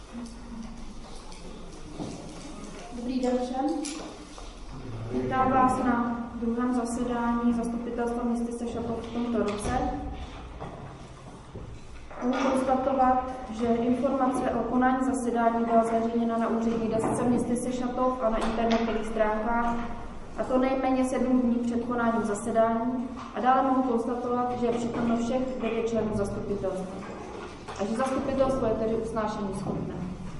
Dobrý den všem. Vítám vás na druhém zasedání Zastupitelstva města Šatov v tomto roce. Mohu konstatovat, že informace o konání zasedání byla zveřejněna na úřední desce města Šatov a na internetových stránkách, a to nejméně 7 dní před konáním zasedání, a dále mohu konstatovat, že je přítomno všech 9 členů zastupitelstva a že zastupitelstvo je tedy usnášení schopné.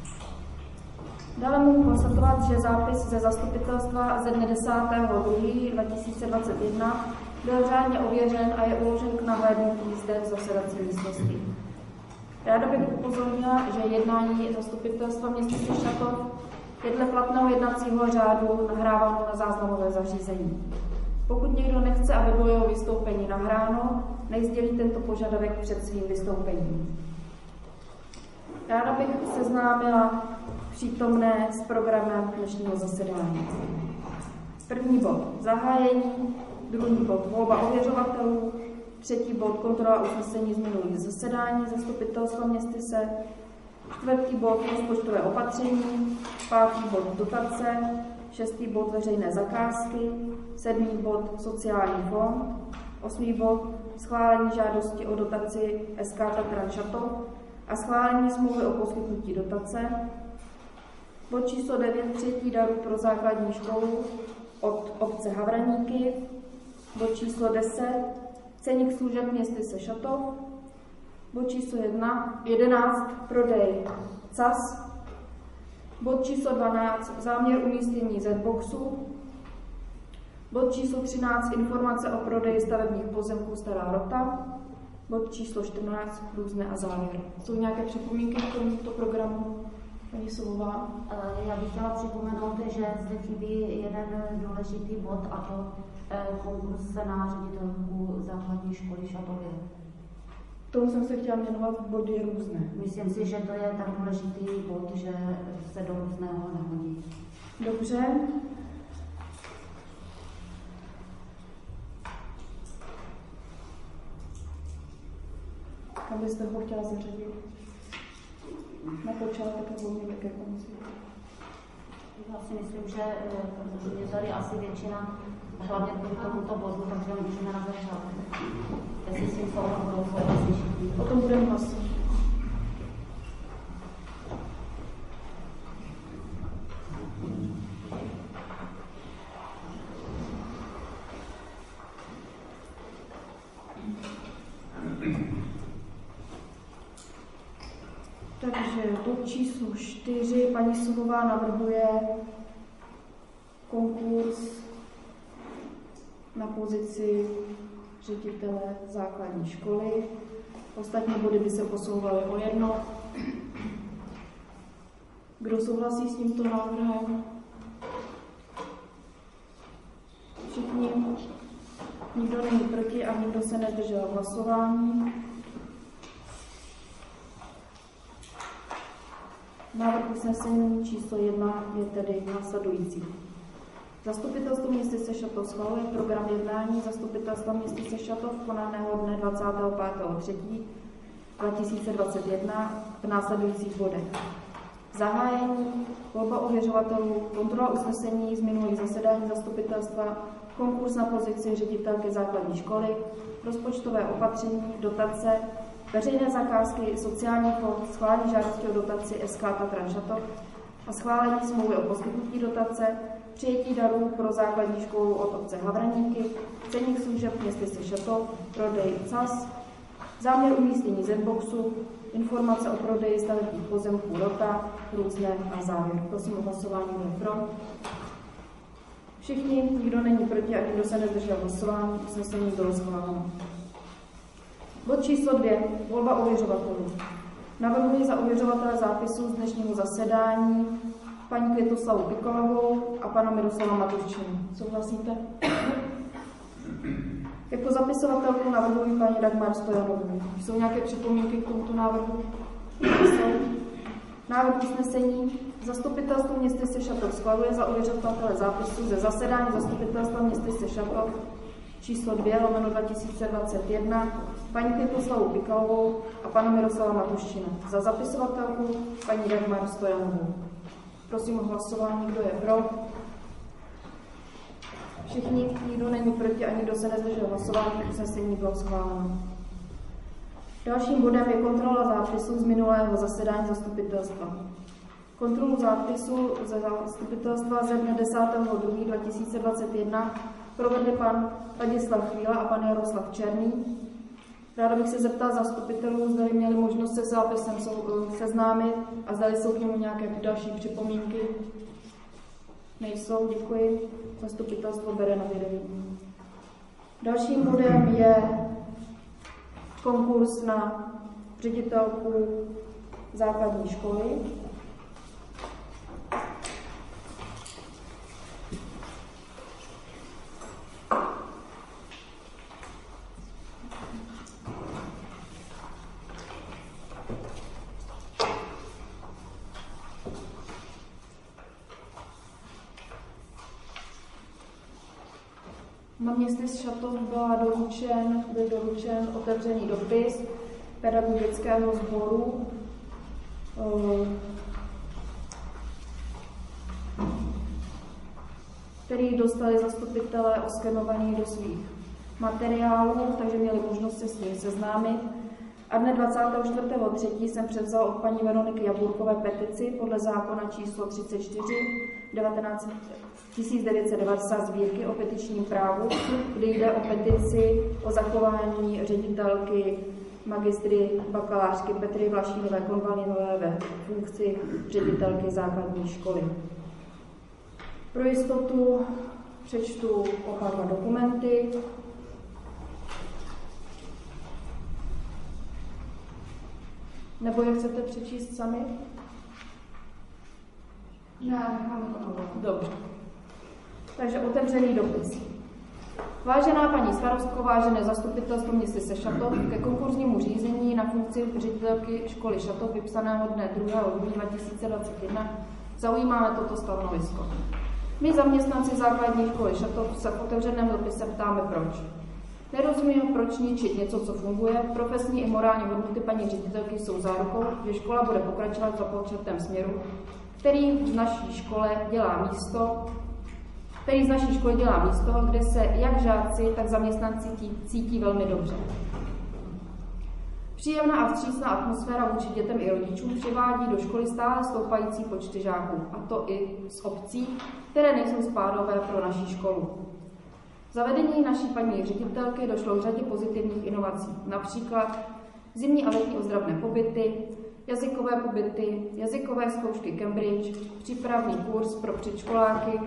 Dále mohu konstatovat, že zápis ze zastupitelstva ze dne 10.2.2021 byl řádně ověřen a je uložen k nahlédnutí zde v zasedací místnosti. Ráda bych upozornila, že jednání zastupitelstva města Šatov je dle platného jednacího řádu nahráváno na záznamové zařízení. Pokud někdo nechce, aby bylo jeho vystoupení nahráno, nech sdělí tento požadavek před svým vystoupením. Ráda bych seznámila přítomné s programem dnešního zasedání. První bod zahájení, druhý bod volba ověřovatelů, třetí bod kontrola usnesení z minulých zasedání zastupitelstva městyse, čtvrtý bod rozpočtové opatření, pátý bod dotace, šestý bod veřejné zakázky, sedmý bod sociální fond, osmý bod schválení žádosti o dotaci SK Tatran Šatov a schválení smlouvy o poskytnutí dotace, bod číslo 9 přijetí darů pro základní školu od obce Havraníky, bod číslo 10 ceník služeb městyse Šatov, bod číslo 11 prodej CAS, bod číslo 12 záměr umístění Z-boxu, bod číslo 13 informace o prodeji stavebních pozemků Stará Rota, bod číslo 14 různé a závěr. Jsou nějaké připomínky k tomuto programu? Paní Sovová? Já bych chtěla připomenout, že zde chybí jeden důležitý bod, a to konkurs na ředitelku základní školy v Šatově. Tomu jsem se chtěla jmenovat v bodě různé. Myslím si, že to je tak důležitý bod, že se do různého nehodí. Dobře. Kam byste ho chtěla zařadit? Na počátek nebo někde ke konci? Já si myslím, že je tady asi většina, hlavně kvůli tomuto bodu, takže můžeme na začátek. Jestli si to budou souhlasit. O tom budeme hlasovat. Takže bod číslo 4 paní Sovová navrhuje konkurs na pozici ředitele základní školy. Ostatní body by se posouvaly o jedno. Kdo souhlasí s tímto návrhem? Všichni? Nikdo není proti a nikdo se nezdržel hlasování. Návrh usnesení číslo 1 je tedy následující. Zastupitelstvo městyse Šatov schvaluje program jednání Zastupitelstva městyse Šatov konaného dne 25.3.2021 v následujících bodech. Zahájení, volba ověřovatelů, kontrola usnesení z minulých zasedání zastupitelstva, konkurs na pozici ředitelky základní školy, rozpočtové opatření, dotace, veřejné zakázky, sociální fond, schválení žádosti o dotaci SK Tatran Šatov a schválení smlouvy o poskytnutí dotace, přijetí darů pro základní školu od obce Havraníky, ceník služeb městyse Šatov, prodej CAS, záměr umístění Z-boxu, informace o prodeji stavebních pozemků Rota, různé a závěr. Prosím o hlasování pro. Všichni, nikdo není proti a nikdo se nezdržel hlasování, usnesení bylo schváleno. Bod číslo 2. Volba ověřovatelů. Navrhuji za ověřovatele zápisu z dnešního zasedání paní Květoslavu Pikolovou a pana Miroslava Matuščinu. Souhlasíte? Jako zapisovatelku navrhuji paní Dagmar Stojanovou. Jsou nějaké připomínky k tomuto návrhu? Návrh usnesení. Zastupitelstvo městyse Šatov schvaluje za ověřovatele zápisu ze zasedání zastupitelstva městyse Šatov číslo 2/2021 paní Květoslavu Pikalovou a pana Miroslava Matuščina. Za zapisovatelku paní Dagmar Stojanovou. Prosím o hlasování, kdo je pro. Všichni, nikdo není proti, ani kdo se nezdržel hlasování, usnesení bylo schváleno. Dalším bodem je kontrola zápisu z minulého zasedání zastupitelstva. Kontrolu zápisu ze zastupitelstva ze dne 10.2.2021 provedli pan Ladislav Chvíla a pan Jaroslav Černý. Ráda bych se zeptala zastupitelů, zda měli možnost se zápisem seznámit a zda jsou k němu nějaké další připomínky. Nejsou, děkuji. Zastupitelstvo bere na vědomí. Dalším bodem je konkurs na ředitelku základní školy. Na městě Šatov byl doručen otevřený dopis pedagogického sboru, který dostali zastupitelé oskenovaný do svých materiálů, takže měli možnost se s ním seznámit. A dne 24.3. jsem převzal od paní Veroniky Jaburkové petici podle zákona číslo 34/1990 sbírky o petičním právu, kdy jde o petici o zachování ředitelky magistry bakalářky Petry Vlašínové Konvalinové ve funkci ředitelky základní školy. Pro jistotu přečtu oba dva dokumenty. Nebo je chcete přečíst sami? Ne, dobře. Takže otevřený dopis. Vážená paní starostko, vážené zastupitelstvo města Sešatov, ke konkurznímu řízení na funkci ředitelky školy Šatov vypsaného dne 2.2.2021 zaujímáme toto stanovisko. My zaměstnanci základní školy Šatov se v otevřeném dopise ptáme proč. Nerozumím, proč ničit něco, co funguje. Profesní i morální hodnoty paní ředitelky jsou zárukou, že škola bude pokračovat v započatém směru, který z naší školy dělá místo, kde se jak žáci, tak zaměstnanci cítí velmi dobře. Příjemná a vstřícná atmosféra vůči dětem i rodičům přivádí do školy stále stoupající počty žáků, a to i z obcí, které nejsou spádové pro naši školu. Zavedení naší paní ředitelky došlo k řadě pozitivních inovací, například zimní a letní ozdravné pobyty, jazykové pobyty, jazykové zkoušky Cambridge, přípravný kurz pro předškoláky,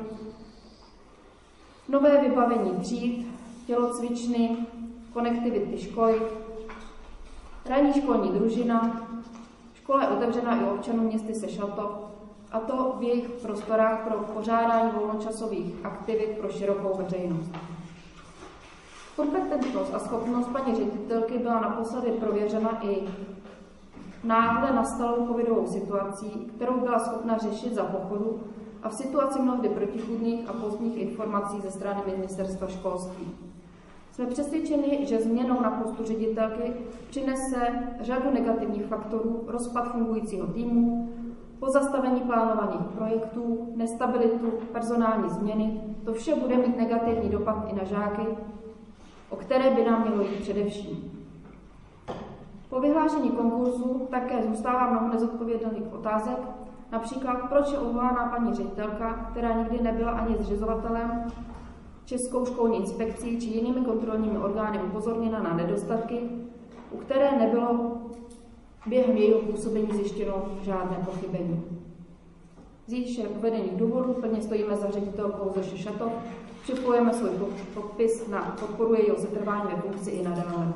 nové vybavení tříd, tělocvičny, konektivity školy, ranní školní družina, škola je otevřená i občanům města Sešatov, a to v jejich prostorách pro pořádání volnočasových aktivit pro širokou veřejnost. Kompetentnost a schopnost paní ředitelky byla naposledy prověřena i náhle nastalou covidovou situací, kterou byla schopna řešit za pochodu a v situaci mnohdy protichůdných a pozdních informací ze strany ministerstva školství. Jsme přesvědčeni, že změnou na postu ředitelky přinese řadu negativních faktorů, rozpad fungujícího týmu, pozastavení plánovaných projektů, nestabilitu, personální změny. To vše bude mít negativní dopad i na žáky, o které by nám mělo jít především. Po vyhlášení konkurzu také zůstává mnoho nezodpovědných otázek, například proč je odvolána paní ředitelka, která nikdy nebyla ani zřizovatelem, Českou školní inspekcí či jinými kontrolními orgány upozorněna na nedostatky, u které nebylo během jejího působení zjištěno žádné pochybení. Z výše uvedených důvodů plně stojíme za ředitelkou ze Šatov, připojíme svůj podpis na podporu jejího setrvání ve funkci i nadále.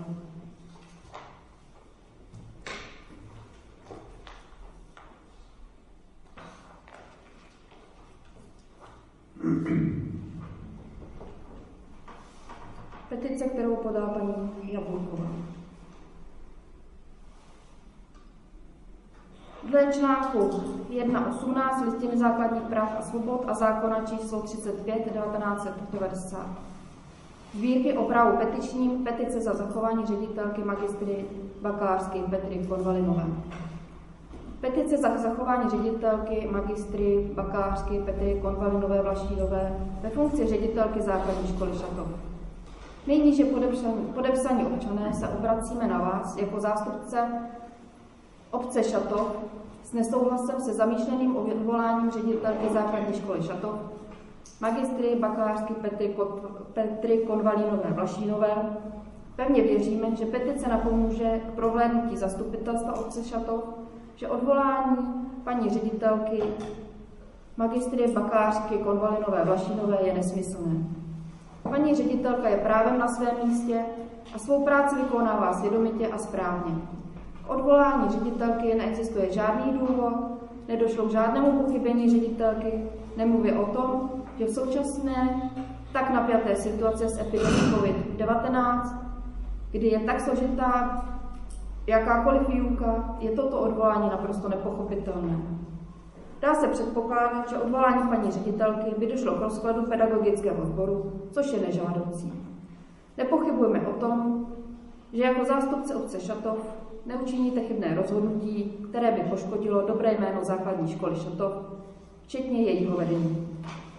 Petice, kterou podá paní Jaburková. Dle článku 1.18 Listiny základních práv a svobod a zákona číslo 35/1990 sbírky o právu petičním, petice za zachování ředitelky magistry bakalářské Petry Konvalinové. Petice za zachování ředitelky magistry bakalářské Petry Konvalinové Vlašínové ve funkci ředitelky základní školy Šatov. Nejníže podepsaní občané se obracíme na vás jako zástupce obce Šatov s nesouhlasem se zamýšleným odvoláním ředitelky základní školy Šatov, magistry bakalářky Petry Konvalínové Vlašínové. Pevně věříme, že petice napomůže k prohlédnutí zastupitelstva obce Šatov, že odvolání paní ředitelky magistry bakalářky Konvalinové Vlašínové je nesmyslné. Paní ředitelka je právem na svém místě a svou práci vykonává svědomitě a správně. K odvolání ředitelky neexistuje žádný důvod, nedošlo k žádnému pochybení ředitelky, nemluvě o tom, že v současné tak napjaté situace s epidemií COVID-19, kdy je tak složitá jakákoliv výuka, je toto odvolání naprosto nepochopitelné. Dá se předpokládat, že odvolání paní ředitelky by došlo k rozkladu pedagogického sboru, což je nežádoucí. Nepochybujeme o tom, že jako zástupce obce Šatov neučiníte chybné rozhodnutí, které by poškodilo dobré jméno základní školy Šatov, včetně jejího vedení.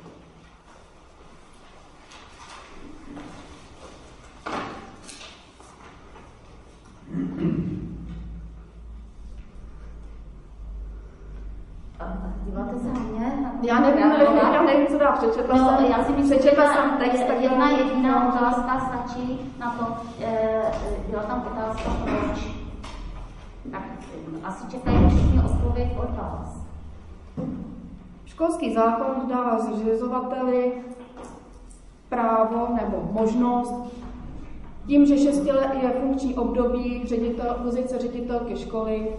Díváte se na mě? Já nevím, co dá, přečetla jsem. Já si myslím, že text, jedna jediná otázka stačí na to. Byla tam otázka proč. Tak asi čekají všichni odpověď od vás. Školský zákon dává zřizovateli právo nebo možnost tím, že 6 let je funkční období pozice ředitelky školy,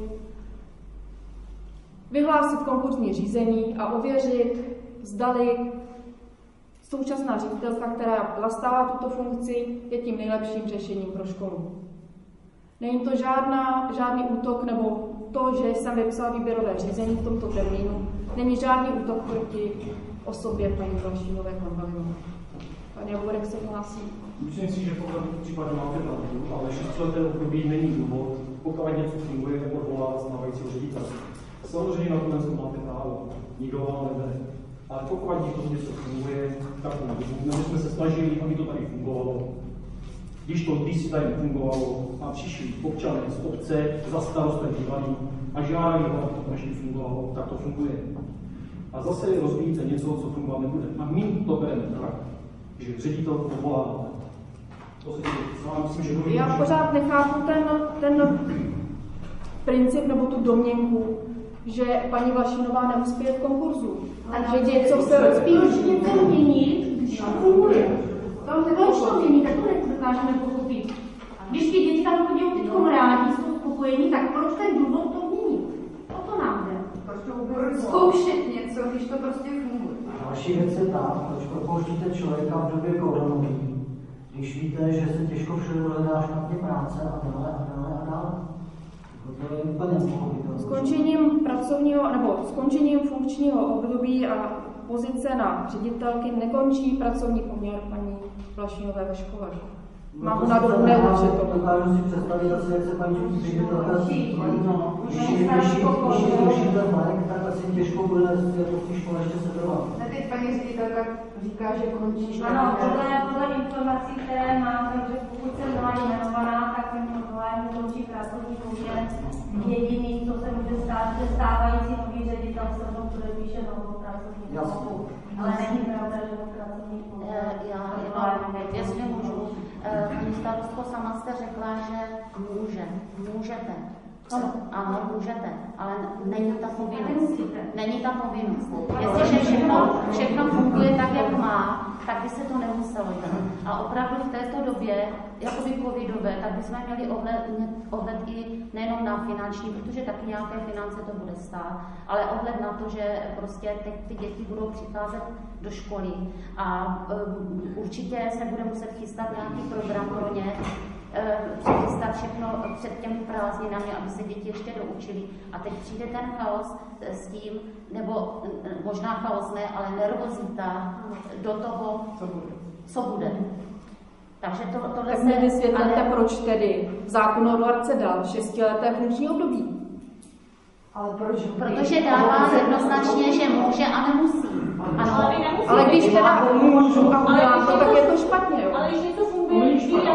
vyhlásit konkurzní řízení a ověřit, zdali současná ředitelka, která zastává tuto funkci, je tím nejlepším řešením pro školu. Není to žádný útok, nebo to, že jsem vypsal výběrové řízení v tomto termínu, není žádný útok proti osobě paní Vlašínové Konvalinové. Pan Javorek se hlásí. Myslím si, že pokud případně máte pravdu, ale 6leté období není důvod, pokud něco funguje, nebo odvolávat stávajícího ředitele. Samozřejmě na tohle máte právo, nikdo vám nebere. Ale pokud něco funguje, tak my jsme se snažili, aby to tady fungovalo. Když to kdysi tady fungovalo a přišli občané z obce za starostem bývalý a žádali ho, aby to naši fungovalo, tak to funguje. A zase rozvíjíte něco, co fungovat nebude. A my to bereme tak, že ředitelku odvoláváme. Já pořád nechápu ten princip nebo tu domněnku, že paní Vlašínová neuspěje v konkurzu. Že něco se rozpíjí. Proč něco měnit, když to funguje? Proč to měnit, tak to nedokážeme pochopit. Když ty děti tam chodí teďkom rádi, jsou spokojení, tak proč ten důvod to měnit? O to nám jde. Proč zkoušet něco, když to prostě funguje? Další věc je ta, proč propouštíte člověka v době koronové, když víte, že se těžko všude hledá špatně práce a dále. To je úplně nepochopitelné. Skončením funkčního období a pozice na ředitelky nekončí pracovní poměr paní Vlašínové ve škole. Mám ho na dobu neurčitou. Dokážu si představit asi, jak se paní ředitelka když rušíte flek, tak asi těžko bude v té škole ještě se trvat. Teď paní ředitelka říká, že končí. Ano, podle informací, které mám, takže pokud jsem byla jmenovaná, tak ten odvolání končí pracovní poměr. Jediný, co se může stát, že stávající nový ředitel se mnou podepíše novou pracovní smlouvu. Ale není pravda, že pracovní poměr. Jestli můžu, paní starostko, sama jste řekla, že můžete. Ano, můžete, ale není ta povinnost. Není ta povinnost. Jestliže všechno funguje tak, jak má, tak by se to nemuselo dělat. A opravdu v této době, jakoby covidové, tak bychom měli ohled i nejenom na finanční, protože taky nějaké finance to bude stát, ale ohled na to, že prostě ty děti budou přicházet do školy a určitě se bude muset chystat nějaký program pro ně, přechystat všechno před těmi prázdninami, aby se děti ještě doučili. A teď přijde ten chaos s tím, nebo možná chaos ne, ale nervozita do toho, co bude. Takže tohle Tak mi vysvětlete, proč tedy zákonodárce dal 6leté funkční období. Ale proč? Protože dává jednoznačně, že může a nemusí. Ano. Ale když teda můžu a udělám to, tak je to špatně, jo? Ale když něco funguje,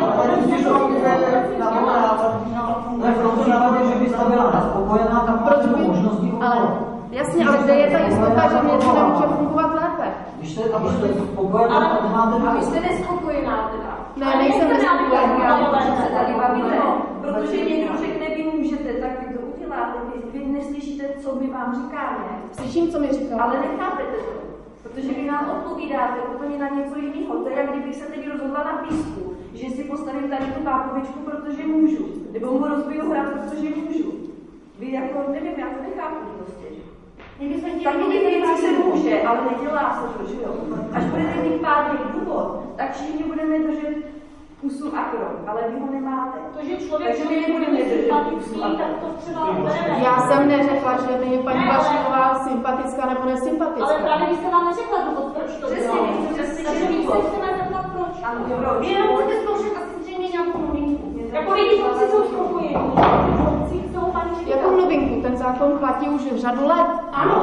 To je proto náhodě, že byste byla nespokojená, tak máte možnosti ale jasně, ale kde je ta jistota, že něco nemůže fungovat lépe? Když jste spokojená, tak máte A vy jste nespokojená teda. Ne, nejsem nespokojená. Tady bavíte, protože někdo řekne, vy můžete, tak vy to uděláte. Vy neslyšíte, co my vám říkáme. Slyším, co mi říká. Ale nechápete to. Protože vy nám odpovídáte úplně na něco jiného. To je, jak kdybych se teď rozhodla na písku, že si postavím tady tu bákovičku, protože můžu. Nebo mu rozbiju hrad, protože můžu. Vy jako, nevím, já to nechápu prostě. Tak někdy věci se může, ale nedělá se to, že jo. Až budete mít pádný důvod, tak všichni budeme držet pusu a krok, ale vy ho nemáte. To, že člověk Takže my nebudeme držet pusu a tak krok. to třeba bereme. Já jsem neřekla, že mi je paní Vašíková sympatická nebo nesympatická. Ale právě vy jste vám neřekla důvod, proč to Přesně, dělá. vy chcete slyšet Takže my se důvod. chceme zeptat, proč. Ano, proč? Vy jenom chcete zkoušet asi zřejmě nějakou novinku. Jako lidi kluci jsou spokojení. Kluci chcou paní říkat. Jakou novinku? Ten zákon platí už řadu let. Ano,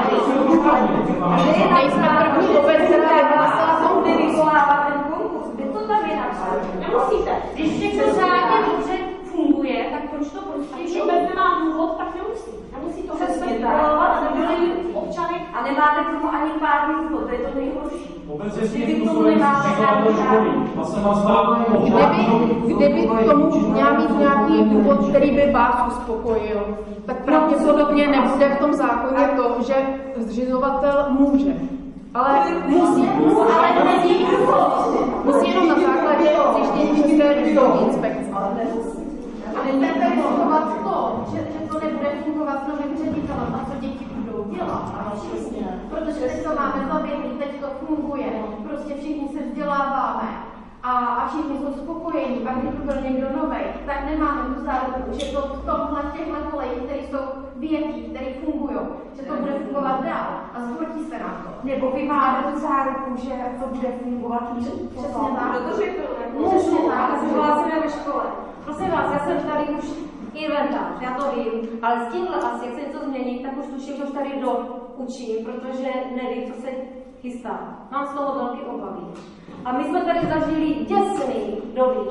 Nejsme první obec, která je hlásila tomu. Nevyvolává ten konkurs, kde to tam je napsáno? nemusíte. Když všechno řádně dobře funguje, tak proč to prostě Když obec nemá důvod, tak nemusí. Nemusí to Přesně vůbec tak. vyvolávat a nebyli občanek. A nemáte k tomu ani pádný důvod, to je to nejhorší. Obec je Prostě svým vy k tomu způsobem nemáte zřizovatel žádný školy. A se má stát Kdyby k tomu měl mít nějaký důvod, který by vás uspokojil, tak pravděpodobně nebude v tom zákoně to, že zřizovatel může. Ale musí jenom na základě zjištění České výzkumné inspekce. A chcete fungovat to, že to nebude fungovat s novým ředitelem a co děti budou dělat. Ano, přesně. Protože teď to máme zaběhlý, teď to funguje. Prostě všichni se vzděláváme a všichni jsou spokojení. A když to byl někdo nový, tak nemáme tu záruku, že to v tomhle těchto kolejích, které jsou větší, které fungují, že to bude fungovat dál a zvrtí se na to. Nebo vy máte tu záruku, že to bude fungovat líp. Přesně tak. Kdo to řekl? Přesně tak. Souhlasíme ve škole. Prosím vás, já jsem tady už inventář, já to vím, ale s tímhle asi, jak se něco změní, tak už tuším, že už tady učím, protože nevím, co se chystá. Mám z toho velké obavy. A my jsme tady zažili děsný doby,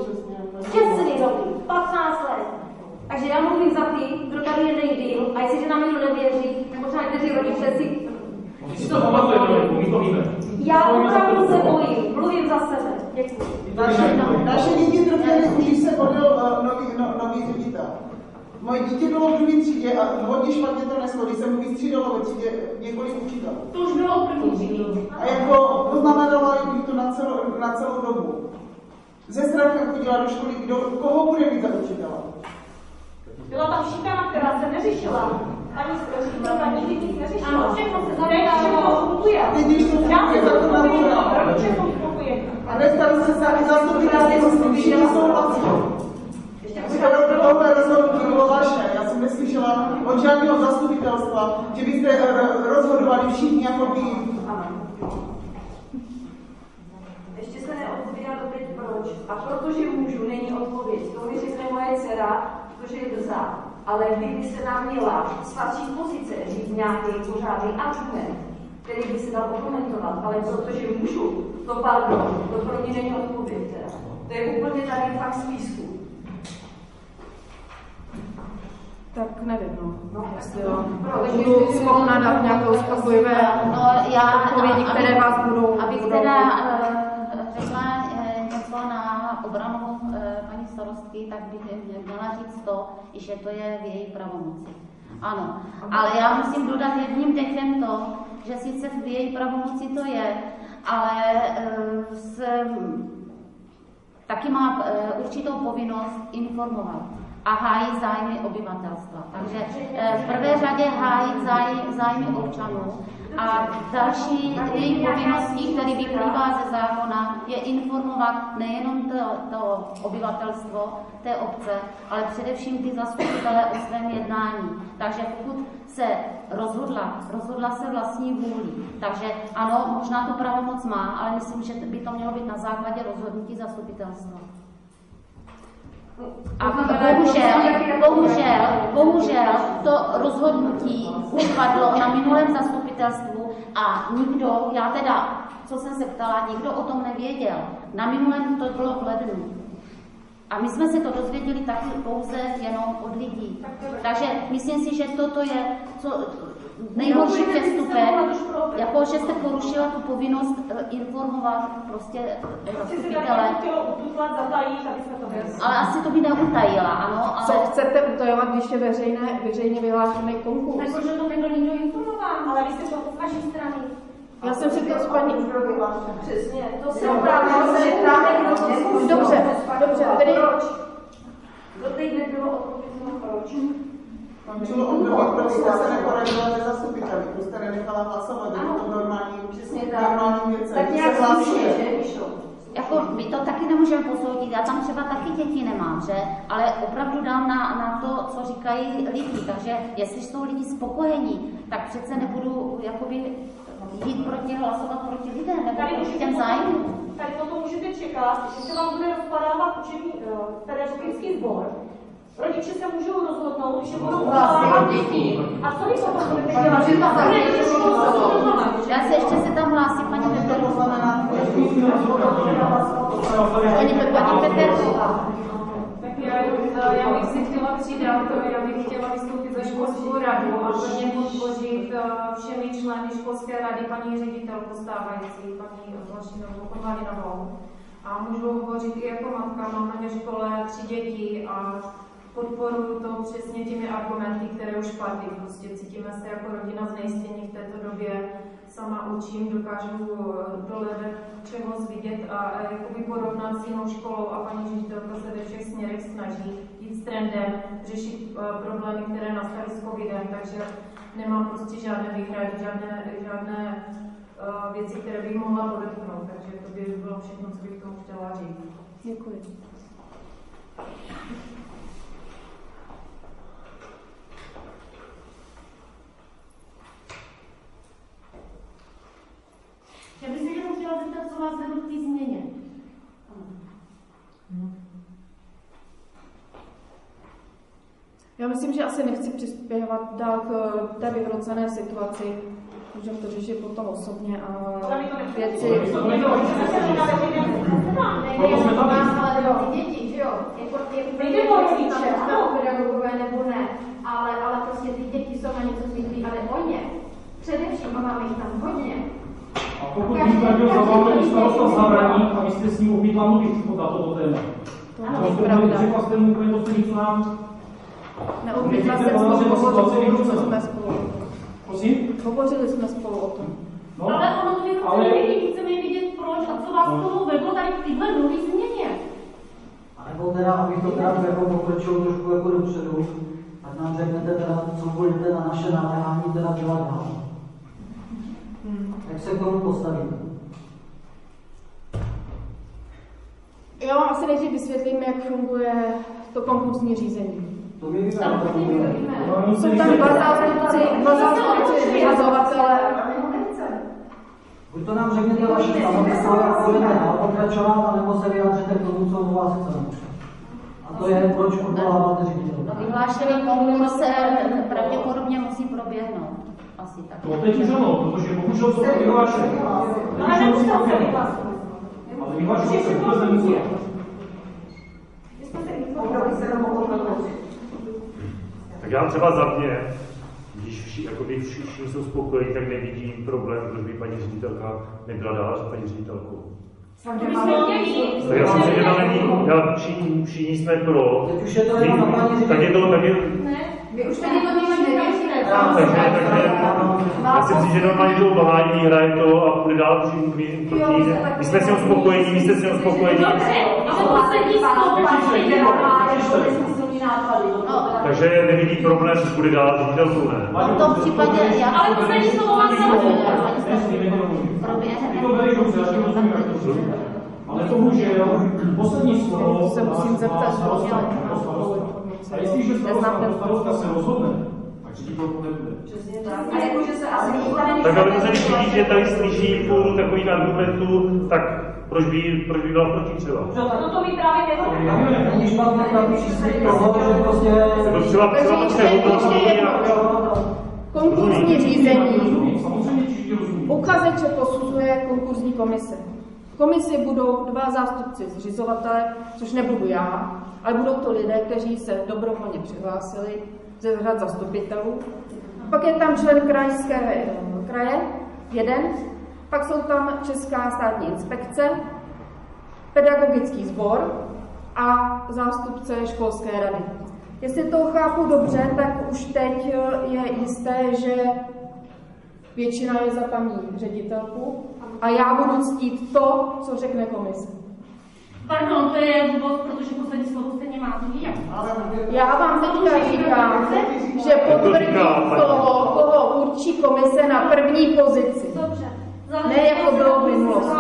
15 let. Takže já mluvím za ty, kdo tady je nejdýl, a jestliže nám někdo nevěří, nebo třeba někteří rodiče si to pamatujeme, my to víme. já opravdu se bojím, mluvím za sebe. Děkuji. Naše děti trpěly, když se volil nový ředitel. Moje dítě bylo v druhé třídě a hodně špatně to neslo, když jsem vystřídala ve třídě několik učitelů. To už bylo první třídě. A jako poznamenalo jim to na celou dobu. Ze strachem chodila do školy, koho bude mít za učitele. Byla tam šikana, která se neřešila. Ani ředitelka nikdy nic neřešila. Ano, všechno se Teď všechno funguje. A teď, když to funguje, tak to nabourá. Všechno funguje. A dneska se zastupitelé všichni souhlasí. Tohle rozhodnutí bylo vaše. Já jsem neslyšela od žádného zastupitelstva, že byste rozhodovali všichni jako vy. Ještě se neodpovídá doteď proč. A protože můžu, není odpověď. To mi řekne moje dcera, protože je drzá. Ale vy byste nám měla z vaší pozice říct nějaký pořádný argument, který by se dal okomentovat. Ale protože můžu, to pardon, to pro mě není odpověď teda. To je úplně tady fakt z písku. Tak nevím, jestli budu schopná dát nějaké uspokojivé odpovědi, které vás budou... Abych teda řekla něco na obranu paní starostky, tak bych měla říct to, že to je v její pravomoci. Ano, ale já musím dodat jedním dechem to, že sice v její pravomoci to je, ale taky má určitou povinnost informovat. a hájit zájmy obyvatelstva. Takže v prvé řadě hájit zájmy občanů a další její povinností, který vyplývá ze zákona, je informovat nejenom to obyvatelstvo té obce, ale především ty zastupitelé o svém jednání. Takže pokud se rozhodla se vlastní vůlí. Takže ano, možná tu pravomoc má, ale myslím, že by to mělo být na základě rozhodnutí zastupitelstva. A bohužel to rozhodnutí už padlo na minulém zastupitelstvu a nikdo, já teda, co jsem se ptala, nikdo o tom nevěděl. Na minulém to bylo v lednu. A my jsme se to dozvěděli taky pouze jenom od lidí. Takže myslím si, že toto je nejhorší přestupek, jako že jste porušila tu povinnost informovat prostě zastupitele. Ale asi to by neutajila, ano. Ale... Co chcete utajovat, když je veřejně vyhlášený konkurs? Protože to nebyl nikdo informován, ale vy jste to z vaší strany. Já jsem si to s paní... Přesně, to se opravdu Dobře, tedy... Doteď nebylo odpovězeno proč. Končilo období, proč jste se neporadila se zastupiteli, proč jste nenechala hlasovat, je to normální, přesně normální věc. Tak nějak slyšíte, že jako my to taky nemůžeme posoudit, já tam třeba taky děti nemám, že? Ale opravdu dám na to, co říkají lidi, takže jestli jsou lidi spokojení, tak přece nebudu jakoby jít hlasovat proti lidem, nebo proti těm zájmům. Tady toto můžete čekat, že se vám bude rozpadávat učební pedagogický sbor. Rodiče se můžou rozhodnout, že budou vzdělávat děti. A co vy potom budete dělat? Já se ještě se tam hlásím, paní Peterová. Paní Peterová. Já bych si chtěla přidat, já bych chtěla vystoupit za školskou radu a plně podpořit všemi členy školské rady paní ředitelku stávající, paní Konvalinovou. A můžu hovořit i jako matka, mám na škole 3 děti a podporuji to přesně těmi argumenty, které už padly. Prostě cítíme se jako rodina znejistění v této době. Sama učím, dokážu dohledat čeho vidět a jakoby porovnat s jinou školou a paní ředitelka se ve všech směrech snaží jít s trendem, řešit problémy, které nastaly s covidem, takže nemám prostě žádné výhrady, žádné věci, které bych mohla podotknout, takže to by bylo všechno, co bych tomu chtěla říct. Děkuji. Já bych se jenom chtěla zeptat, co vás vedlo k té změně. Já myslím, že asi nechci přispěvat dál k té vyhrocené situaci. Můžeme to řešit potom osobně a věci. Děti, že jo? Jako pedagogové nebo ne, ale prostě ty děti jsou na něco zvyklí, ale o ně. Především, a máme jich tam hodně. A pokud byste byl zavolán starosta Zavraní a vy jste s ním odmítla mluvit na toto téma. Řekla jste mu úplně to, co nám... Neodmítla jsem hovořili jsme spolu. Prosím? Hovořili jsme spolu o tom. No, ale ono to vychází, chceme vidět proč a co vás k tomu vedlo tady v téhle nové změně. A nebo teda, abych to teda jako pokročil trošku jako dopředu, tak nám řeknete teda, co budete na naše naléhání teda dělat dál. Jak se k tomu postavíme? Já vám asi nejdřív vysvětlím, jak funguje to konkursní řízení. To my víme. Jsou tam dva zástupci vyhazovatele. Buď to nám řeknete vaše stanovisko, jak budete dál pokračovat, anebo se vyjádřete k tomu, co od vás chceme. A to je, proč odvoláváte ředitele. Vyhlášený konkurs pravděpodobně musí proběhnout. Asi tak. To teď už ano, protože bohužel jsou to vyhlášené. Ale nemusel se vyhlásit. Ale vyhlášené se vůbec nemusí. Tak já třeba za mě, když všichni jsou spokojení, tak nevidím problém, proč by paní ředitelka nebyla dál paní ředitelkou. Tak já jsem se dělal všichni jsme pro. Teď už je to jenom na paní ředitelku. Vy už tady to Takže já si myslím, že normálně jdou bahání, hraje to a půjde dál proti. My jsme s ním spokojení, vy jste s ním spokojení. Dobře, ale poslední slovo, paní ředitelka, je nesmyslný náklady. Takže nevidí problém, že bude dál ředitelkou, ne? V tom případě já... Ale to není slovo mám To velice dobře, já si rozumím, jak to rozumím. Ale bohužel, poslední slovo se musím zeptat, a jestliže starosta se rozhodne, tak ředitelku nebude. A jakože se asi tak ale to se myslí, že tady slyší půl takových argumentů, tak proč by byla proti třeba? No to mi právě nehodí. Není špatné tam příslip toho, že prostě... To třeba prostě hodnotí konkurzní řízení. Samozřejmě všichni rozumí. Uchazeče posuzuje konkurzní komise. V komisi budou 2 zástupci zřizovatele, což nebudu já, ale budou to lidé, kteří se dobrovolně přihlásili ze řad zastupitelů. Pak je tam člen krajského kraje, jeden, pak jsou tam Česká státní inspekce, pedagogický sbor a zástupce školské rady. Jestli to chápu dobře, tak už teď je jisté, že většina je za paní ředitelku a já budu ctít to, co řekne komise. Pardon, to je důvod, protože poslední slovo stejně má druhý. Já vám teďka říkám, že potvrdím toho, koho určí komise na první pozici. Dobře. Ne jako bylo v minulosti.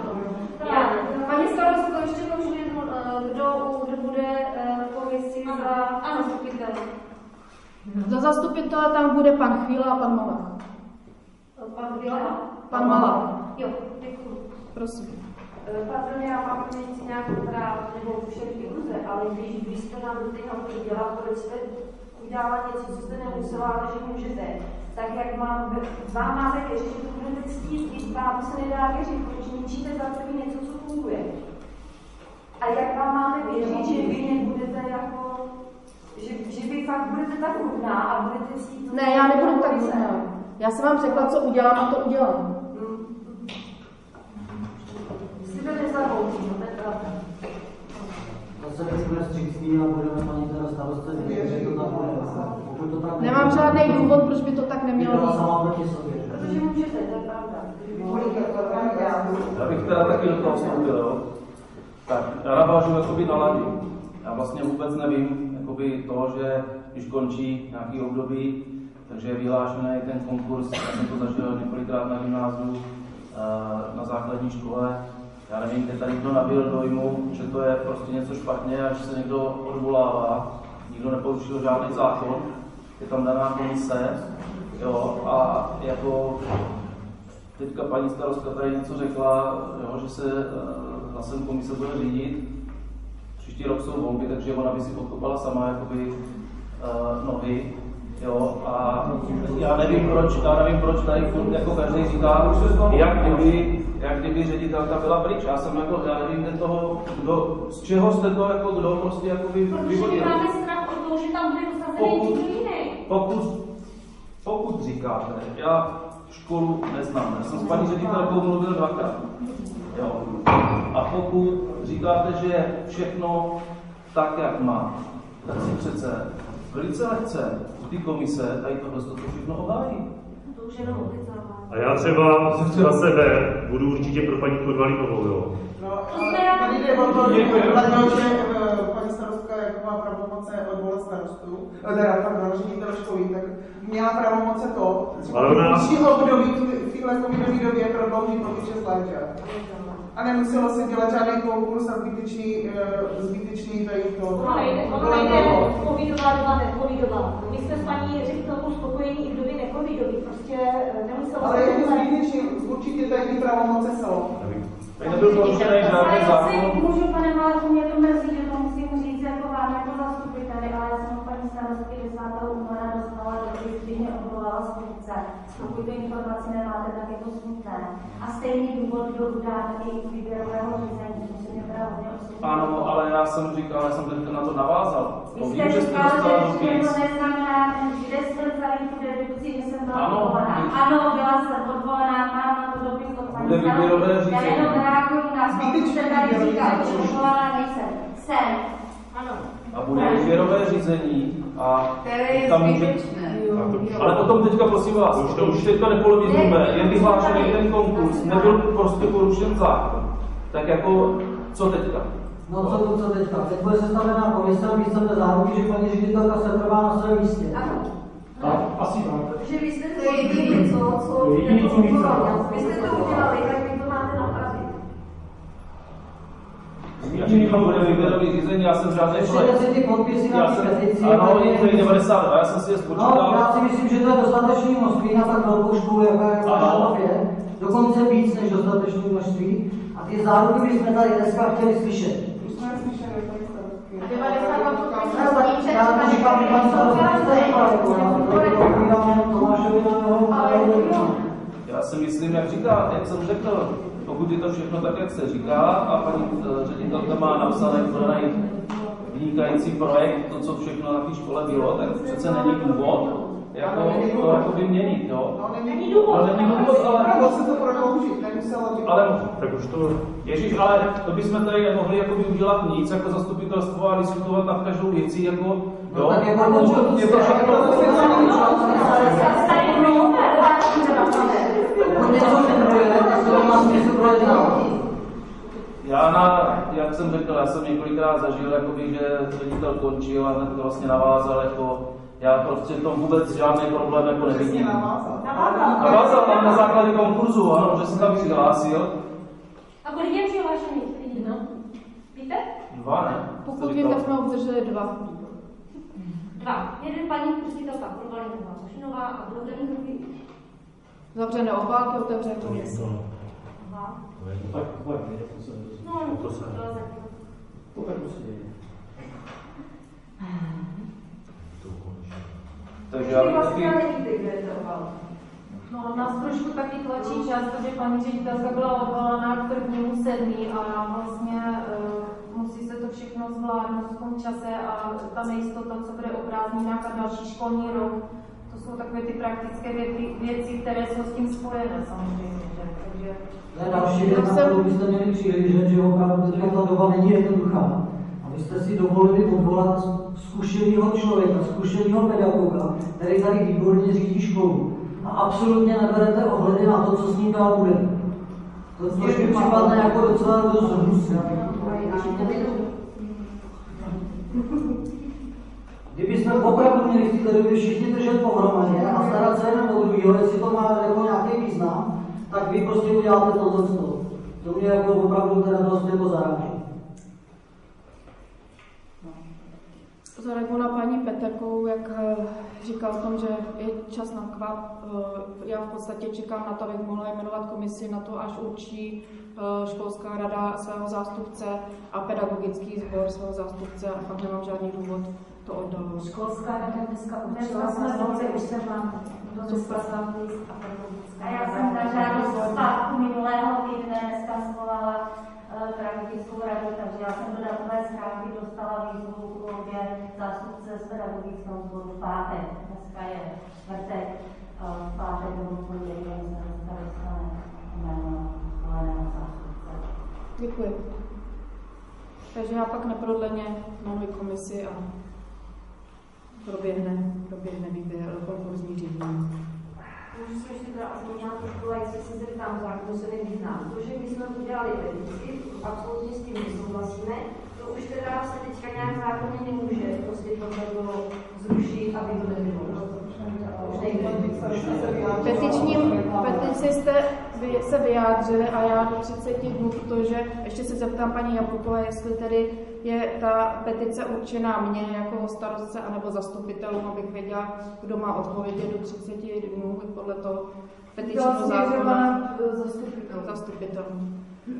Paní starostko, ještě můžu jednu, kdo bude komisi za zastupitele? Za zastupitele tam bude pan Chvíla a pan Malach. Pan Chvíla? Pan Malach. Jo, děkuji. Prosím. Pardon, já mám nechci nějak práv nebo všechny iluze, ale když jste nám do těch autor dělat, proč jste udělala něco, co jste nemusela, ale že můžete, tak jak vám máme věřit, že to budete ctít, i vám se nedá věřit, protože ničíte za první něco, co funguje. A jak vám máme věřit, že vy nebudete jako, že vy fakt budete tak hodná a budete ctít... Ne, já nebudu tak hodná. Já jsem vám řekla, co udělám a to udělám. Zase budeme střícní a budeme paní teda starostce vědět, že to tam bude. Pokud to tak nemám žádný důvod, proč by to tak nemělo být. sama proti sobě. Protože můžete, to je pravda. Já bych teda taky do toho vstoupil, jo. Tak, já navážu jakoby na Ladi. Já vlastně vůbec nevím, jakoby to, že když končí nějaký období, takže je vyhlášený ten konkurs, já jsem to zažil několikrát na gymnáziu, na základní škole. Já nevím, kde tady kdo nabyl dojmu, že to je prostě něco špatně a že se někdo odvolává. Nikdo neporušil žádný zákon, je tam daná komise, jo, a jako teďka paní starostka tady něco řekla, jo, že se zase komise bude řídit. Příští rok jsou volby, takže ona by si podkopala sama jakoby nohy. Jo, a já nevím proč tady jako každý říká, jak kdyby ředitelka byla pryč. Já nevím z čeho jste to jako kdo prostě jakoby vyvodil. Protože máme strach o to, že tam bude dosazený někdo jiný. Pokud říkáte, já školu neznám, já jsem s paní ředitelkou mluvil 2krát. Jo. A pokud říkáte, že je všechno tak, jak má, tak si přece velice lehce ty komise tady tohle všechno obhájí. To už jenom obycává. A já třeba za sebe budu určitě pro paní Podvalíkovou, jo. No, tady jde o to, že paní starostka, jak má pravomoce odvolat starostu, teda ředitel školy, tak měla pravomoce to, třeba v téhle covidové době prodloužit o 6 let. A nemuselo se dělat žádný konkurs a zbytečný tady to. Ono nejde covidová doba, necovidová. My jsme s paní ředitelkou spokojení i v době necovidový, prostě nemuselo ale je to zbytečný, určitě tady ty pravomoce jsou. Tady nebyl porušený žádný zákon. Můžu, pane Malaku, mě to mrzí, že to musím říct jako vám jako zastupiteli, ale já jsem paní starostky 10. února dostala dopis, kdy mě odvolala z funkce. Pokud tu informaci nemáte, tak je to smutné. A stejný důvod byl dá taky výběrového řízení, to se mě teda hodně osobně. Ano, ale já jsem teďka na to navázal. Vy jste říkal, že to neznamená, kde jste vzali tu dedukci, že jsem byla odvolaná. Ano, byla jsem odvolaná, mám na to dopis od paní starostky. Já jenom reaguju na to, co jste tady říkal, že odvolaná nejsem. Jsem. Ano. A bude výběrové řízení a tam může... Ale potom teďka prosím vás, už teďka nepolemizujeme, je vyhlášený ten konkurs, nebyl prostě porušen zákon. Tak jako, co teďka? No co teďka? Teď bude sestavená komise a vy chcete záruky, že paní ředitelka se trvá na svém místě. Ano. Tak, asi máte. Že vy jste to jediný, co vy jste to udělali, tak vy to máte napravit. Jaký to bude výběrový řízení, já jsem žádný projekt. Ještě ty podpisy na ty petici. Ano, je to 92, já jsem si je spočítal. No, já si myslím, že to je dostatečný množství na tak velkou školu, jako je Šánově. Dokonce víc než dostatečné množství. A ty záruky bychom tady dneska chtěli slyšet. Já to říkám, že pan já si myslím, jak jsem řekl, pokud je to všechno tak, jak se říká, a paní ředitelka má napsaný vynikající projekt, to, co všechno na té škole bylo, tak přece není důvod, to vyměnit, jo? No, není důvod, ale se to prodloužit, nemuselo být. Ale tak už to... Ježíš, ale to bychom tady nemohli jakoby udělat nic, jako zastupitelstvo a diskutovat nad každou věcí, jako, jo? Tak jako je to všechno... Jak jsem řekl, já jsem několikrát zažil, jakoby, že ředitel končil a hned to vlastně navázal, jako, já prostě to vůbec žádný problém jako nevidím. Navázal tam na základě konkurzu, ano, že se tam přihlásil. A kolik je přihlášených lidí, no? Víte? 2, ne? Pokud vím, tak jsme obdrželi 2. 2. Jeden paní ředitelka Provalínová Košinová a druhý druhý. Zavřené obálky, otevřené komise. Tak, to se Takže já bych taky... No, nás trošku taky tlačí čas, protože paní ředitelka byla odvolaná k 1.7. a vlastně musí se to všechno zvládnout v tom čase a ta nejistota, co bude o prázdninách a další školní rok, to jsou takové ty praktické věci, které jsou s tím spojené samozřejmě. Takže... To je další věc, na kterou byste měli přihlížet, že opravdu ta doba není jednoduchá. Abyste si dovolili odvolat zkušenýho člověka, zkušenýho pedagoga, který tady výborně řídí školu. A absolutně neberete ohledy na to, co s ním dál bude. To trošku připadne jako docela dost hnusné. Kdybychom opravdu měli v té době všichni držet pohromadě a starat se jenom o druhýho, jestli to má jako nějaký význam, tak vy prostě uděláte tohle. To mě jako opravdu teda dost jako zaráží. Zareaguji na paní Peterkou, jak říkal o tom, že je čas na kvap. Já v podstatě čekám na to, abych mohla jmenovat komisi na to, až určí školská rada svého zástupce a pedagogický sbor svého zástupce a pak nemám žádný důvod to oddalovat. Školská rada dneska určila zástupce, už se vám a já jsem na žádost zpátku minulého týdne dneska svolala pedagogickou radu, takže já jsem do datové schránky dostala výzvu k volbě zástupce z pedagogického sboru v pátek. Dneska je čtvrtek, v pátek nebo v pondělí se dneska dostane jméno zvoleného zástupce. Děkuji. Takže já pak neprodleně jmenuji komisi a proběhne výběr konkurzní řízení. Můžu se ještě teda aspoň na trošku, jestli se zeptám, kdo se nevyznám. To, že my jsme udělali petici, absolutně s tím nesouhlasíme, to už teda se teďka nějak zákonně nemůže prostě tohle zrušit, aby to nebylo. Petici jste se vyjádřili a já do 30 dnů, protože ještě se zeptám paní Jablukové, jestli tedy je ta petice určená mně jako starostce anebo zastupitelům, abych věděla, kdo má odpovědět do 30 dnů podle toho petičního zákona. Zastupitelům.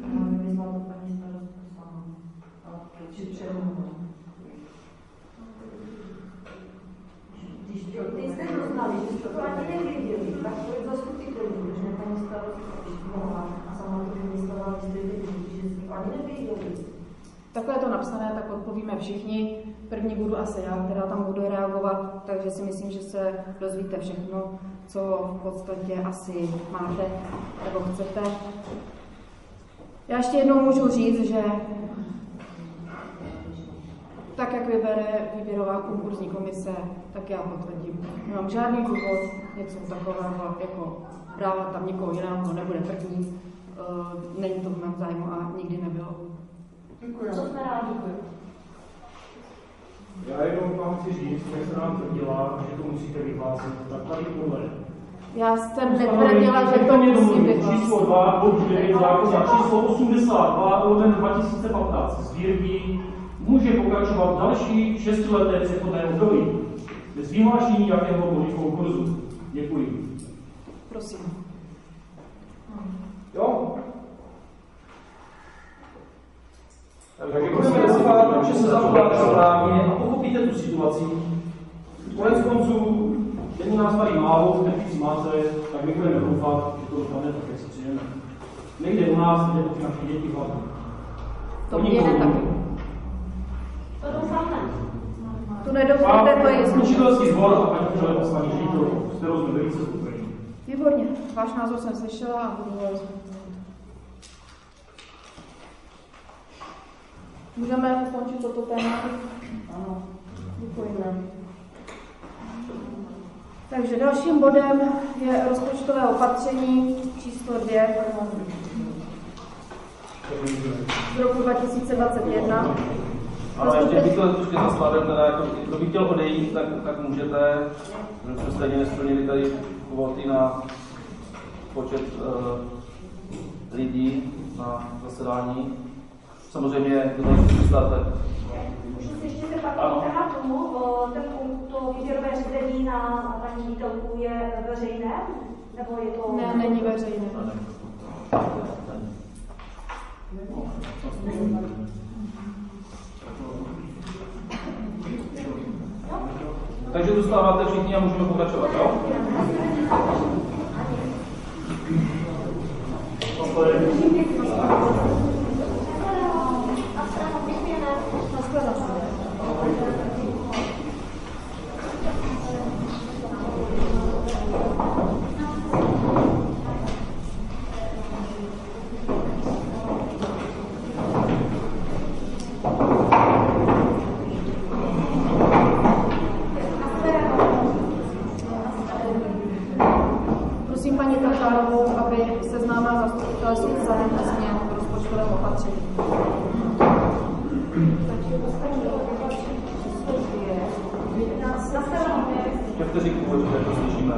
Ty jste doznali, že to ani nevěděli, tak to je zastupitelů, protože paní starostka mohla a samozřejmě myslela, že to ani nevěděli. Takhle je to napsané, tak odpovíme všichni. První budu asi já, která tam budu reagovat, takže si myslím, že se dozvíte všechno, co v podstatě asi máte nebo chcete. Já ještě jednou můžu říct, že tak, jak vybere výběrová konkurzní komise, tak já potvrdím. Nemám žádný důvod něco takového, jako dávat tam někoho jiného, nebude první, není to v mém zájmu a nikdy nebylo. Děkuji. Co jsme rádi. Já jenom vám chci říct, jak se nám tvrdila, že to musíte vyhlásit, tak tady tohle. Já jsem netvrdila, že to musím vyhlásit. Číslo 2, bod 9 zákona, číslo 82/2015 sbírky může pokračovat další 6leté přechodné období bez vyhlášení jakéhokoliv konkurzu. Děkuji. Prosím. Jo? Takže budeme doufat, že se zavoláte správně a pochopíte tu situaci. Konec konců, není nás tady málo, v petici máte, tak my budeme doufat, že to dopadne tak, jak si přejeme. Nejde u nás, jde o ty naše děti hlavně. To mě jde taky. To doufáme. Tu nedoufáte, to je jistý. Učitelský sbor a paní Čele poslaní ředitel, s kterou jsme velice spokojení. Výborně, váš názor jsem slyšela a budu vás. Můžeme ukončit toto téma? Ano, děkujeme. Takže dalším bodem je rozpočtové opatření číslo 2 z roku 2021. Ale ještě bych to trošku zastavil, teda jako, kdo by chtěl odejít, tak můžete, protože jsme stejně nesplnili tady kvóty na počet lidí na zasedání. Samozřejmě, kdo to přistáte. Můžu se ještě zeptat k tomu, to výběrové řízení na paní ředitelku je veřejné? Nebo je to... Ne, není veřejné. Takže dostáváte všichni a můžeme pokračovat, jo? Prosím paní Tatárovou, aby seznámila zastupitelství zahraničních změn v rozpočtovém opatření. Ještě vteřinku, počkejte, to slyšíme.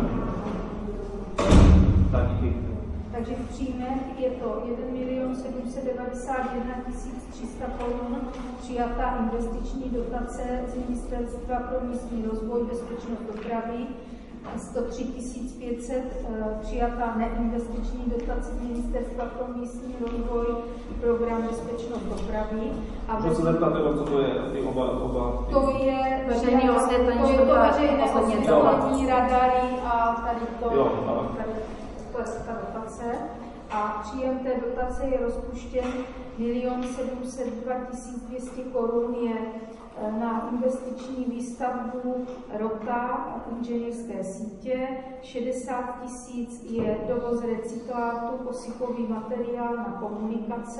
Tak díky. Takže v příjmech je to 1 791 300 korun přijatá investiční dotace z Ministerstva pro místní rozvoj, bezpečnost dopravy, 103 500 přijatá neinvestiční dotace z Ministerstva pro místní rozvoj, program bezpečnost dopravy. Můžu se zeptat, co to je, ty oba? To je veřejné osvětlení, to je to veřejné osvětlení, radary a tady to, to je ta dotace. A příjem té dotace je rozpuštěn 1 702 200 korun je na investiční výstavbu ROTA inženýrské sítě, 60 000 je dovoz recyklátu, posypový materiál na komunikace,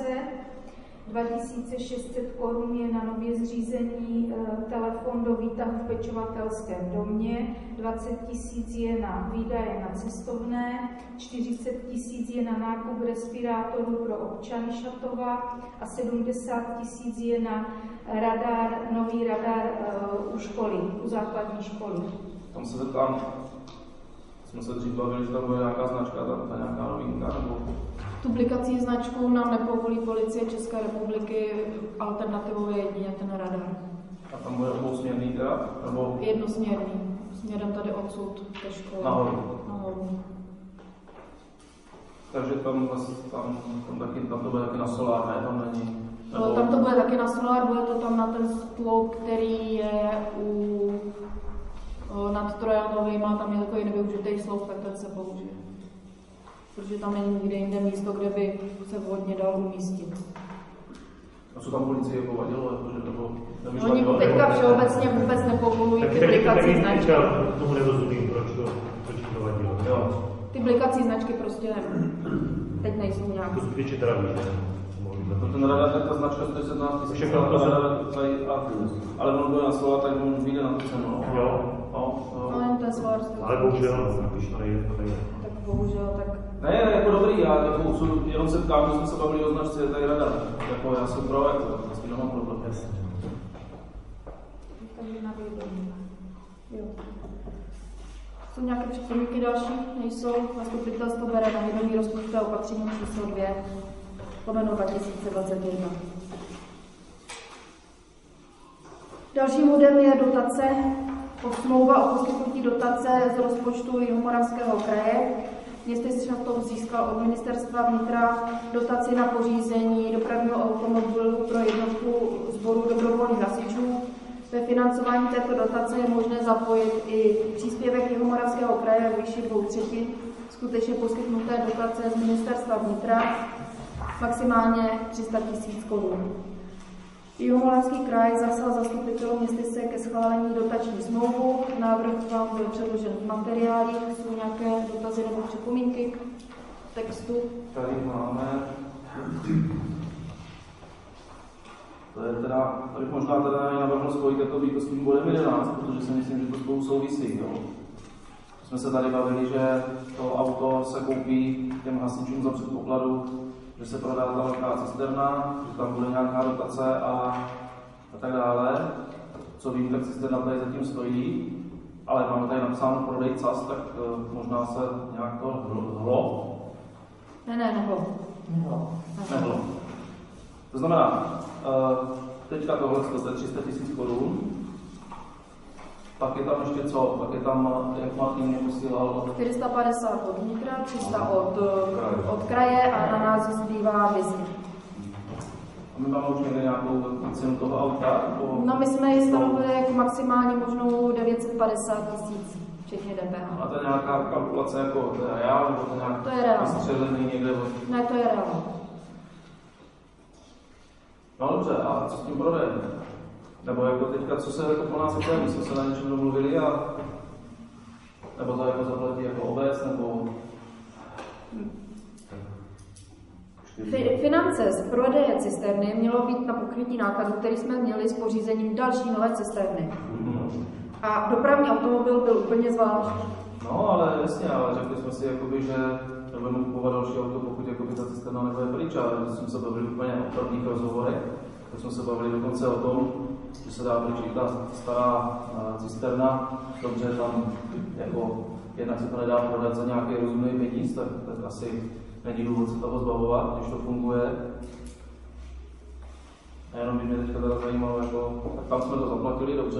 2600 korun je na nově zřízený telefon do výtahu v pečovatelském domě, 20 000 je na výdaje na cestovné, 40 000 je na nákup respirátorů pro občany Šatova a 70 000 je na radar, nový radar u školy, u základní školy. Tam se zeptám, jsme se dřív bavili, že tam bude nějaká značka, tam nějaká novinka, nebo... Duplikací značku nám nepovolí policie České republiky, alternativou je jedině ten radar. A tam bude obousměrný teda? Nebo... Jednosměrný, směrem tady odsud ke škole. Nahoru. Takže tam to bude taky na solár, ne? Tam není... Nebo... Tam to bude taky na solár, bude to tam na ten sloup, který je nad Trojanovým, tam je takový nevyužitý sloup, tak ten se použije. Protože tam není nikde jinde místo, kde by se vhodně dal umístit. A co tam policie povadilo? Oni teďka všeobecně vůbec nepovolují duplikací značky. Tomu nerozumím, proč to vadilo. Ty duplikací značky prostě teď nejsou nějak. To skutečně teda víš, to ten radar, tak ta značka 117 000, ale ono bude na solar, tak on vyjde na tu cenu. Jo. Ale ten solar... Ale bohužel, když to nejde, to nejde. Tak bohužel, tak... Ne, jako dobrý, já jenom se ptám, že jsme se bavili o značce, je tady radar. Jako já jsem pro, jako si nemám problém. Jsou nějaké připomínky další? Nejsou. Zastupitelstvo bere na vědomí rozpočtové opatření číslo 2/2021. Dalším bodem je dotace. Smlouva o poskytnutí dotace z rozpočtu Jihomoravského kraje. Město Šatov získal od ministerstva vnitra dotaci na pořízení dopravního automobilu pro jednotku sboru dobrovolných hasičů. Ve financování této dotace je možné zapojit i příspěvek Jihomoravského kraje v výši 2/3 skutečně poskytnuté dotace z ministerstva vnitra, maximálně 300 000 korun. Jihomoravský kraj zaslal zastupitelům městyse ke schválení dotační smlouvu. Návrh vám byl předložen v materiálích. Jsou nějaké dotazy nebo připomínky k textu? Tady máme. To je teda, tady možná teda navrhnu spojit to být s tím bodem 11, protože si myslím, že to spolu souvisí. Jo. Jsme se tady bavili, že to auto se koupí těm hasičům za předpokladu, že se prodá ta velká cisterna, že tam bude nějaká dotace a tak dále. Co vím, tak cisterna tady zatím stojí, ale máme tady napsáno prodej CAS, tak možná se nějak to hlo. Nehlo. To znamená, teďka tohle je 300 000 korun. Pak je tam ještě co? Pak je tam, jak Martin mě posílal? 450 od vnitra, 300 od kraje a na nás zbývá vizi. A my máme už někde nějakou cenu toho auta? No my jsme ji stanovili jako maximálně možnou 950 000, včetně DPH. A to je nějaká kalkulace jako reál, nebo to je nějak vystřelený někde? Ne, to je reál. No dobře, a co s tím prodejem? Nebo jako teďka, co se jako po nás chce, my jsme se na něčem domluvili a nebo to jako zaplatí jako obec, nebo... Finance z prodeje cisterny mělo být na pokrytí nákladů, který jsme měli s pořízením další nové cisterny. A dopravní automobil byl úplně zvlášť. No, ale jasně, ale řekli jsme si, jakoby, že nebudeme kupovat další auto, pokud jakoby, ta cisterna nebude pryč, ale když jsme se bavili úplně o prvních rozhovorech, tak jsme se bavili dokonce o tom, že se dá pryč i ta stará cisterna, dobře, tam jako jednak se to nedá prodat za nějaký rozumný peníz, tak asi není důvod se toho zbavovat, když to funguje. A jenom by mě teďka teda zajímalo, jako, tak tam jsme to zaplatili, dobře.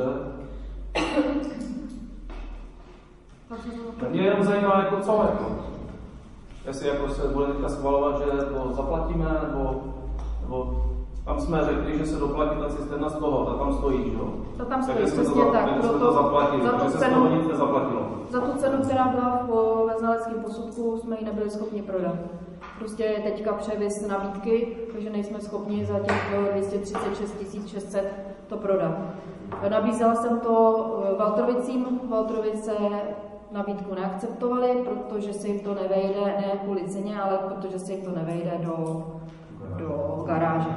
Mě jenom zajímá, jako co, jako. Jestli jako se bude teďka schvalovat, že to zaplatíme, nebo tam jsme řekli, že se doplatí ta cisterna z toho, ta tam stojí, že jo? To tam stojí, přesně tak. Proto jsme to zaplatili, protože se z toho nic nezaplatilo. Za tu cenu, která byla ve znaleckém posudku, jsme ji nebyli schopni prodat. Prostě je teďka převis nabídky, takže nejsme schopni za těch 236 600 to prodat. Nabízela jsem to Valtrovicím, Valtrovice nabídku neakceptovali, protože se jim to nevejde, ne kvůli ceně, ale protože se jim to nevejde do garáže.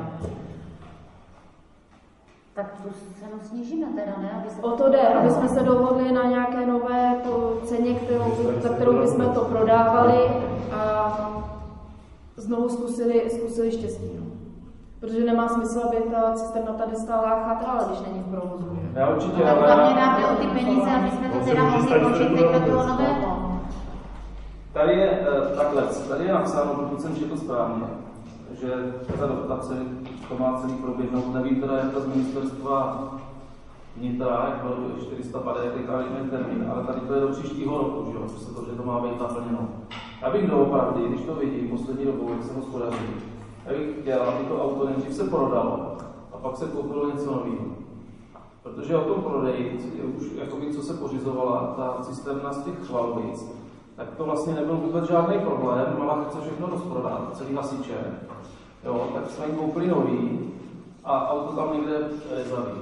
Tak tu cenu snížíme teda, ne? O to jde, aby jsme se dohodli na nějaké nové ceně, za kterou bychom to prodávali a znovu zkusili štěstí. No. Protože nemá smysl, aby ta cisterna tady stála a chátrala, když není v provozu. Já určitě, ale hlavně nám jde o ty peníze, aby jsme to teda mohli vložit teď do toho nového. Tady je takhle, tady je napsáno, pokud jsem četl správně, že ta dotace to má celý proběhnout. Nevím teda, jak to z ministerstva vnitra, jak bylo 450, jaký termín, ale tady to je do příštího roku, že to má být naplněno. Já bych doopravdy, když to vidím poslední dobou, jak jsem hospodařil, já bych chtěl, aby to auto nejdřív se prodalo a pak se koupilo něco nového. Protože o tom prodeji, už jakoby, co se pořizovala ta cisterna z těch Chvalovic, tak to vlastně nebyl vůbec žádný problém, Malach chce všechno rozprodat, celý hasiče. Jo, tak jsme jim koupili nový a auto tam někde rezaví.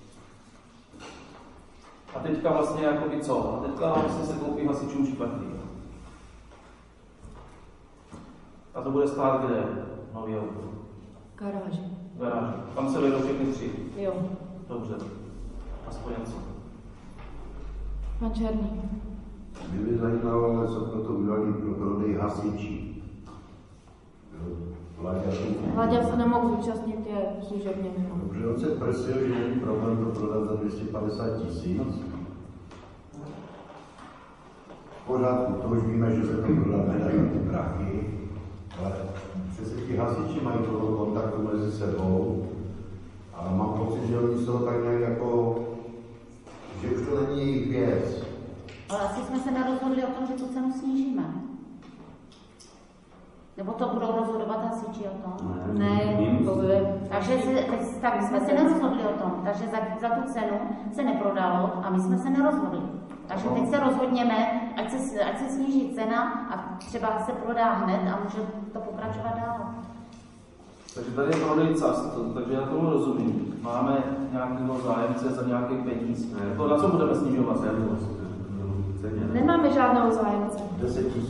A teďka vlastně jakoby co? A teďka vlastně se koupí hasičům špatný. A to bude stát kde? Nový auto? Garáže. Tam se vejdou všechny tři? Jo. Dobře. Aspoň něco. Pan Černý. Mě by zajímalo, co to udělali pro prodej hasičí. Láďa nemohl zúčastnit, je služebně mimo. Dobře, on se prsil, že není problém to prodat za 250 000. V pořádku, to už víme, že se to prodat nedá ty prachy, ale přece ti hasiči mají toho kontaktu mezi sebou a mám pocit, že oni jsou tak nějak jako, že už to není jejich věc. Ale asi jsme se nerozhodli o tom, že tu cenu snížíme. Nebo to budou rozhodovat hasiči o tom? Ne, to bude. Takže tak jsme se nerozhodli o tom. Takže za tu cenu se neprodalo a my jsme se nerozhodli. Takže teď se rozhodněme, ať se sníží cena a třeba se prodá hned a může to pokračovat dál. Takže tady je prodej cast, takže já tomu rozumím. Máme nějakého zájemce za nějaký peníz. To na co budeme snižovat? Nemáme žádného zájemce. 10 000.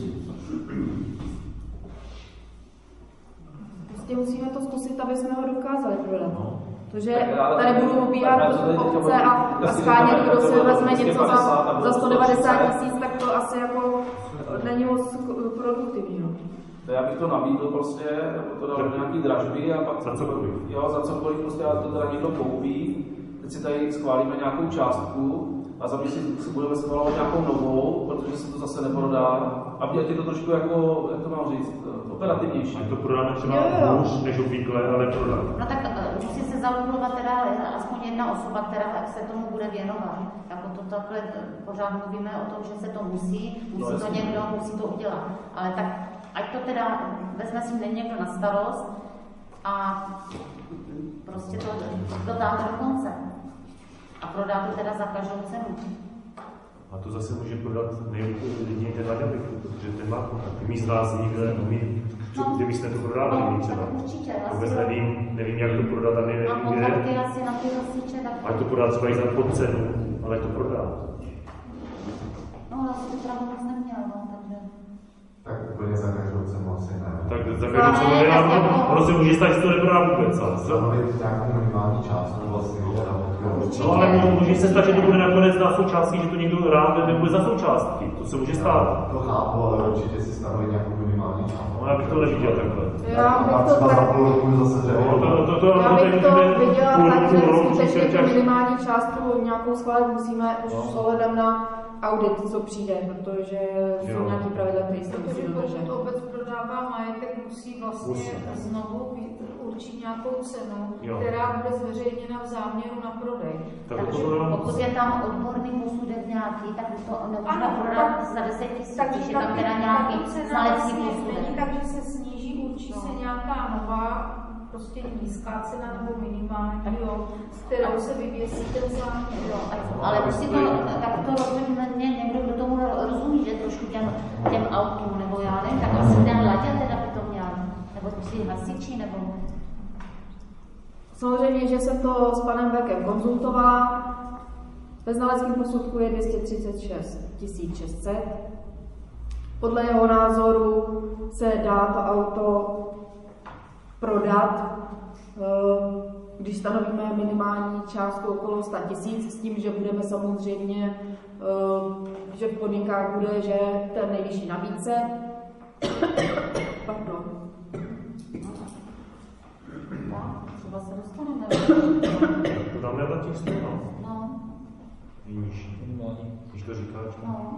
Prostě musíme to zkusit, aby jsme ho dokázali prodat. Protože tady budou ubíhat obce a schánět, kdo si vezme něco za 190 000, tak to asi jako není moc produktivní. To já bych to nabídl prostě, to dal do nějaký dražby a pak za cokoliv. Jo, za cokoliv prostě to teda někdo koupí. Teď si tady schválíme nějakou částku a za měsíc si budeme schvalovat nějakou novou, protože se to zase neprodá. A je to trošku jako, jak to mám říct, operativnější. A to prodáme třeba hůř než obvykle, ale prodáme. No tak musí se zaúkolovat teda aspoň jedna osoba, která se tomu bude věnovat. Jako to takhle pořád mluvíme o tom, že se to musí to někdo, musí to udělat. Ale tak ať to teda vezme si někdo na starost a prostě to dotáhne do konce. A prodá to teda za každou cenu. A to zase může prodat nejlidí ten Radabik, protože ten má kontakt. Mí z vás nikde, kdybyste to prodávali třeba. Určitě. Vůbec nevím, jak to prodat a nevím, kde. Kontakty asi na ty hasiče, tak... A to prodá třeba i za pod cenu, ale to prodá. No, já si to třeba moc neměl, no, takže... Tak úplně za každou cenu asi ne. Tak za každou cenu nedávno, ono se může stát, že to neprodá vůbec. Stanovit nějakou minimální částku vlastně. No ale může se stát, že to bude nakonec na součástky, že to někdo rád nebude za součástky. To se může stát. To chápu, ale určitě si stanovit nějakou minimální částku. No já bych to neviděl takhle. Já bych to za půl roku zase já bych to viděla tak, že skutečně tu minimální částku nějakou schválit musíme už s ohledem na audit, co přijde, protože jsou nějaké pravidla, které se musí dodržet. Pokud obec prodává majetek, musí vlastně znovu určit nějakou cenu, která bude zveřejněna v záměru na prodej. Takže pokud je tam odborný posudek nějaký, tak to nemůžeme prodat za 10 000, když je tam teda nějaký znalecký posudek. Není tak, že se sníží, určí se nějaká nová, prostě nízká cena nebo minimální, s kterou se vyvěsí ten záměr. Ale prostě to, tak to rozumí někdo, kdo tomu rozumí, že trošku těm autům, nebo já nevím, tak asi ten Ladě teda by to měl, nebo ti hasiči, nebo... Samozřejmě, že jsem to s panem Bekem konzultovala. Ve znaleckém posudku je 236 600. Podle jeho názoru se dá to auto prodat, když stanovíme minimální částku okolo 100 000, s tím, že budeme samozřejmě, že v podmínkách bude, že ten nejvyšší nabídce. Pardon. Třeba se dostaneme. To dáme na těch 100, no. Níž. Když to říkáš. No.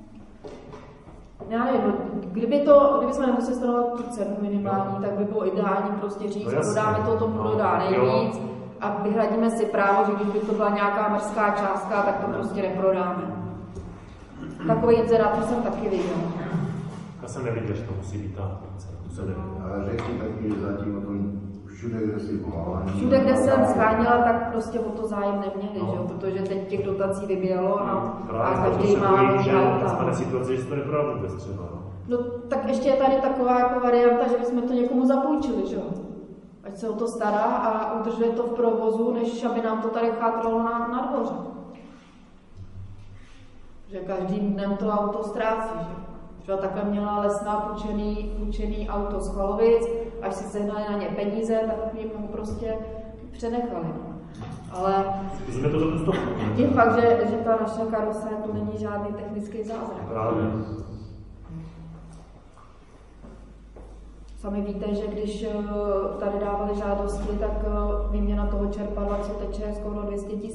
Já nevím, kdyby jsme nemuseli stanovat tu cenu minimální, tak by bylo ideální prostě říct, prodáme to, tomu dodá nejvíc a vyhradíme si právo, že když by to byla nějaká mořská částka, tak to prostě neprodáme. Takový inzerát jsem taky viděl. Já jsem neviděl, že to musí být ta cena. Ale řekni taky, že zatím o tom všude, kde si volala. Všude, kde jsem scháněla, tak prostě o to zájem neměli, že? Protože teď těch dotací vybělo a každý má nový auta. Stane situace, že se to neprodá vůbec třeba. No tak ještě je tady taková jako varianta, že bychom to někomu zapůjčili, že jo? Ať se o to stará a udržuje to v provozu, než aby nám to tady chátralo na dvoře. Že každým dnem to auto ztrácí, že? Třeba takhle měla Lesná půjčený auto z Chvalovic, až si sehnali na ně peníze, tak jim ho prostě přenechali. Ale je fakt, že ta naše karosa to není žádný technický zázrak. Sami víte, že když tady dávali žádosti, tak výměna toho čerpadla, co teče, je skoro 200 000.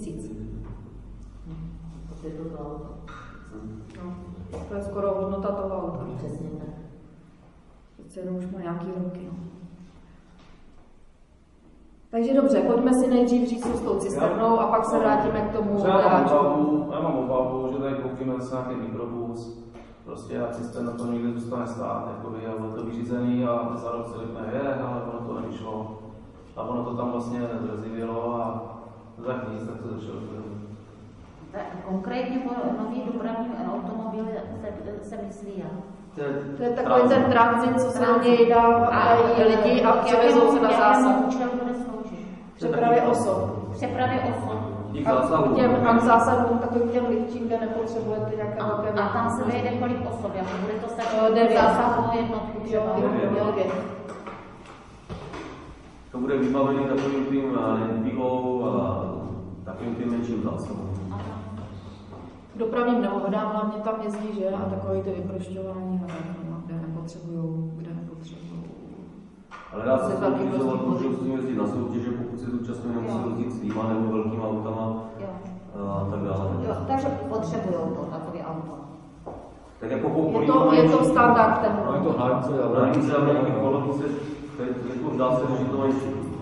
To je skoro hodnota toho auta. Přesně tak. Přece jenom už má nějaký roky. No. Takže dobře, pojďme si nejdřív říct s tou cisternou a pak se vrátíme k tomu. Já mám obavu, že tady koupíme zase nějaký mikrobus, prostě a cisterna to nikdy zůstane stát, jakoby, a bylo to vyřízený a za rok se řekne, ale ono to nevyšlo. A ono to tam vlastně nezrezivělo a tak nic, tak to začalo. Konkrétně po nový dopravní automobil se myslí jak? To je takový ten tranzit, co se na něj dávají lidi a převezou se na zásah. Přepravě osob. Přepravě osob. A těm zásadům, takovým těm lidčím, kde nepotřebujete nějaké velké. A tam se vejde kolik osob? Jako bude to se 9 zásahovou jednotku třeba? 9. To bude vybavený takovým tím nebílou a takovým tím menším zásobem. Dopravním nehodám, hlavně tam jezdí, že? A takový ty vyprošťování, kde nepotřebují. Ale dá se zorganizovat, že musím jezdit na soutěže, pokud se zúčastňují, nemusí jezdit s týma nebo velkýma autama a tak dále. Jo, takže potřebují to takové auto. Tak jako po je to standard ten. No je to hranice a nějaký kolony se, jako dá se, že to mají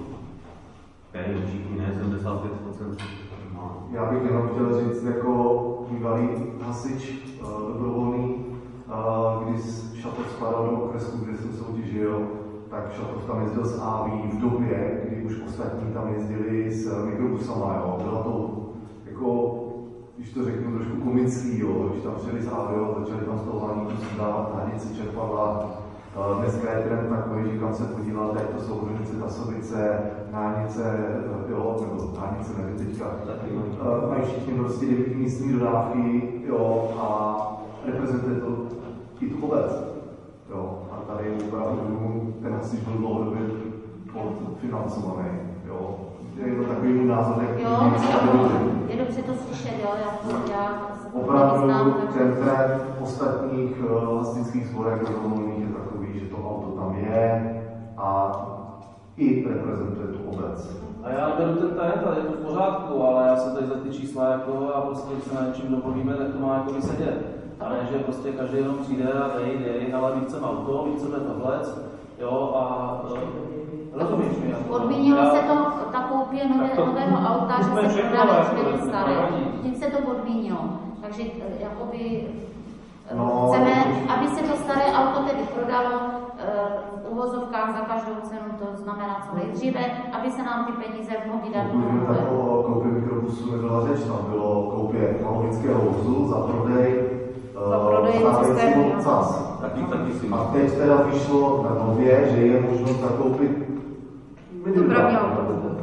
všichni, ne, 75%. Já bych jenom chtěl říct, jako bývalý hasič dobrovolný, když Šatov spadal do okresku, kde jsem soutěžil, tak Šatov tam jezdil s AV v době, kdy už ostatní tam jezdili s mikrobusama, jo. Bylo to jako, když to řeknu trošku komický, jo, když tam přijeli s AV, začali tam z toho hlavní dávat hranici čerpadla. Dneska je trend takový, že kam se podíval, tak to jsou hranice Tasovice, Nánice, jo, nebo Nánice nevím teďka. Mají všichni prostě 9 místní dodávky, jo, a reprezentuje to i tu obec, jo. A tady opravdu ten hasič byl dlouhodobě podfinancovaný, jo. Je to takový můj názor, jak je dobře to slyšet, jo, já opravdu ten trend ostatních hasičských sborech dobrovolných je takový, že to auto tam je a i reprezentuje tu obec. A já beru ten trend, ale je to v pořádku, ale já se tady za ty čísla jako a prostě když se na něčím domluvíme, tak to má jako vysedět. A ne, že prostě každý jenom přijde a dej, ale my chceme auto, my chceme tohle, jo, a rozumíš mi? Podmínilo se to ta koupě nového auta, že se prodali zbyly staré. Tím se to podmínilo. Takže jakoby chceme, aby se to staré auto tedy prodalo v uvozovkách za každou cenu, to znamená co nejdříve, aby se nám ty peníze mohly dát. Tak o koupě mikrobusu nebyla řeč, tam bylo koupě ekologického vozu za prodej stávajícího CAS. A teď teda vyšlo na nově, že je možnost zakoupit dopravní auto.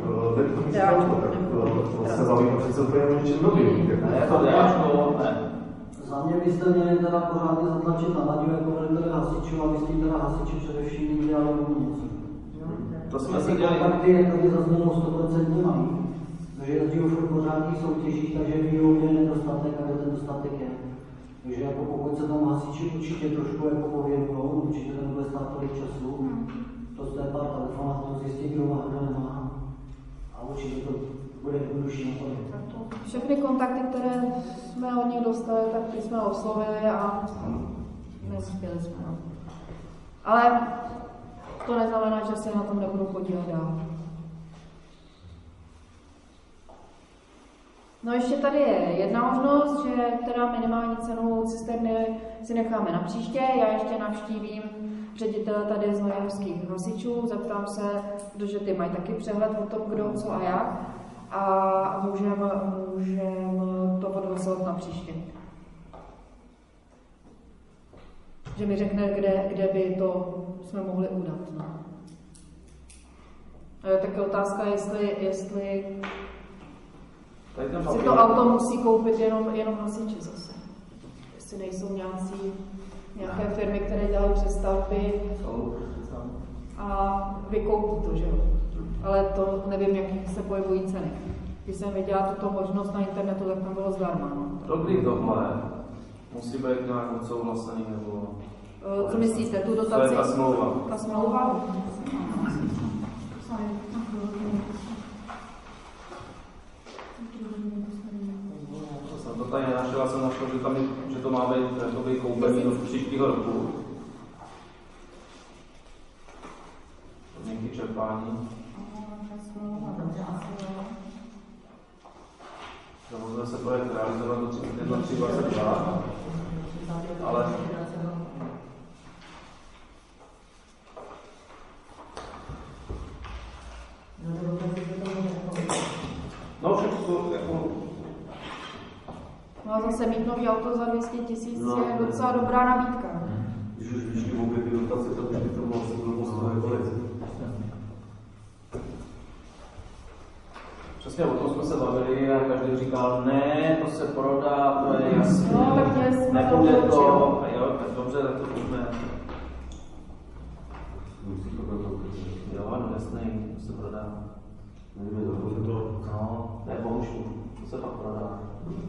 To se bavíme přece úplně o něčem novým. Ne, to DAčko, ne. Za mě byste měli teda pořádně zatlačit na Naďu jako velitele hasičů, abyste teda hasiči především dělali něco. To jsme si dělali. Kontakty, jak tady zaznělo, 100% mají. Takže jezdí už v pořádných soutěžích, takže ví, kde je nedostatek a kde ten dostatek je. Takže jako pokud se tam hasiči určitě trošku jako povědnou, určitě to nebude stát tolik času, to je pár telefonátů, zjistit, kdo má, kdo nemá. A určitě to bude jednodušší. Všechny kontakty, které jsme od nich dostali, tak ty jsme oslovili a neuspěli jsme. Ale to neznamená, že se na tom nebudu podívat dál. No ještě tady je jedna možnost, že teda minimální cenu cisterny si necháme na příště. Já ještě navštívím ředitele tady z Nojemských hasičů, zeptám se, protože ty mají taky přehled o tom, kdo, co a jak. A můžeme to odhlasovat na příště. Že mi řekne, kde by to jsme mohli udat. No. A je taky otázka, jestli si to auto musí koupit jenom hasiči zase. Jestli nejsou nějaké firmy, které dělají přestavby a vykoupí to, že jo. Ale to nevím, jaký se pohybují ceny. Když jsem viděla tuto možnost na internetu, tak tam bylo zdarma. No. Dobrý tohle musí být nějak odsouhlasený nebo Co myslíte, tu dotaci? To je ta smlouva. Ta smlouva? Jsem to tady nenašel, jsem našel, že to má být koupený do příštího roku. Podmínky čerpání. Samozřejmě se projekt realizovat do 31.3.22, ale no všechno to jako... No a zase mít nový auto za 200 000 je docela dobrá nabídka. Když už vyšly vůbec ty dotace, tak už by to mohlo se bylo konec. Přesně o tom jsme se bavili a každý říkal, ne, to se prodá, to je jasné. No, tak nebude to, jo, tak dobře, tak to půjde. Jo, no jasný, to se prodá. No, nebo už, to se pak prodá.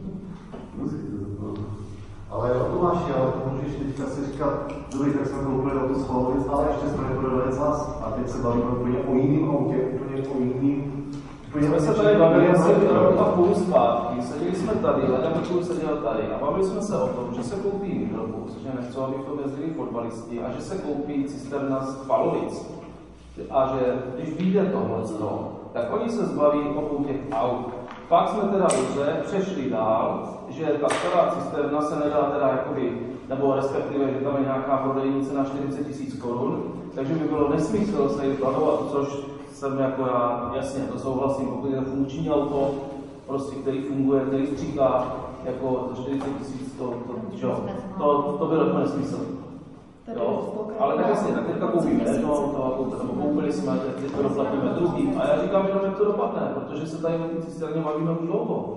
Ale o to máš, ale to můžeš teďka si říkat, dobrý, tak jsme koupili auto schvalovit, ale ještě jsme neprodali zas. A teď se bavíme úplně o jiným autě, úplně o jiným. My se tady bavili asi rok a půl zpátky, seděli jsme tady, Leda Mikulů seděl tady a bavili jsme se o tom, že se koupí mikrobus, že nechcou, aby to jezdili fotbalisti a že se koupí cisterna z Palovic. A že když vyjde tohle, tak oni se zbaví obou těch aut. Pak jsme teda dobře přešli dál, že ta stará cisterna se nedá teda jakoby, nebo respektive, že tam je nějaká prodejní cena 40 000 korun, takže by bylo nesmysl se jít platovat, což jsem jako já, jasně, to souhlasím, pokud je to funkční auto, prostě, který funguje, který stříká jako za 40 000, to bylo jako nesmysl. Jo, ale tak jasně, tak teďka koupíme jedno auto, nebo koupili jsme, teď to doplatíme druhý. A já říkám jenom, jak to dopadne, protože se tady o té cisterně bavíme už dlouho.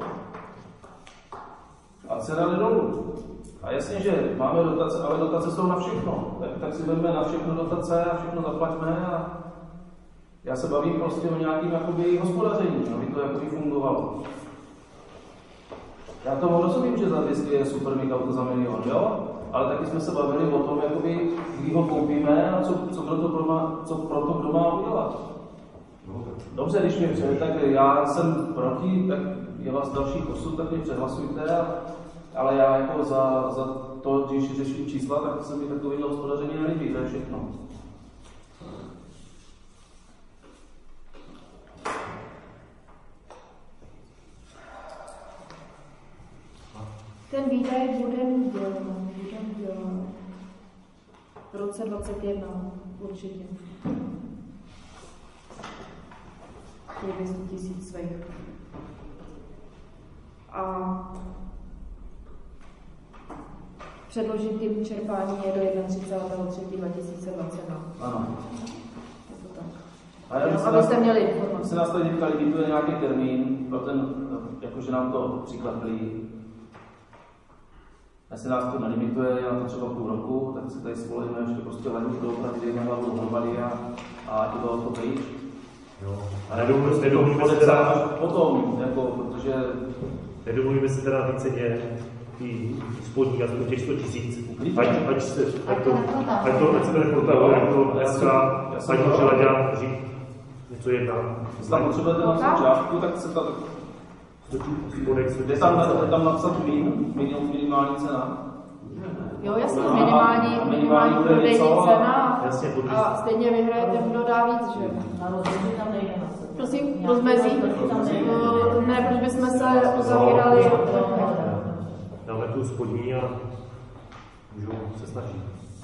A cena jde dolů. A jasně, že máme dotace, ale dotace jsou na všechno. Tak si vezmeme na všechno dotace a všechno zaplaťme a já se bavím prostě o nějakým jakoby hospodaření, aby to jakoby fungovalo. Já tomu rozumím, že za 200 je super mít auto za 1 000 000, jo? Ale taky jsme se bavili o tom, jakoby, kdy ho koupíme a co pro to kdo má udělat. Dobře, když mě přeje, tak já jsem proti, tak je vás dalších 8, tak mě přehlasujte, ale já jako za to, když řeším čísla, tak se mi takovýhle hospodaření nelíbí, to je všechno. Ten výdaj bude mít v roce 2021 určitě. Těch 200 000 svých. A předložit jim čerpání je do 31.3.2022. Ano. Je to tak. A já abyste měli informace. Se nás tady teďka limituje nějaký termín, pro ten, jakože nám to příklad blí. Jestli nás to nelimituje, já to třeba půl roku, tak se tady spolehne, že prostě lední to opravdu jde na hlavu dohromady a ať to bylo to pryč. A nedomluvíme se teda potom, jako, protože... Nedomluvíme se teda na té ceně tý spodní, aspoň těch 100 000. Ať se to neprotahuje, jak to dneska, ať může Laďa říct něco jedna. Jestli tam potřebujete napsat částku, tak se ta... Je tam napsat minimální cena? Jo, jasně, minimální prodejní cena a stejně vyhrajete, kdo dá víc, že? Prosím, rozmezí? Ne, proč bychom se uzavírali? Dáme tu spodní a můžou se snažit.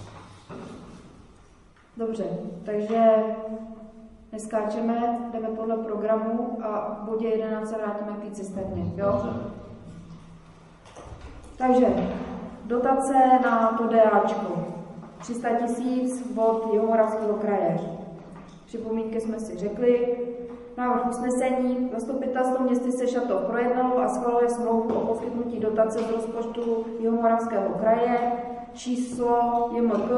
Dobře, takže neskáčeme, jdeme podle programu a v bodě 11 se vrátíme k té cisterně, jo? Takže dotace na to DAčko. 300 000 od Jihomoravského kraje. Připomínky jsme si řekli. Návrh usnesení. Zastupitelstvo města Sešatov projednalo a schvaluje smlouvu o poskytnutí dotace z rozpočtu Jihomoravského kraje číslo JMK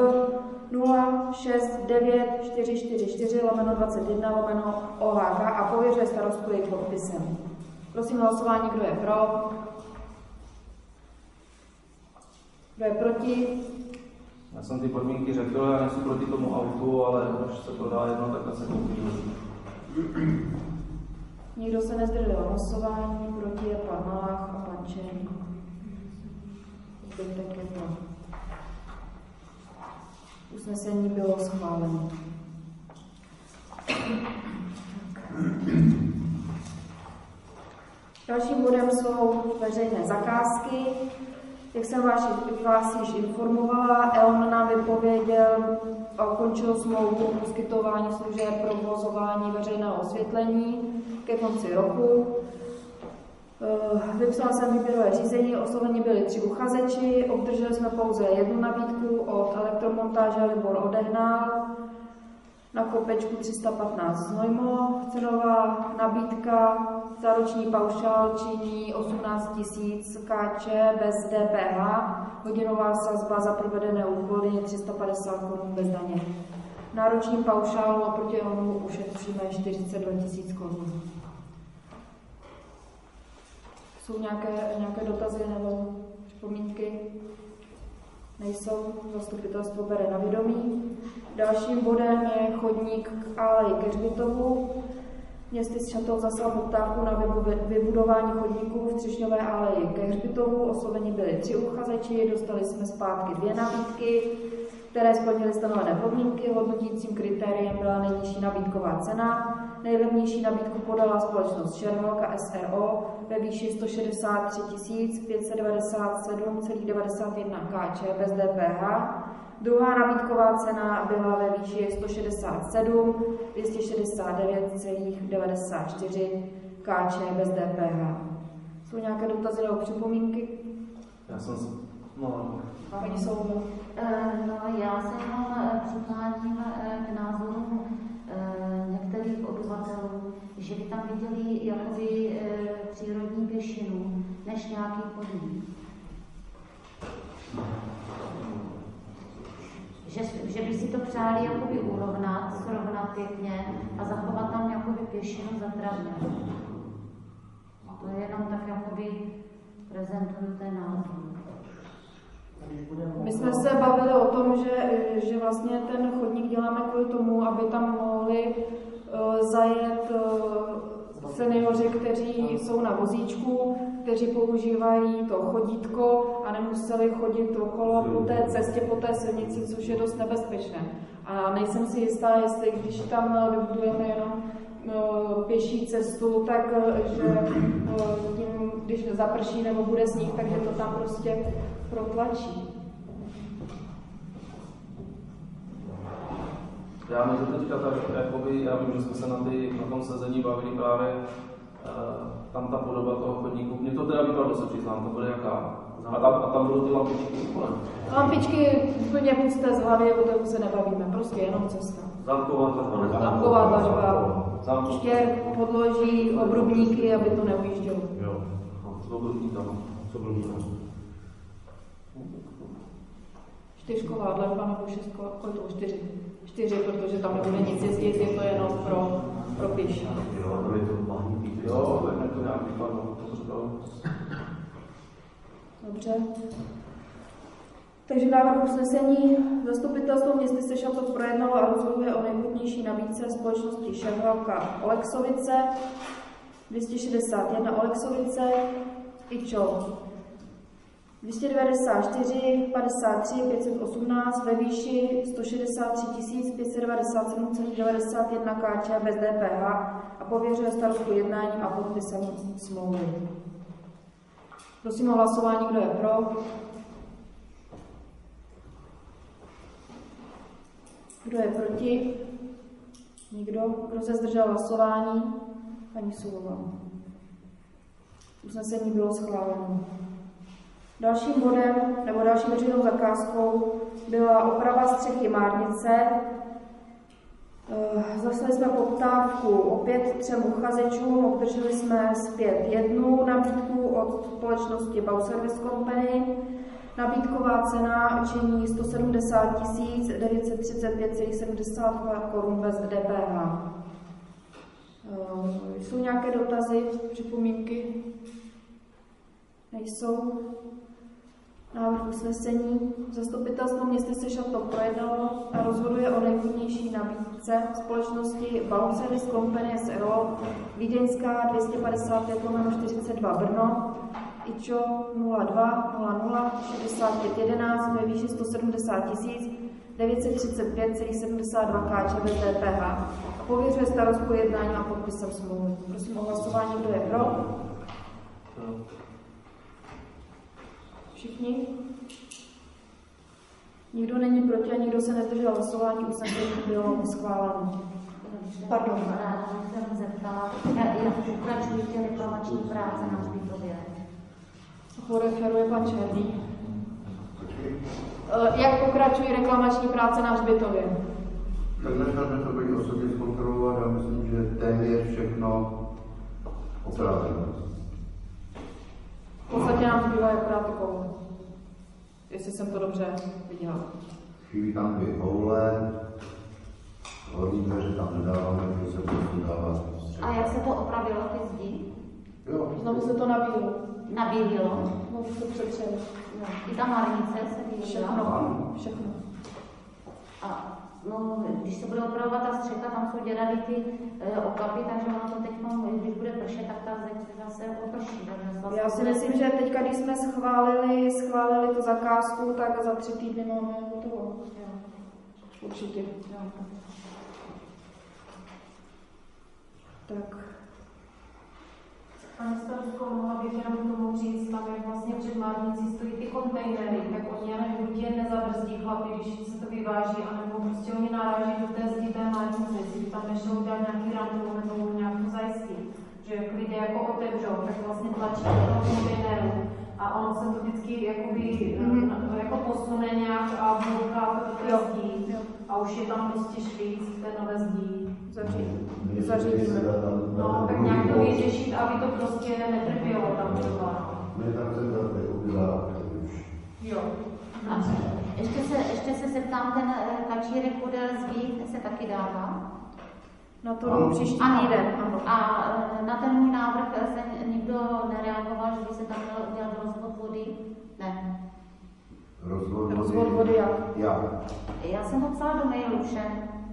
06944/21/OHK a pověřuje starostku jejich podpisem. Prosím hlasování, kdo je pro? Kdo je proti? Já jsem ty podmínky řekl, já nejsem proti tomu autu, ale až se prodá jedno, tak se koupí. Nikdo se nezdržel hlasování, proti je pan Malách a pan Čen. Zbytek je pro. Usnesení bylo schváleno. Dalším bodem jsou veřejné zakázky. Jak jsem vás již informovala, EON nám vypověděl a ukončil smlouvu o poskytování služeb pro provozování veřejného osvětlení ke konci roku. Vypsala jsem výběrové řízení, osloveni byli 3 uchazeči, obdrželi jsme pouze 1 nabídku od elektromontáže Libor Odehnal na kopečku 315 Znojmo. Cenová nabídka za roční paušál činí 18 000 Kč bez DPH, hodinová sazba za provedené úkoly je 350 Kč bez daně. Na ročním paušálu oproti onu ušetříme 42 000 Kč. Jsou nějaké dotazy nebo připomínky? Nejsou, zastupitelstvo bere na vědomí. Dalším bodem je chodník k aleji ke hřbitovu. Město Šatov zaslal poptávku na vybudování chodníků v Třešňové aleji ke hřbitovu. Osloveni byli 3 uchazeči, dostali jsme zpátky 2 nabídky, které splnily stanovené podmínky. Hodnotícím kritériem byla nejnižší nabídková cena. Nejlevnější nabídku podala společnost Šerhalka SRO ve výši 163 597,91 Kč bez DPH. Druhá nabídková cena byla ve výši 167 269,94 Kč bez DPH. Jsou nějaké dotazy nebo připomínky? Já jsem Paní Soubor. Já se jenom přikláním k názoru některých obyvatelů, že by tam viděli jakoby přírodní pěšinu než nějaký chodník. Že by si to přáli jakoby urovnat, srovnat pěkně a zachovat tam jakoby pěšinu zatravně. To je jenom tak jakoby prezentuju ten názor. My jsme se bavili o tom, že vlastně ten chodník děláme kvůli tomu, aby tam mohli zajet seniori, kteří jsou na vozíčku, kteří používají to chodítko a nemuseli chodit okolo po té cestě, po té silnici, což je dost nebezpečné. A nejsem si jistá, jestli když tam vybudujeme jenom pěší cestu, tak že tím, když zaprší nebo bude sníh, takže to tam prostě protlačí. Já můžu teďka tak, jakoby, já vím, že jsme se na tom sezení bavili právě tam ta podoba toho chodníku. Mně to teda vypadlo, se přiznám, to bude jaká. A tam budou ty lampičky. Lampičky úplně pusté z hlavy, o tom se nebavíme, prostě jenom cesta. Zámková tlačba. Zámková tlačba. Štěr, podloží, obrubníky, aby to neujíždělo. Jo. Co byl mít? 4 dlažba nebo 6, kolik to 4? 4, protože tam nebude nic jezdit, je to jenom pro pěší. Jo, tam je to bahní pít. Jo, tak to nějak vypadlo. Dobře. Takže návrh usnesení. Zastupitelstvo města Šatov projednalo a rozhoduje o nejvhodnější nabídce společnosti Šerhalka Olexovice 261 Olexovice IČO 294 53 518 ve výši 163 597,91 Kč bez DPH a pověřuje starostku jednáním a podpisem smlouvy. Prosím o hlasování, kdo je pro. Kdo je proti? Nikdo. Kdo se zdržel hlasování? Paní Sulová. Usnesení bylo schváleno. Dalším bodem, nebo další veřejnou zakázkou byla oprava střechy Márnice. Zaslali jsme poptávku opět 3 uchazečům, obdrželi jsme zpět 1 nabídku od společnosti Bauservice Company. Nabídková cena činí 170 935,72 Kč bez DPH. Jsou nějaké dotazy, připomínky? Nejsou. Návrh usnesení. Zastupitelstvo města Sešatov projednalo a rozhoduje o nejvhodnější nabídce společnosti Bauceris Company S.r.o. Vídeňská 255/42 Brno, IČO 02 65 11 ve výši 170 935,72 Kč bez DPH a pověřuje starostku jednání a podpisem smlouvy. Prosím o hlasování, kdo je pro. Všichni? Nikdo není proti a nikdo se nezdržel hlasování, usnesení bylo schváleno. Pardon. Ráda bych se zeptala, jak pokračují ty reklamační práce na hřbitově? Referuje pan Černý. Jak pokračují reklamační práce na hřbitově? Tak necháme to být osobně zkontrolovat, já myslím, že téměř všechno opraveno. V podstatě nám zbývá akorát ty koule. Jestli jsem to dobře viděla. Chybí tam 2 koule, horní dveře tam nedáváme, protože se prostě dává. A jak se to opravilo, ty zdi? Jo. Znovu se to nabíjelo. Nabíjelo? Znovu se to přetřelo. I ta marnice se vyjela? Všechno. A no, když se bude opravovat ta střecha, tam jsou děravý ty okapy, takže ono to teď, když bude pršet, tak ta zeď zase oprší. Já si myslím, že teďka, když jsme schválili tu zakázku, tak za 3 týdny máme hotovo. Určitě. Tak. Pane starostko, mohla bych jenom k tomu říct, tam jak vlastně před Márnicí stojí ty kontejnery, tak oni buď je nezabrzdí chlapi, když se to vyváží, anebo prostě oni naráží do té zdi té Márnice, jestli tam nešlo udělat nějaký random nebo nějak to zajistit. Že jak lidé jako otevřou, tak vlastně tlačí do toho kontejneru a ono se to vždycky jakoby, jako posune nějak a vlouká to do té zdí. A už je tam prostě švíc v té nové zdí. Zařídíme. No, tak nějak to vyřešit, aby to prostě netrpělo tam třeba. My tam chceme dát udělat už. Jo. A ještě se zeptám, ten kačírek podél zdí se taky dává? Na to příští týden. A na ten můj návrh se nikdo nereagoval, že by se tam měl udělat rozvod vody? Ne. Rozvod vody jak? Já jsem to psala do mailu všem.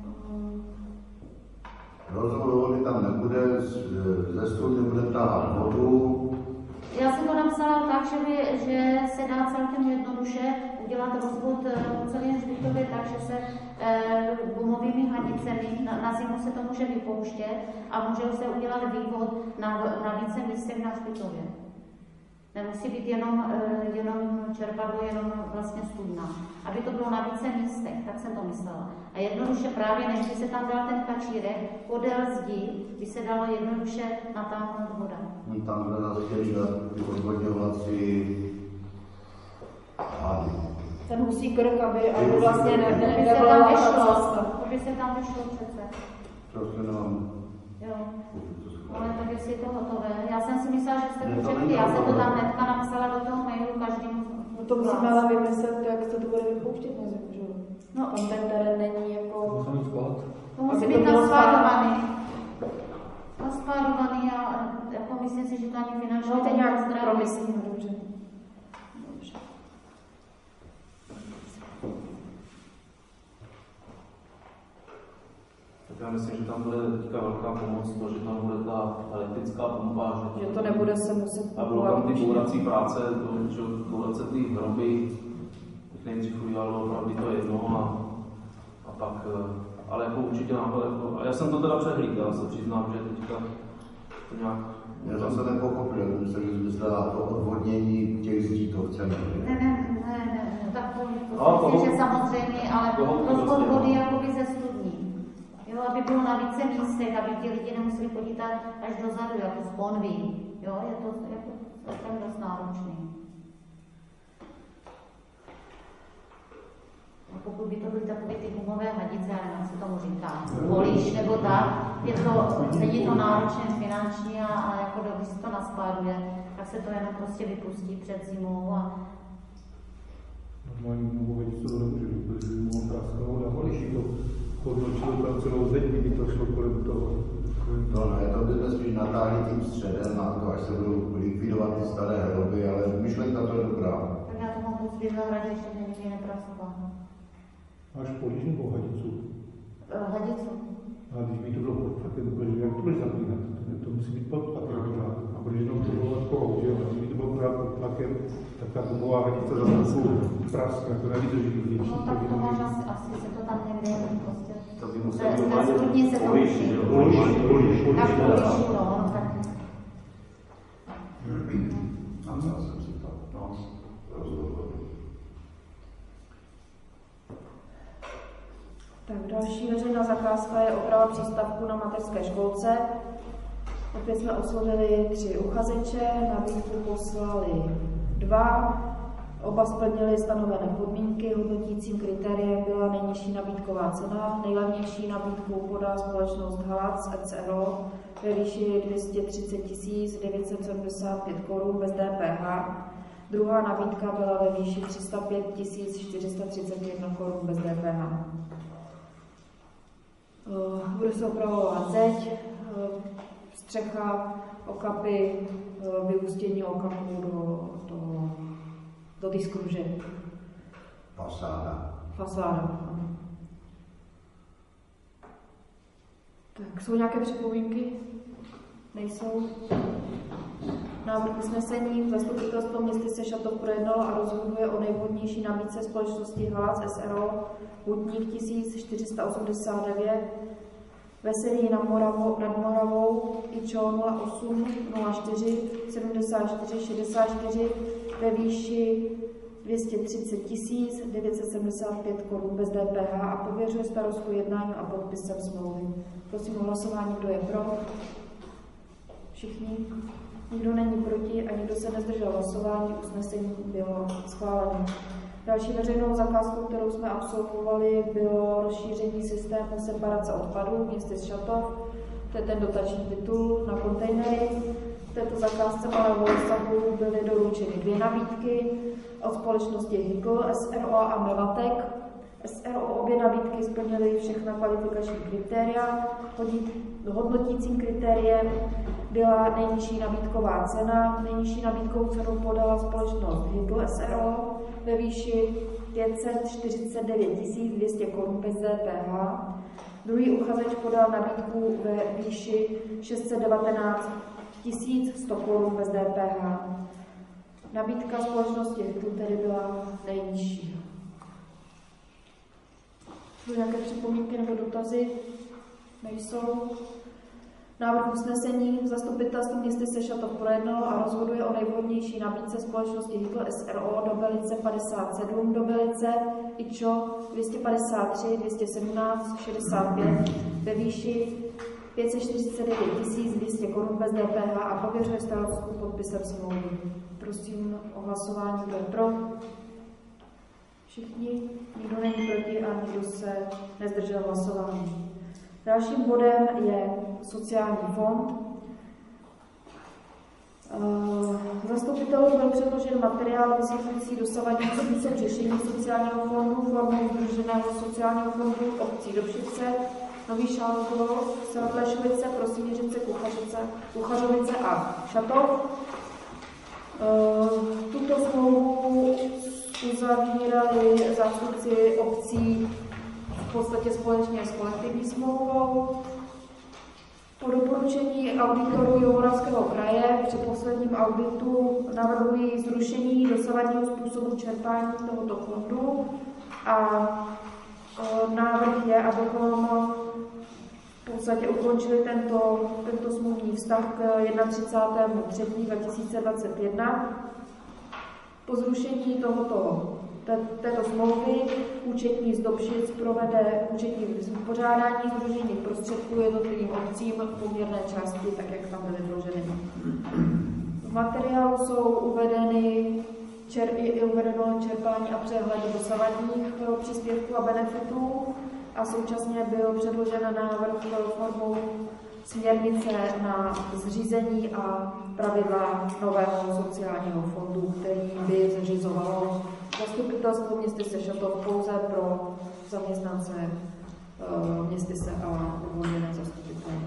Rozvod vody tam nebude, ze studny bude tahat vodu. Já jsem to napsala tak, že se dá celkem jednoduše udělat rozvod po celém hřbitově tak, že se gumovými hadicemi na zimu se to může vypouštět a může se udělat vývod na více místech na hřbitově. Nemusí být jenom čerpadlo, jenom vlastně studna. Aby to bylo na více místech, tak jsem to myslela. A jednoduše právě, než by se tam dal ten kačírek, podél zdi by se dalo jednoduše natáhnout voda. Tam bude zase ty odvodňovací hády. Ten husí krk, aby vlastně nebyla cesta. Aby se tam vyšlo přece. Prostě nemám. Jo. Ale tak jestli je to hotové. Já jsem si myslela, že jste to řekli. Já jsem to tam hnedka napsala do toho mailu každému. No to musíme ale vymyslet, jak se to bude vypouštět na zimu, že jo? No. Tam ten terén není jako... To musí být naspádovaný. Naspádovaný a jako myslím si, že to ani finančně... No to nějak promyslíme, dobře. Já myslím, že tam bude teďka velká pomoc, to, že tam bude ta elektrická pompa, že to nebude se muset... A budou tam ty bourací práce, bourace ty hroby, tak nejdřív udělalo opravdu to jedno a pak, ale jako určitě náhle, a já jsem to teda přehlídl, já se přiznám, že teďka to nějak... Já jsem se nepochopil, myslím, že myslela to odvodnění těch zdí, to chceme. Ne, tak to že samozřejmě, ale rozvod vody jakoby ze studní. Jo, aby bylo na více místech, aby ti lidi nemuseli chodit až dozadu, jako z konví. Jo, je to jako celkem dost náročný. A pokud by to byly takové ty gumové hadice, já nevím, jak se tomu říká, políš nebo tak, není to náročné finančně, ale jako když se to naspáduje, tak se to jenom prostě vypustí před zimou a normální gumovou hadice to nemůže být, protože gumovou praskou na poliši to podnočilo tam celou zeď, kdyby to šlo kolem toho. To ne, to by spíš natáhli tím středem a to, až se budou likvidovat ty staré hroby, ale myšlenka to je dobrá. Tak já to mám v zahradě ještě nikdy nepracovala. Máš políž nebo hadicu? Hadicu. A když by to bylo pod tlakem, jak to bude zapínat? To musí být pod tlakem. A když jenom to bylo takovou, že když by to bylo pořád pod tlakem, tak ta gumová hadice za takovou prask, jako nevydrží větší. No tak to máš asi se to tam někde prostě. To by muselo být studně se to políž, tak políž, no, tak. Napsal jsem si to. Tak další veřejná zakázka je oprava přístavku na mateřské školce. Opět jsme oslovili 3 uchazeče, nabídku poslali 2. Oba splnili stanovené podmínky, hodnotícím kritériem byla nejnižší nabídková cena. Nejlevnější nabídku podala společnost Halac SRO ve výši 230 975 korun bez DPH. Druhá nabídka byla ve výši 305 431 korun bez DPH. Bude se opravovat zeď, střecha, okapy, vyústění okapů do té skruže. Fasáda. Tak, jsou nějaké připomínky? Nejsou? Návrh usnesení. Zastupitelstvo města Sešatov projednalo a rozhoduje o nejvhodnější nabídce společnosti Halac SRO Hutník 1489 Veselí nad Moravou IČO 08 04 74 64 ve výši 230 975 korun bez DPH a pověřuje starostku jednání a podpisem smlouvy. Prosím o hlasování, kdo je pro. Všichni? Nikdo není proti a nikdo se nezdržel hlasování. Usnesení bylo schváleno. Další veřejnou zakázkou, kterou jsme absolvovali, bylo rozšíření systému separace odpadů v městě Šatov. To je ten dotační titul na kontejnery. V této zakázce malého rozsahu byly doručeny 2 nabídky od společnosti Hikl SRO a Mevatek. SRO obě nabídky splnily všechna kvalifikační kritéria. Hodnotícím kritériem byla nejnižší nabídková cena. Nejnižší nabídkovou cenu podala společnost Hikl SRO ve výši 549 200 korun bez DPH. Druhý uchazeč podal nabídku ve výši 619 100 korun bez DPH. Nabídka společnosti Hikl tedy byla nejnižší. Jsou nějaké připomínky nebo dotazy? Nejsou. Návrh usnesení. Zastupitelstvo města Sešatov projednalo a rozhoduje o nejvhodnější nabídce společnosti Hikl SRO Dobelice 57 Dobelice IČO 253 217 65 ve výši 549 200 korun bez DPH a pověřuje starostku podpisem smlouvy. Prosím o hlasování, kdo je pro. Všichni, nikdo není proti a nikdo se nezdržel hlasování. Dalším bodem je sociální fond. Zastupitelům byl předložen materiál vysvětlující dosavadní způsob řešení sociálního fondu formou Sdruženého sociálního fondu obcí Dobšice, Nový Šálkov, Sedlešovice, Prostějměřice, Kuchařovice a Šatov. Tuto smlouvu uzavírali zástupci obcí v podstatě společně s kolektivní smlouvou. Po doporučení auditorů Jihomoravského kraje při posledním auditu navrhují zrušení dosavadního způsobu čerpání tohoto fondu a návrh je, abychom v podstatě ukončili tento smluvní vztah k 31.3.2021. Po zrušení této smlouvy účetní z Dobšic provede účetní vypořádání sdružených prostředků jednotlivým obcím v poměrné části, tak jak tam byly vloženy. V materiálu jsou uvedeno čerpání a přehled dosavadních příspěvků a benefitů a současně byl předložen návrh formou směrnice na zřízení a pravidla nového sociálního fondu, který by zřizovalo zastupitelstvo města Sešatov pouze pro zaměstnance městyse a uvolněné zastupitele.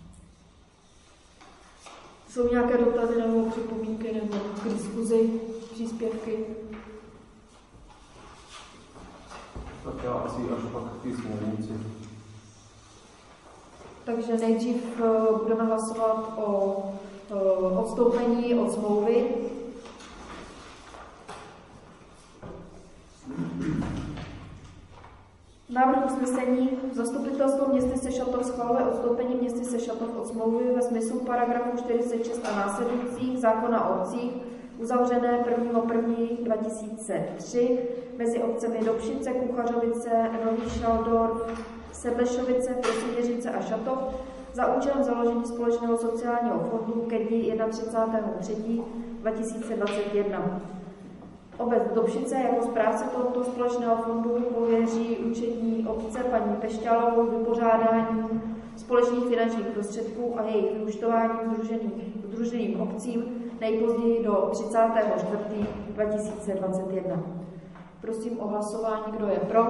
Jsou nějaké dotazy nebo připomínky nebo k diskuzi? příspěvky. Tak já asi až pak ty směrnici. Takže nejdřív budeme hlasovat o odstoupení od smlouvy. Návrh usnesení. Zastupitelstvo města Sešatov schvaluje odstoupení města Sešatov od smlouvy ve smyslu paragrafu 46 a následujících zákona o obcích uzavřené 1.1.2003 mezi obcemi Dobšice, Kuchařovice, Nový Šaldorf, Sedlešovice, Prostěměřice a Šatov za účelem založení společného sociálního fondu ke dni 31.3.2021. Obec Dobšice jako správce tohoto společného fondu pověří účetní obce paní Pešťálovou vypořádání společných finančních prostředků a jejich vyúčtováním sdruženým obcím nejpozději do 30.4.2021. Prosím o hlasování, kdo je pro.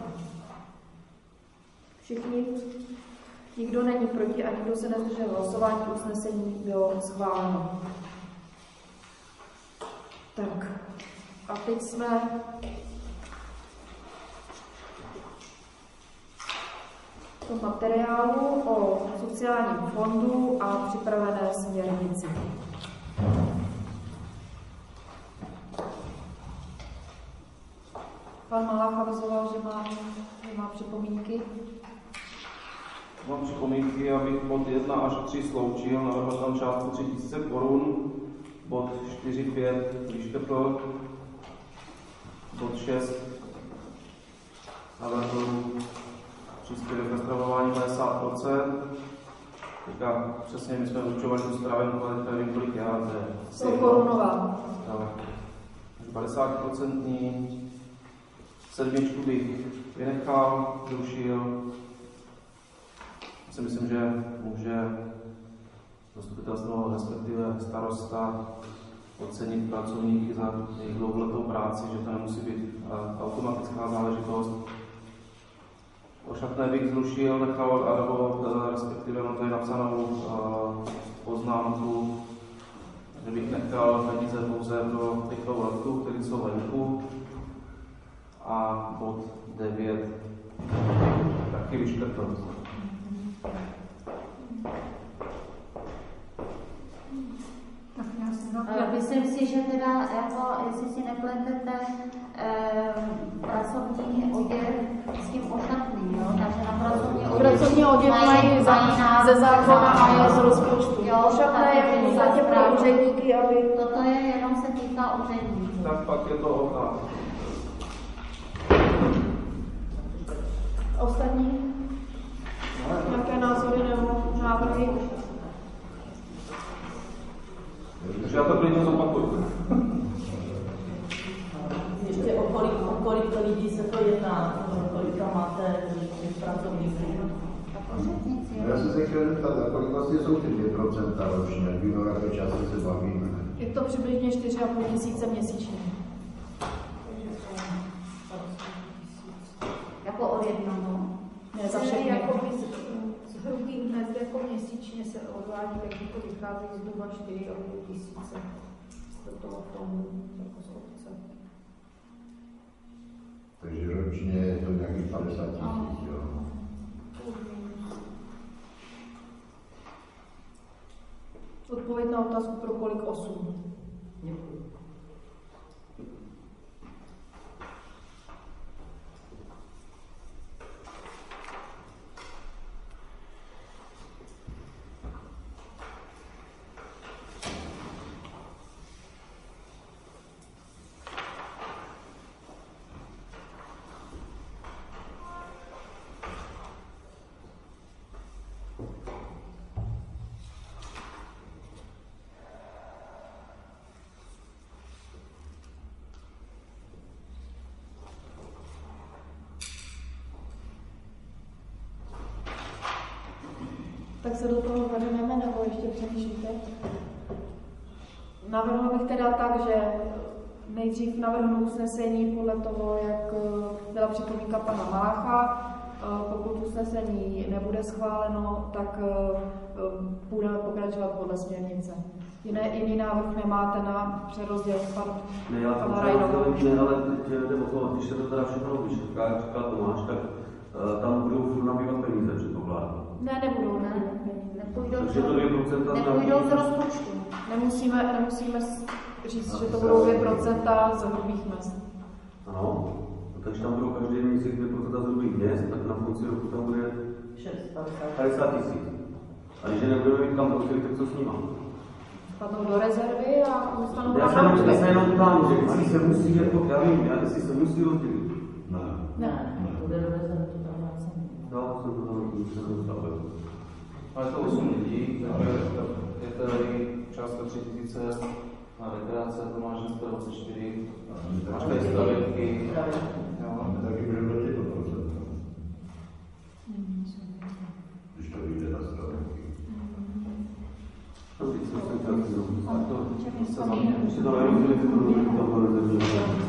Všichni? Nikdo není proti a nikdo se nezdržel hlasování. Usnesení bylo schváleno. Tak. A teď jsme v tom materiálu o sociálním fondu a připravené směrnici. Pan Malách avizoval, že má připomínky. Mám připomínky, abych bod 1 až 3 sloučil, navrhl tam částku 3 000 korun, bod 4.5 vyškrtl, bod 6 navrhl příspěvek na stravování 50%. Teďka přesně my jsme určovali tu stravenku, ale teďka nevím, kolik je, ale to je 100 korunová. 50%. 7 bych vynechal, zrušil. Já si myslím, že může zastupitelstvo, respektive starosta, ocenit pracovníky za jejich dlouholetou práci, že to nemusí být automatická záležitost. Ošatné bych zrušil, nechal, nebo respektive mám tady napsanou poznámku, že bych nechal peníze pouze pro rychlou letku, které jsou venku. A bod 9 taky vyškrtl. Myslím si, že teda, jako, jestli si nepletete pracovní oděv s tím ošatným, jo? Takže na pracovní oděv mají ze zákona a je z rozpočtu. Ošatné je v podstatě pro úředníky, aby... Toto je, jenom se týká úředníků. Tak pak je to otázka. Ostatní? Jaké názory nebo návrhy? Takže já to klidně zopakuju. Ještě o kolik lidí se to jedná, kolika máte pracovníků? Já jsem se chtěl zeptat, a kolik vlastně jsou ty 2% ročně, jak víme, o jaké částce se bavíme? Je to přibližně 4,5 tisíce měsíčně. Jako od jednoho? Ne, za všechny. Jako z hrubých mezd jako měsíčně se odvádí, takže to vychází zhruba 4,5 tisíce z toho fondu jako z obce. Takže ročně je to nějakých 50 000, jo? Odpověď na otázku, pro kolik osm. Tak se do toho vrhneme, nebo ještě přemýšlíte? Navrhla bych teda tak, že nejdřív navrhnu usnesení podle toho, jak byla připomínka pana Mácha. Pokud usnesení nebude schváleno, tak budeme pokračovat podle směrnice. Jiný návrh nemáte na přerozděl pana Rajnova? Ne, ale teď jde o to, když se to teda všechno vyšetká, jak říká Tomáš, tak tam budou furt nabývat peníze, předpokládám. Ne, nebudou. Nepůjdou z rozpočtu. Nemusíme říct, že to budou 2% z hrubých mezd. Ano, takže tam budou každý měsíc 2% z hrubých mezd, tak na konci roku tam bude 50 000. A když nebudeme mít kam prostředky, tak co s nima? Spadnou do rezervy a dostanou já se jenom ptám, že jestli se musí, jako já vím, jestli se musí rozdělit. Ne, to jde do rezervy, to tam nechcem. No, jsem to tam dostal. Ale to 8 lidí, takže je tady částka 3 000 na rekreace, to máš dneska 24, máš tady stavětky. Taky budeme platit to procento. Když to vyjde na stavětky. Ještě to nerozdělí, to bylo rozdělí.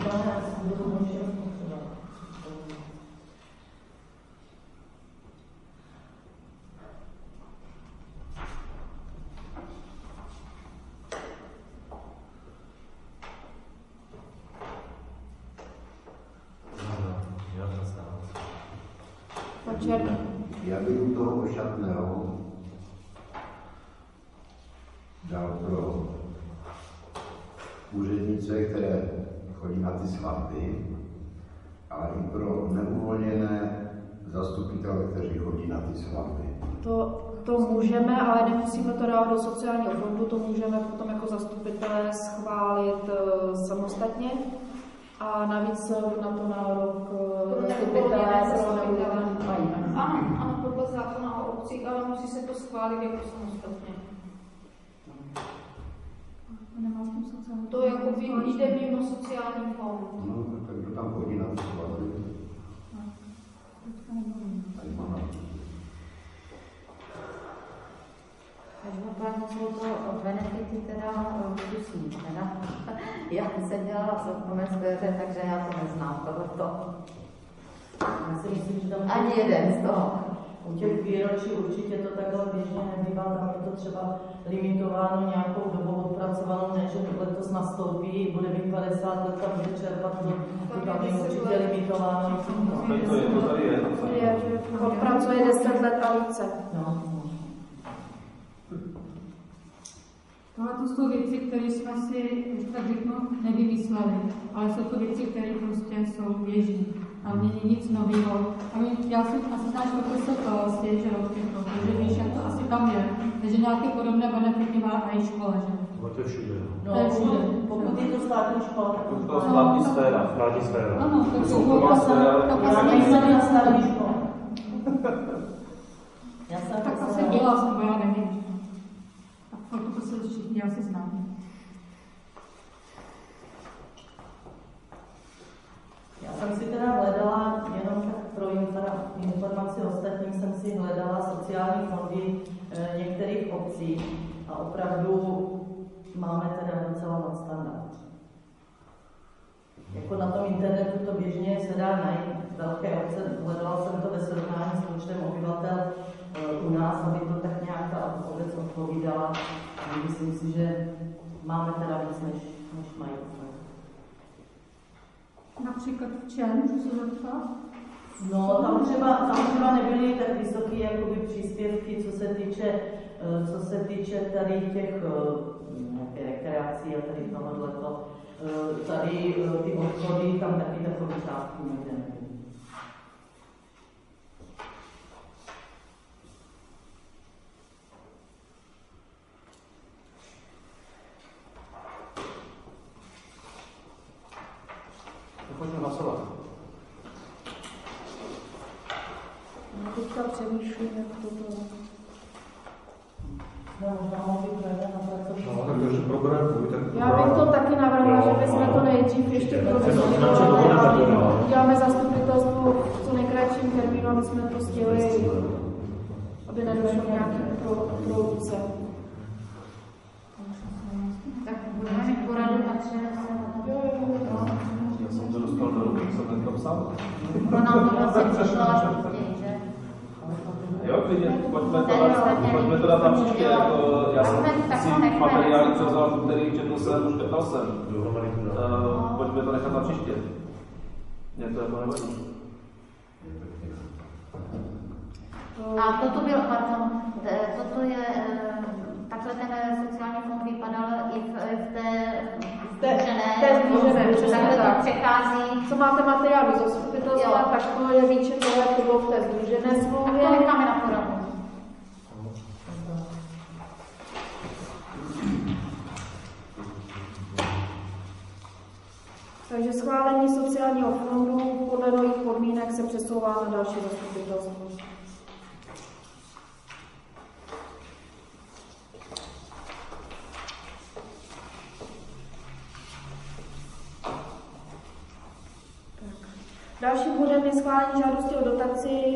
Já bych u toho ošatného dal pro úřednice, které chodí na ty svatby, ale i pro neuvolněné zastupitele, kteří chodí na ty svatby. To můžeme, ale nemusíme to dát do sociálního fondu, to můžeme potom jako zastupitelé schválit samostatně. A navíc na to nárok zastupitelé pro neuvolněné mají. Ano, podle zákona o obcích, ale musí se to schválit jako samostatně. To jako jde mimo sociální fond. No, tak kdo tam chodí na ty svatby? Každopádně jsou to benefity teda kusí, teda. Já jsem dělala v soukromé sféře, takže já to neznám, tohleto. Já si myslím, že tam ani jeden z toho. U těch výročí určitě to takhle běžně nebývá, tam je to třeba limitováno nějakou dobou odpracovanou, ne, že letos nastoupí, bude mít 50 let, tam bude čerpat, tam je určitě limitováno. To tady je. Odpracuje 10 let a více. No. Tohle jsou věci, které jsme si, tak řeknu, nevymysleli, ale jsou to věci, které prostě jsou běžné. A není nic nového. Já jsem asi znáš profesor svět, že takže víš, jak to asi tam je. Takže nějaké podobné benefity má i škola, že? To je všude. No, pokud je to státní škola, tak to je státní sféra. Státní sféra. Ano, to soukromá sféra. Já nejsem na státní škole. Tak asi byla, nebo já nevím. Tak to se všichni asi známe. Já jsem si teda hledala, jenom tak pro informaci ostatním, jsem si hledala sociální fondy některých obcí a opravdu máme teda docela nadstandard. Jako na tom internetu to běžně se dá najít velké obce, hledala jsem to ve srovnání s počtem obyvatel u nás, aby to tak nějak ta obec odpovídala. A myslím si, že máme teda víc, než mají. Například v čem, můžu se zeptat? No, tam třeba nebyly tak vysoké jakoby příspěvky, co se týče tady těch rekreací a tady tohoto. Tady ty obchody, tam taky takové částky někde nebyly. Pojďme hlasovat. Já teďka přemýšlím, jak to bylo. Já bych to taky navrhla, že bychom to nejdřív ještě prodiskutovali. Uděláme zastupitelstvo v co nejkratším termínu, aby jsme to stihli, aby nedošlo nějaký produkce. Tak budeme mít poradu na 3. Já jsem to dostal do ruky, jsem to psal. Pro nám to vlastně přišlo až později, že? Jo, klidně, pojďme to dát tam příště, jako já jsem si materiály převzal, který četl jsem, už škrtal jsem. Pojďme to nechat na příště. Mně to jako nevadí. A toto bylo, pardon, toto je, takhle ten sociální fond vypadal i v té združené, takhle to přechází. Co máte materiálu z zastupitelstva, tak to je výčet toho, jak to bylo v té združené smlouvě. To necháme na poradnu. Takže schválení sociálního fondu podle nových podmínek se přesouvá na další zastupitelstvo. Dalším bodem je schválení žádosti o dotaci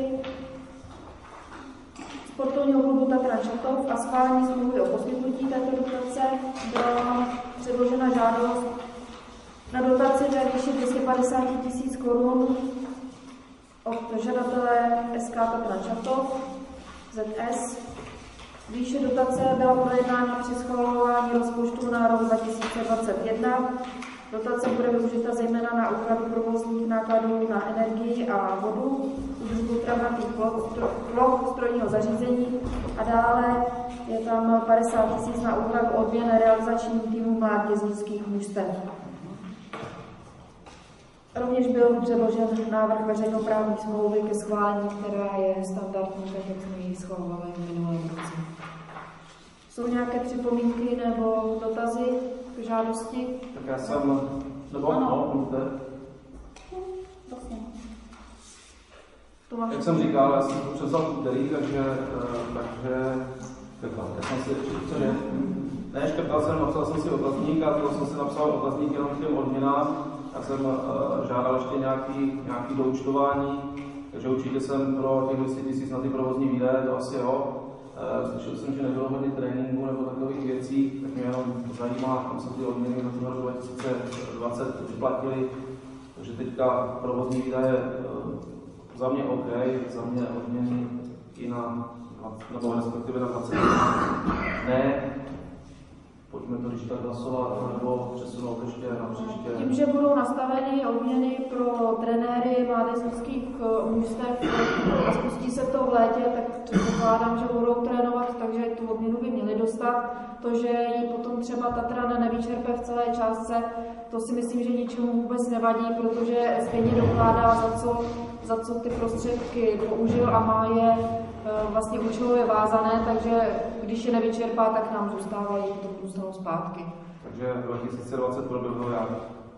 sportovního klubu Tatra Čatov a schválení smlouvy o poskytnutí této dotace. Byla předložena žádost na dotaci ve výši 250 000 korun od žadatele SK Tatra Čatov, ZS. Výše dotace byla projednána při schvalování rozpočtu na rok 2021. Dotace bude využita zejména na úhradu provozních nákladů na energii a vodu, údržbu travnatých ploch strojního zařízení a dále je tam 50 000 na úhradu odměn realizačním týmu mládežnických mužstev. Rovněž byl předložen návrh veřejnoprávní smlouvy ke schválení, která je standardní, tak jak jsme ji schvalovali v minulém roce. Jsou nějaké připomínky nebo dotazy k žádosti? Tak já jsem, nebo mluvte. Jak jsem říkal, já jsem to převzal úterý, takže já jsem si, cože? Ne, škrtal jsem, napsal jsem si otazník a to jsem si napsal otazník jenom k těm odměnám. Já jsem žádal ještě nějaký doučtování, takže určitě jsem pro těch 200 000 na ty provozní výdaje, to asi jo. Slyšel jsem, že nebylo hodně tréninku nebo takových věcí, tak mě jenom zajímá, kam se ty odměny na ten rok 2020 připlatily. Takže teďka provozní výdaje za mě OK, za mě odměny i na, nebo respektive na 20. Ne, pojďme to když tak hlasovat, nebo přesunout ještě na příště. Tím, že budou nastaveny odměny pro trenéry mládežnických mužstev a spustí se to v létě, tak předpokládám, že budou trénovat, takže tu odměnu by měli dostat. To, že ji potom třeba Tatran nevyčerpe v celé částce, to si myslím, že ničemu vůbec nevadí, protože stejně dokládá, za co ty prostředky použil a má je vlastně účelově vázané, takže když je nevyčerpá, tak nám zůstávají, to dostanou zpátky. Takže 2020 proběhlo jak?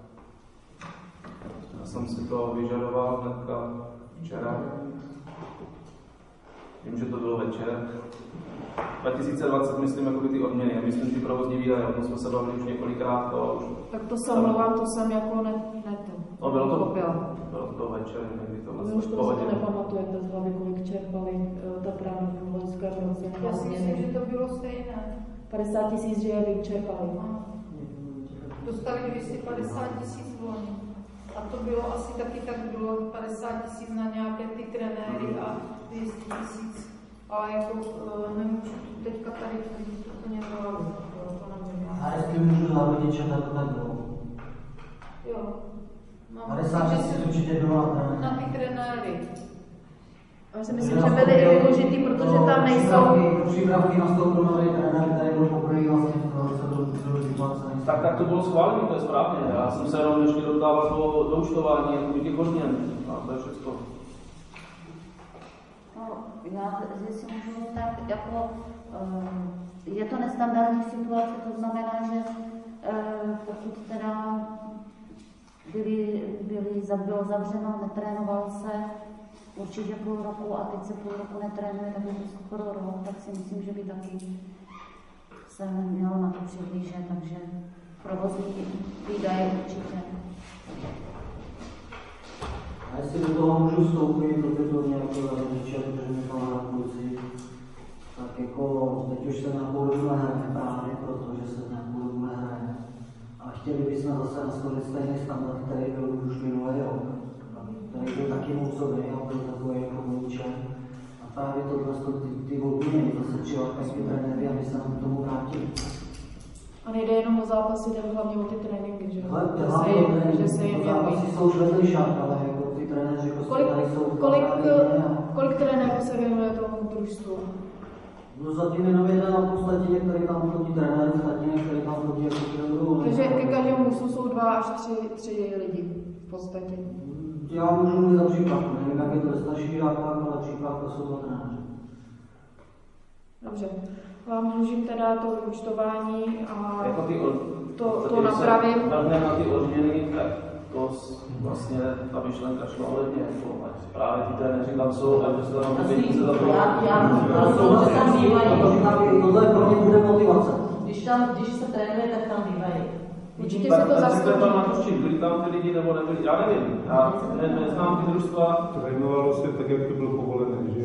Já jsem si to vyžadoval hnedka včera. Vím, že to bylo večer. 2020 myslím jako ty odměny, myslím ty provozní výdaje, o tom jsme se bavili už několikrát. Tak to se omlouvám, to jsem jako ne no, bylo to večer, někdy to vlastně už to si nepamatujete z hlavy, kolik čerpali Tatran v loňském roce. Já si myslím, že to bylo stejné. 50 000, že je vyčerpali. Dostali 250 000 loni. A to bylo asi taky tak, bylo 50 000 na nějaké ty trenéry a 200 000. Ale jako nemůžu teďka tady to nebylo. A jestli můžu závodit, že to tak bylo? Jo. 50 000 určitě bylo na ty trenéry. Já si myslím, že byly i využitý, protože tam nejsou... Přípravky nastoupil nový trenér, který byl poprvé vlastně tak to bylo schválení, to je správně. Já jsem se jenom ještě dodával do účtování, jako těch odměn. A to je všechno. Já si můžu tak jako, je to nestandardní situace, to znamená, že pokud teda bylo zavřeno, netrénoval se určitě půl roku a teď se půl roku netrénuje, tak je to skoro rok, tak si myslím, že by taky se mělo na to přihlížet, takže provozní výdaje určitě. A jestli do toho můžu vstoupit, protože to nějaké rodiče, protože mi to na kluci, tak jako teď už se na půl roku nehraje právě, protože se na půl roku nehraje. A chtěli bychom zase nastavit stejný standard, který byl už minulý rok. Který byl taky nouzový a byl takový jako vůče. A právě ty volby, zase přilákají trenéry, aby se nám k tomu vrátili. A nejde jenom o zápasy, jde hlavně o ty tréninky, že? Že se jim zápasy jsou už vedlejšák, ale jako ty trenéři tady jsou... Kolik trenérů se věnuje tomu družstvu? No zatím jenom jeden a v podstatě některý tam chodí trenér, ostatní některý tam chodí jako trenéru. Takže ke každému mužstvu jsou 2 až 3 lidi v podstatě. Já můžu mluvit za přípravku, nevím, jak je to ve starších žákách, ale přípravka jsou 2 trenéři. Dobře. Vám dlužím teda to vyúčtování a jako to napravím. Hlavně na ty odměny, tak to vlastně ta myšlenka šla ohledně, jako právě ty trenéři tam jsou, a že se tam peníze za to. Tohle pro mě bude motivace. Když se trénuje, tak tam bývají. Určitě se to zaslouží. Byli tam ty lidi nebo nebyli, já nevím. Já neznám ty družstva. Trénovalo se tak, jak to bylo povolené, že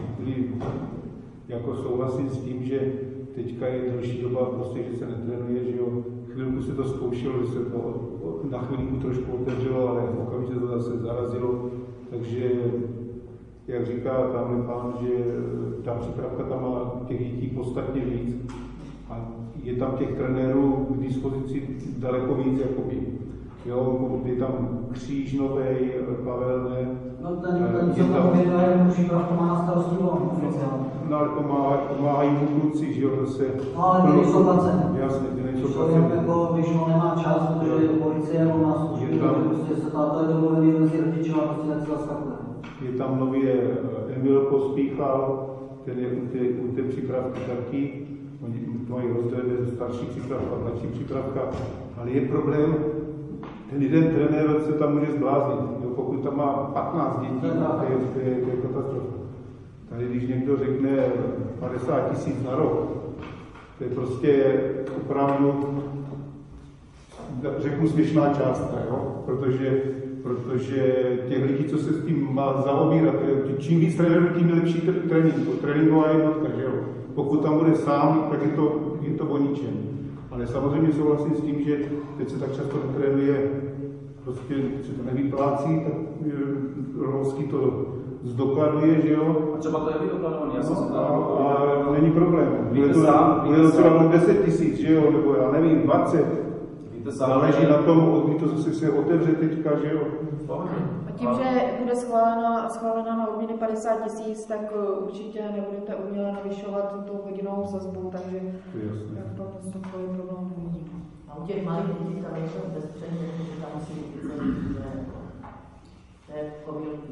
jako souhlasím s tím, že teďka je delší doba, prostě, že se netrénuje, že jo. Chvilku se to zkoušelo, že se to na chvilku trošku otevřelo, ale okamžitě to zase zarazilo. Takže, jak říká tamhle pán, že ta přípravka tam má těch dětí podstatně víc a je tam těch trenérů k dispozici daleko víc, jakoby. Jo, je tam Kříž novej, Pavel, ne. No ten co tam věnuje, přípravku má na starosti no ale pomáhají mu kluci, že jo, zase. No ale ty nejsou placen. Jasně, ty nejsou placen. Když on nemá čas, protože policie nebo nás služí, prostě se táto je domluvený mezi rodiči a prostě tak se zaskakuje. Je tam nově Emil Pospíchal, ten je u té přípravky taky. Oni to mají rozdělené starší přípravka, mladší přípravka, ale je problém, ten jeden trenér se tam může zbláznit. Jo, pokud tam má 15 dětí, to je katastrofa. Tady když někdo řekne 50 000 na rok, to je prostě opravdu, řeknu, směšná částka, jo? Protože těch lidí, co se s tím má zaobírat, čím víc trenérů, tím lepší tréninková jednotka, že jo? Pokud tam bude sám, tak je to o ničem. Ale samozřejmě souhlasím s tím, že teď se tak často netrénuje, prostě se to nevyplácí, tak Rolský to zdokladuje, že jo. A třeba to je vydokladovaný, já jsem se a není problém. Bude to třeba 10 000, že jo, nebo já nevím, 20. Záleží na tom, kdy to zase se otevře teďka, že jo. A tím, že bude schválena na odměny 50 000, tak určitě nebudete uměle navyšovat tu hodinovou sazbu, takže jak to takový problém nevidím. A u těch malých dětí tam nejsou bezpředně, že tam musí být to je povělky.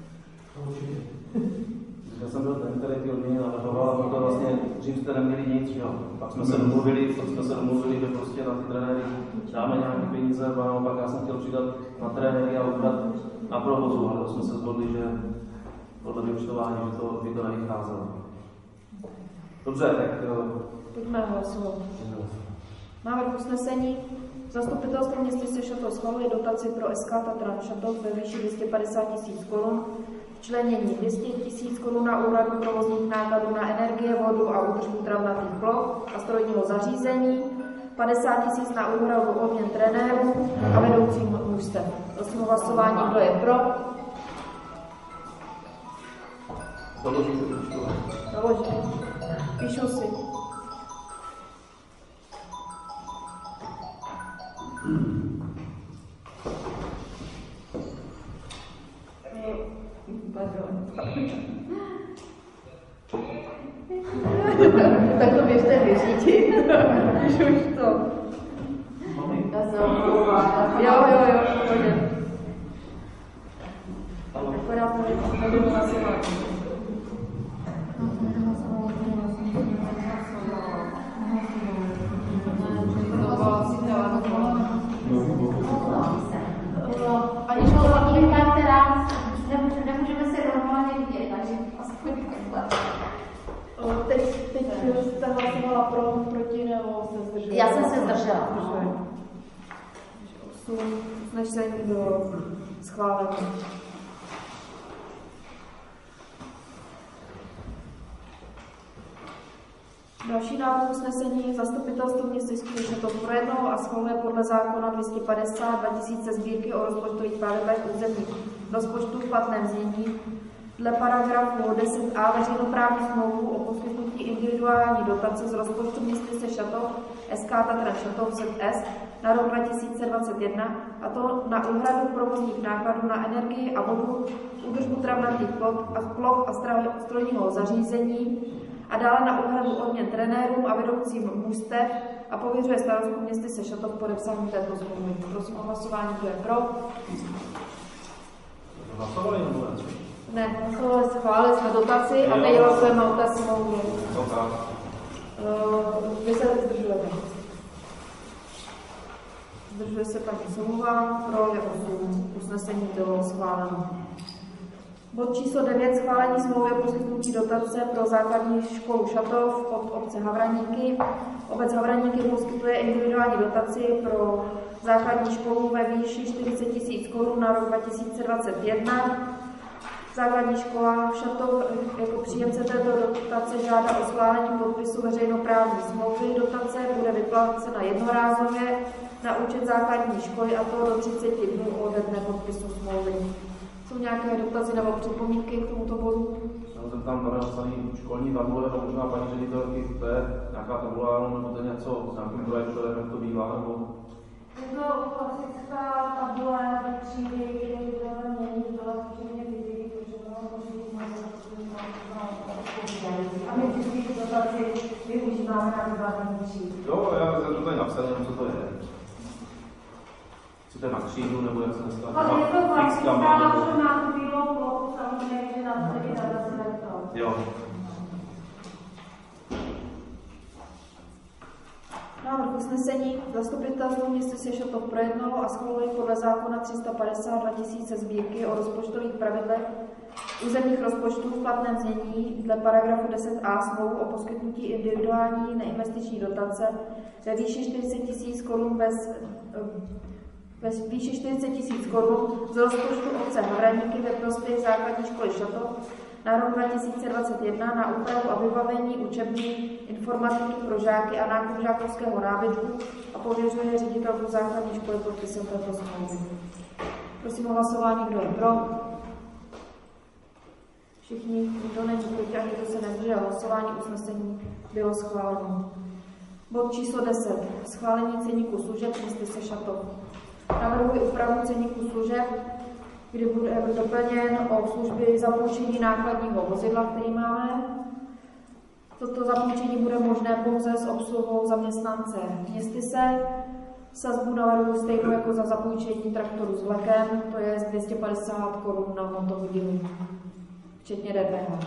Já jsem byl ten, který ty odměny navrhoval, a proto vlastně dřív jste neměli nic, jo. Pak jsme se domluvili, že prostě na ty trenéry dáme nějaké peníze, a naopak já jsem chtěl přidat na trenéry a ubrat na provozu, ale jsme se shodli, že podle vyúčtování, že to by to nevycházelo. Dobře, tak... Pojďme hlasovat. Návrh usnesení. Zastupitelstvo města Šatov schvaluje dotaci pro SK Tatran Šatov ve výši 250 000 korun, včlenění 200 000 korun na úhradu provozních nákladů na energie, vodu a údržbu travnatých ploch a strojního zařízení, 50 000 na úhradu odměn trenérů a vedoucím mužstev. Prosím o hlasování, kdo je pro. Doložím. Píšu si. Tak to běžte vyřídit. Už to. Jo, pojďme. Akorát nebudu hlasovat. Aniž to logika, která nemůžeme se normálně vidět, takže aspoň Teď jste hlasovala proti nebo se zdržela? Já jsem se zdržela. 8, než se někdo schválil. Další návrh usnesení zastupitelstvo města Šatov projednalo a schvaluje podle zákona 250/2000 sbírky o rozpočtových pravidlech územních rozpočtů v platném znění Dle paragrafu 10a veřejnoprávní smlouvu o poskytnutí individuální dotace z rozpočtu městyse Šatov SK Tatra Šatov ZS na rok 2021, a to na úhradu provozních nákladů na energii a vodu, údržbu travnatých ploch a strojního zařízení a dále na úhradu odměn trenérům a vedoucím mužstev a pověřuje starostku městyse Šatov podepsání této smlouvy. Prosím o hlasování, kdo je pro. Hlasovali nebo ne? Ne, schválili jsme dotaci a teď hlasujeme o té smlouvě. Vy se zdržujete. Zdržuje se paní Somová, pro je 8. Usnesení bylo schváleno. Bod číslo 9. Schválení smlouvy o poskytnutí dotace pro základní školu Šatov od obce Havraníky. Obec Havraníky poskytuje individuální dotaci pro základní školu ve výši 40 000 Kč na rok 2021. Základní škola Šatov jako příjemce této dotace žádá o schválení podpisu veřejnoprávní smlouvy. Dotace bude vyplácena jednorázově na účet základní školy, a to do 30 dnů ode dne podpisu smlouvy. Jsou nějaké dotazy nebo připomínky k tomuto bodu? Já jsem tam napsaný školní tabule, to možná paní ředitelky, to je nějaká tabula, nebo to je něco s nějakým projektorem, jak to bývá, nebo... Je to klasická tabule ve třídy, kde to není, byla včetně fyziky, protože byla a my vždycky tu dotaci využíváme na vybavení tříd. Jo, já jsem to tady napsal, jenom co to je. Co to je na křídu, nebo jak se dneska... Ale je to klasická, že má tu bílou plochu, samozřejmě, že na to je data si lektor. Jo. Návrh usnesení zastupitelstvo městyse Šatov projednalo a schválilo podle zákona 350/2000 Sbírky o rozpočtových pravidlech územních rozpočtů v platném znění dle paragrafu 10a smlouvu o poskytnutí individuální neinvestiční dotace ve výši 40 000 Kč výši 40 000 Kč z rozpočtu obce Havraníky ve prospěch základní školy Šatov na rok 2021 na úpravu a vybavení učební informatiky pro žáky a nákup žákovského nábytku a pověřuje ředitelku základní školy podpisem této smlouvy. Prosím o hlasování, kdo je pro. Všichni, kdo není proti a kdo se nezdržel hlasování, usnesení bylo schváleno. Bod číslo 10. Schválení ceníku služeb městyse Šatov. Navrhuji úpravu ceníku služeb, kdy bude doplněn o služby zapůjčení nákladního vozidla, který máme. Toto zapůjčení bude možné pouze s obsluhou zaměstnance městyse. Sazbu navrhuji stejnou jako za zapůjčení traktoru s vlekem, to je 250 Kč na motohodinu, včetně DPH.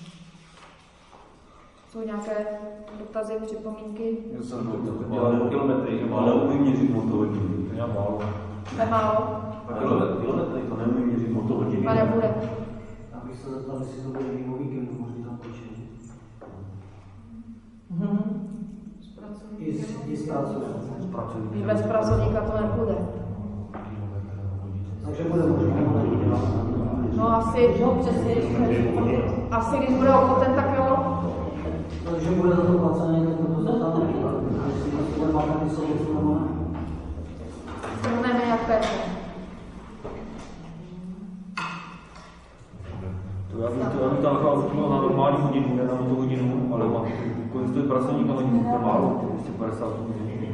Jsou nějaké dotazy, připomínky? Já jsem to dělal kilometry, ale umím měřit motohodiny. Já málo. Nemálo. Kilometry, to neumím měřit motohodiny. A nebude. Abych se zeptal, jestli to bude mimo víkendu, možná tam počít. I z pracovníka. Bez pracovníka to nebude. Takže bude možná. No asi, asi když bude ochoten, tak jo. Takže bude za to placený, tak to zeptáme. Jestli to má taky slovo, Zhrneme, jak pevně. Já bych tam nechal na normální hodinu, ne na tu hodinu, ale mám kolik stojí pracovník na hodinu, to je málo, 250 hodin.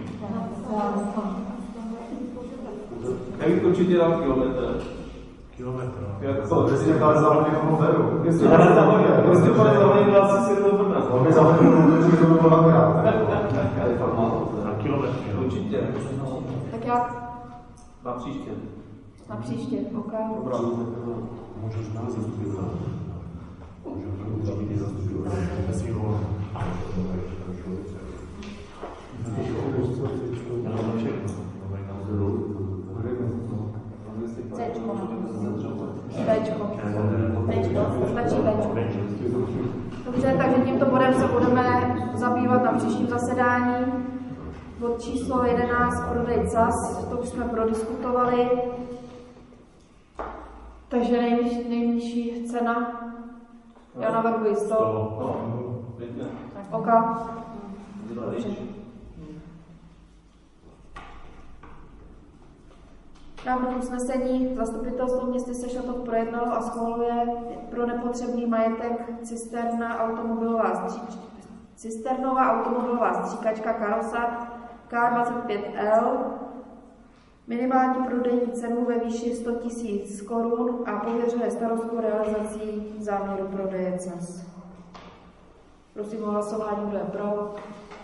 Nevím, kolik je dám kilometr. Kilometr. Co, 250 za hodinu motoru? 250 za hodinu, 250 za hodinu, asi si to vrne. On by za hodinu to bylo dvakrát. Na kilometr. Určitě. Tak jak? Na příště. Na příště, ok. Dobrá. Můžeš nás zastupovat. Můžeš být zastupovat. Nesmího. Stačí Bčko. Dobře, takže tímto bodem se budeme zabývat na příštím zasedání. Bod číslo 11, prodej CAS, to už jsme prodiskutovali. Takže nejnižší cena, já navrhuji 100. OK. Dobře. Návrh usnesení zastupitelstvo města Sešatov projednalo a schvaluje pro nepotřebný majetek cisternová automobilová stříkačka Karosa K25L, minimální prodejní cenu ve výši 100 000 korun a pověřuje starostku realizací záměru prodeje CES. Prosím o hlasování, kdo je pro.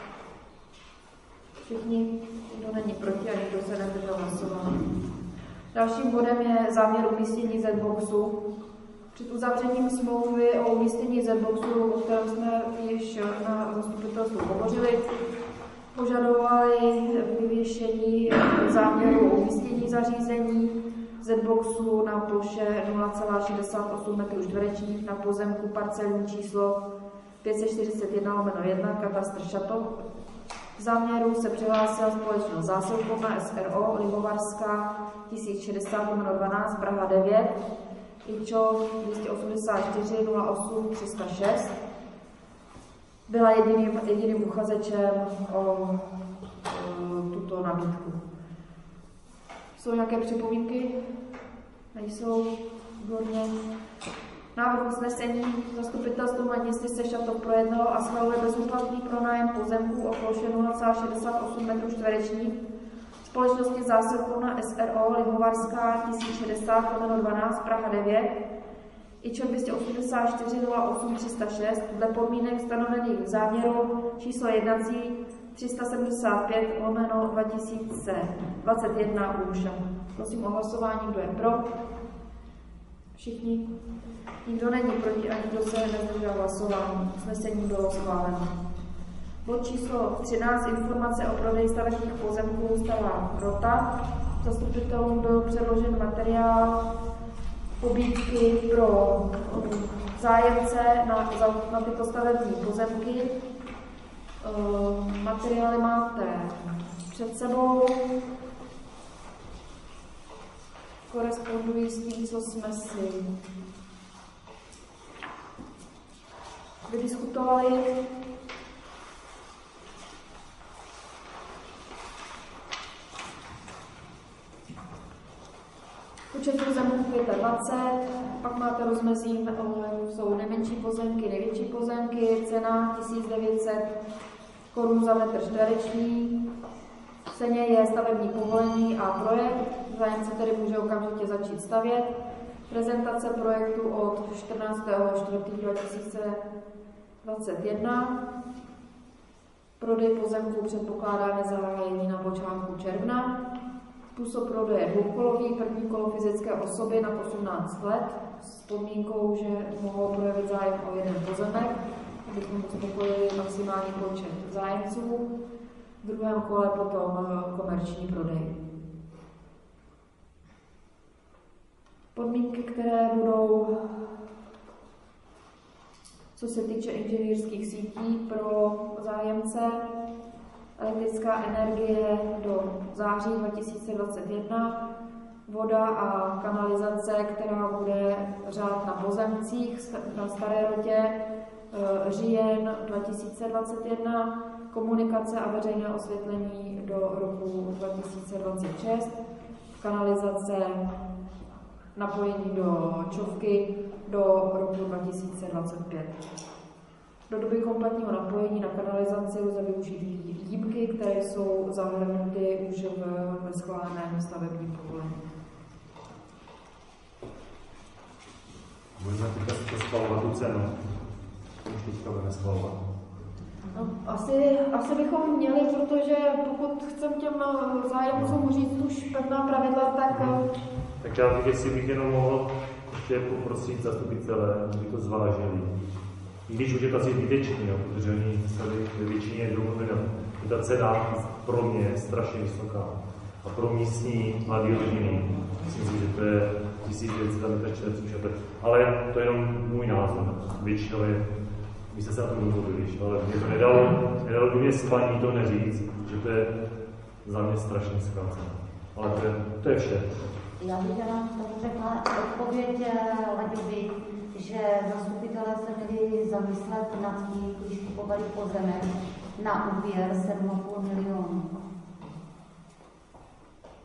Všichni, kdo není proti a nikdo se nezdržel hlasování. Dalším bodem je záměr umístění Z-boxu. Před uzavřením smlouvy o umístění Z-boxu, o kterém jsme již na zastupitelstvu hovořili, požadovali vyvěšení záměru umístění zařízení Z-boxu na ploše 0,68 m2 na pozemku parcelní číslo 541/1 katastr Šatov. V záměru se přihlásila společnost Zásilkovna SRO Lihovarská 1060/12 Praha 9, IČO 284 08 306. Byla jediným uchazečem o tuto nabídku. Jsou nějaké připomínky? Nejsou? Výborně. Návrh usnesení zastupitelstvo města Sešatov projednalo a schvaluje bezúplatný pronájem pozemků o ploše 0,68 m2 společnosti Zásilkovna SRO Lihovarská 1060/12 Praha 9, IČO 284 08 306 dle podmínek stanovených v záměru číslo jednací 375/2021 ÚŠA. Prosím o hlasování, kdo je pro. Všichni. Nikdo není proti a nikdo se nezdržel hlasování. Usnesení bylo schváleno. Bod číslo 13. Informace o prodeji stavebních pozemků Stará Rota. Zastupitelům byl předložen materiál pobídky pro zájemce na tyto stavební pozemky. Materiály máte před sebou. Korespondují s tím, co jsme si vydiskutovali. Počet pozemků je 25, pak máte rozmezí, jsou nejmenší pozemky, největší pozemky, cena 1900 korun za metr čtvereční. V ceně je stavební povolení a projekt, zájemce tedy může okamžitě začít stavět. Prezentace projektu od 14.4.2021. Prodej pozemků předpokládáme zahájení na počátku června. Způsob prodeje dvoukolový, první kolo fyzické osoby na 18 let s podmínkou, že mohou projevit zájem o jeden pozemek, abychom uspokojili maximální počet zájemců. V druhém kole potom komerční prodej. Podmínky, které budou, co se týče inženýrských sítí pro zájemce, elektrická energie do září 2021, voda a kanalizace, která bude řád na pozemcích na Staré Rotě, říjen 2021, komunikace a veřejné osvětlení do roku 2026, kanalizace, napojení do čovky do roku 2025. Do doby kompletního napojení na kanalizaci lze využít jímky, které jsou zahrnuty už ve schváleném stavebním povolení. Budeme teďka schvalovat tu cenu. Už teďka budeme schvalovat. No, asi bychom měli, protože pokud chcem těm zájemcům říct už pevná pravidla, tak... Tak já bych, jestli bych jenom mohl ještě poprosit zastupitele, aby to zvážili. I když už je to asi zbytečný, protože oni tady ve většině domluvili, že ta cena pro mě je strašně vysoká. A pro místní mladé rodiny, myslím si, že to je 1900 m2, ale to je jenom můj názor. Většinou je, my jste se na tom domluvili, ale mě to nedalo by mě spaní to neříct, že to je za mě strašně vysoká cena. Ale to je vše. Já bych jenom řekla odpověď Laďovi, že zastupitelé se měli zamyslet nad tím, když kupovali pozemek na úvěr 7,5 milionů.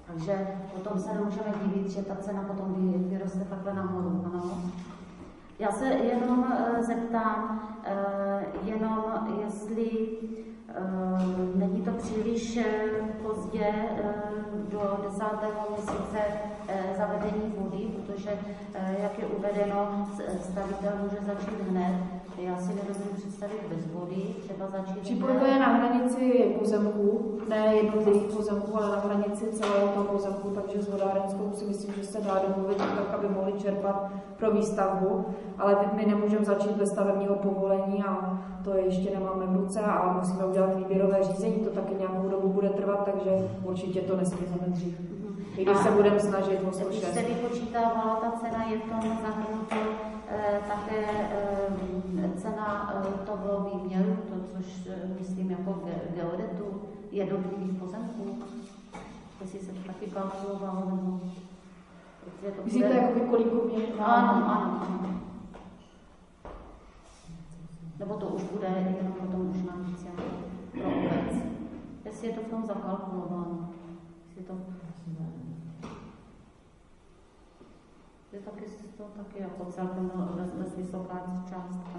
Takže potom se nemůžeme divit, že ta cena potom vyroste takhle nahoru. Ano. Já se jenom zeptám, jenom jestli není to příliš pozdě do 10. měsíce zavedení vody, protože, jak je uvedeno, stavitel může začít hned. Já si nedovedu představit bez vody, třeba začít Připojka je na hranici pozemku, ne jednotlivých pozemků, ale na hranici celého toho pozemku, takže s vodárenskou si myslím, že se dá domluvit tak, aby mohli čerpat pro výstavbu, ale teď my nemůžeme začít bez stavebního povolení a to ještě nemáme v ruce a musíme udělat výběrové řízení, to taky nějakou dobu bude trvat, takže určitě to nesmíme dřív. I když se budeme snažit o 106. Když se vypočítávala ta cena, je v tom zahrnuto také cena toho výměru, to, což myslím jako geodetu, jednotlivých pozemků. Jestli se to taky kalkulovalo, nebo... Myslíte, jako kolik měli? Ano. Nebo to už bude jenom potom už navíc pro obec. Jestli je to v tom zakalkulováno. Jestli to... Je taky jako celkem dost vysoká částka.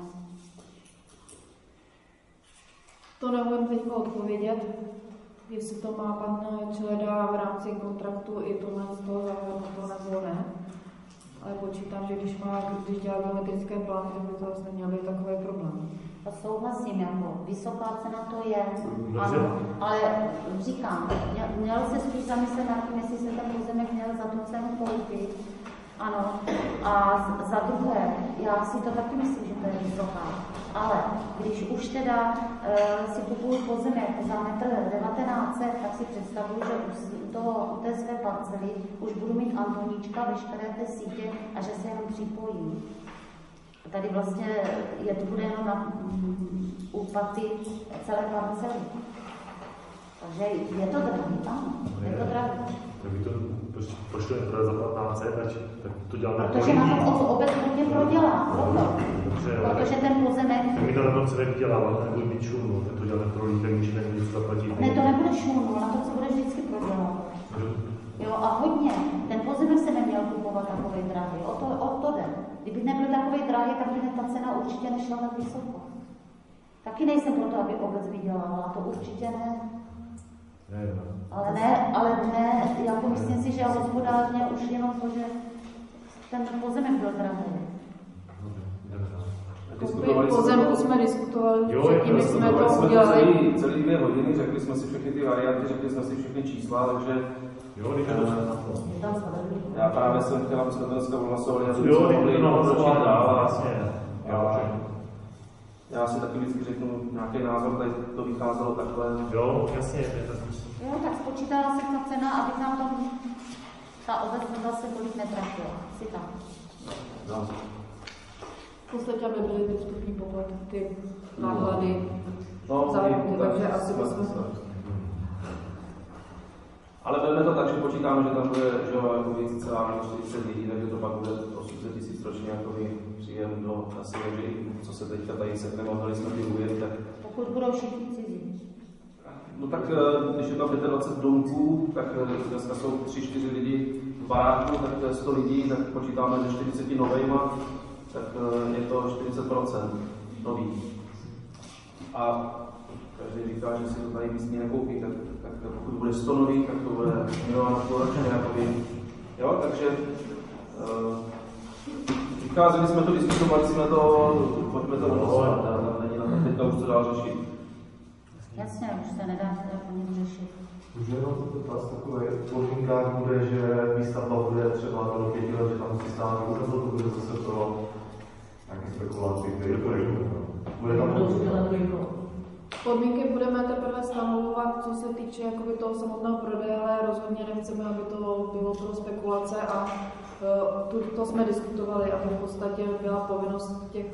To neumím teď odpovědět, jestli to má pan Čeleda v rámci kontraktu i tohle z toho zahrnuto nebo ne. Ale počítám, že když dělá geometrické plány, tak by to vlastně měl být takový problém. A souhlasím, jako vysoká cena to je, ano, ale říkám, měl se spíš zamyslet nad tím, jestli se ten pozemek měl za tu cenu koupit. Ano, a za druhé, já si to taky myslím, že to je vysoká, ale když už teda si kupuju pozemek za metr 1900, tak si představuju, že u té své parcely už budu mít Antoníčka, veškeré té sítě a že se jenom připojím. Tady vlastně bude jenom na úpaty celé parcely. Takže je to drahý, ano, je to drahý. Proč to neprodat za 1500, tak to děláme protože na tom obec hodně prodělá, proto. Protože ten pozemek... My to na tom se nevydělávat, nebude mít šunu, tak to děláme pro lidi, když něco zaplatí. Ne, to nebude šunu, na to se bude vždycky prodělat. Jo, a hodně. Ten pozemek se neměl kupovat takovej drahý, o to jde. Kdyby nebyl takovej drahý, tak by ta cena určitě nešla tak vysoko. Taky nejsem proto, aby obec vydělávala, to určitě ne. Ale ne, jako myslím si, že hospodářně už jenom to, že ten pozemek byl drahý. Pozemku jsme diskutovali, předtím jsme to udělali. Celý 2 hodiny, řekli jsme si všechny ty varianty, řekli jsme si všechny čísla, takže já právě jsem chtěl, aby jsme to dneska odhlasovali, a jsme mohli začít dál. Já si taky vždycky řeknu nějaký názor, tady to vycházelo takhle. Jo, jasně. Jo, tak spočítala se ta cena, aby nám tam ta obec zase kolik netrafila. Si tam. No. V podstatě, aby byly ty vstupní poplatky, ty náklady No, takže asi bychom... Ale bereme to tak, že počítáme, že tam bude jako celá 40 lidí, takže to pak bude 800 000 ročně příjem do asi, takže co se teďka tady sekneme, mohli jsme ty uvět, tak... Pokud budou všichni cizí. No tak, když je tam 25 domků, tak dneska jsou 3-4 lidi v baráku, tak to je 100 lidí, tak počítáme ze 40 novejma, tak je to 40% nový. A každý říká, že si to tady místní nekoupí, tak pokud bude 100 nových, tak to bude milion ročně, jo, takže vycházeli jsme to, diskutovali jsme to, pojďme to odhlasovat, není na to teďka už to dál řešit. Jasně, už se nedá nic řešit. Už jenom dotaz takový, v podmínkách bude, že výstavba bude třeba do 5 let, že tam musí stát, nebo to bude zase pro nějaké spekulaci, které bude tam Podmínky budeme teprve stanovovat, co se týče jakoby toho samotného prodeje, ale rozhodně nechceme, aby to bylo pro spekulace a to jsme diskutovali, aby v podstatě byla povinnost těch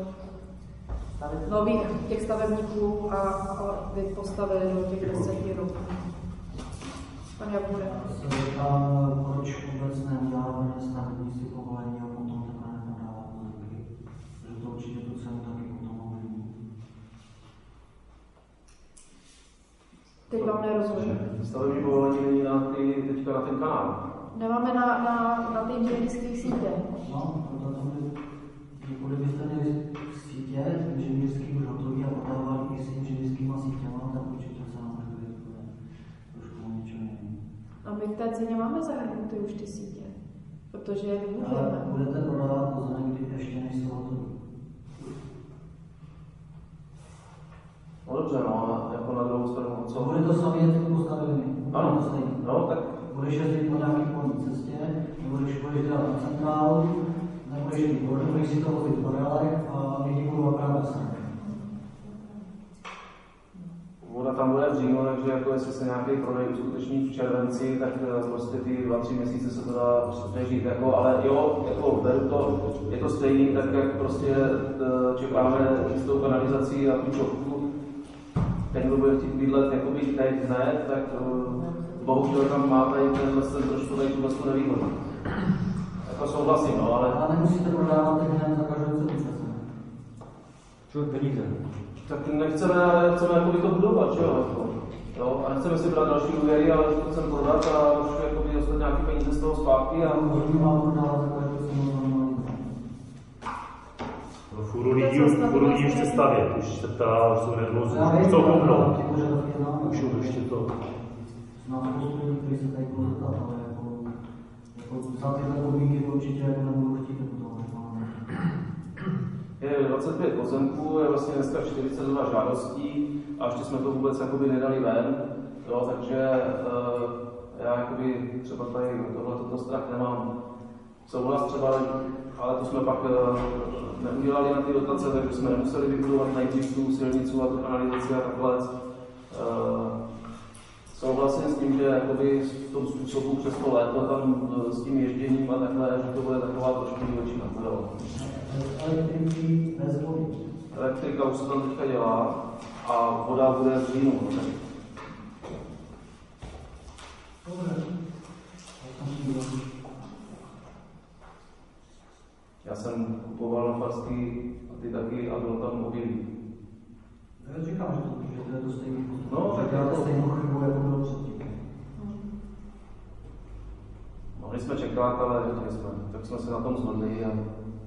nových těch stavebníků a aby postavili do těch 10 roků. Pan Jakubek. Proč vůbec neuděláme stavebnictví povolení a potom teprve nepodávat pozemky? Protože to určitě tu cenu taky potom ovlivní. Teď vám nerozumím. Stavební povolení není teďka na ten kanál. Nemáme na ty inženýrské sítě. No, kdybyste měli sítě, inženýrský už hotový a podávali i s inženýrskýma sítěma, tak určitě se nám trošku o něčem jiný. A my v té ceně máme zahrnuty už ty sítě, protože je vybudujeme. Ale budete prodávat pozemek, kdy ještě nejsou hotový. No dobře, no, jako na druhou stranu, co? Bude to samé, jak to postavili my. Ano, no, tak... Budeš jezdit po nějaký polní cestě, budeš dělat na centrálu, nebudeš jít vodu, budeš si to vozit po relech a lidi budou opravdu sami. Voda tam bude v říjnu, takže jako jestli se nějaký prodej uskuteční v červenci, tak prostě ty 2-3 měsíce se to dá přežít, jako, ale jo, jako beru to, je to stejný, tak jak prostě čekáme jistou kanalizací a tu čopku. Ten, kdo bude chtít bydlet jakoby teď hned, tak bohužel tam má tady ten trošku tady tu vlastně nevýhodu. Jako souhlasím, no, ale... Ale nemusíte prodávat teď hned za každou cenu přece. Čo peníze? Tak nechceme jakoby to budovat, že jo? A nechceme si brát další úvěry, ale to chceme prodat a už jakoby dostat nějaké peníze z toho zpátky a... Furu lidí už chce stavět, už se ptá, už jsou nervózní, už chcou koupnout. Už ještě to. Znám spoustu lidí, kteří se tady budou zeptat, ale jako za tyhle podmínky určitě jako nebudu chtít to. Je 25 pozemků, je vlastně dneska 42 žádostí a ještě jsme to vůbec jakoby nedali ven, jo, takže já jakoby třeba tady tohleto strach nemám. Souhlas třeba, ale to jsme pak neudělali na ty dotace, takže jsme nemuseli vybudovat nejdřív tu silnicu a tu kanalizaci a takhle. Souhlasím s tím, že jakoby v tom způsobu přes to léto tam s tím ježděním a takhle, že to bude taková trošku divočina. Elektriky bez vody. Elektrika už se tam teďka dělá a voda bude v říjnu. Já jsem kupoval na Farský a ty taky a bylo tam obilí. Já říkám, že to je to stejný postup. No, tak já to stejnou chybu, jako bylo předtím. Mohli jsme čekat, ale tak jsme se na tom shodli a...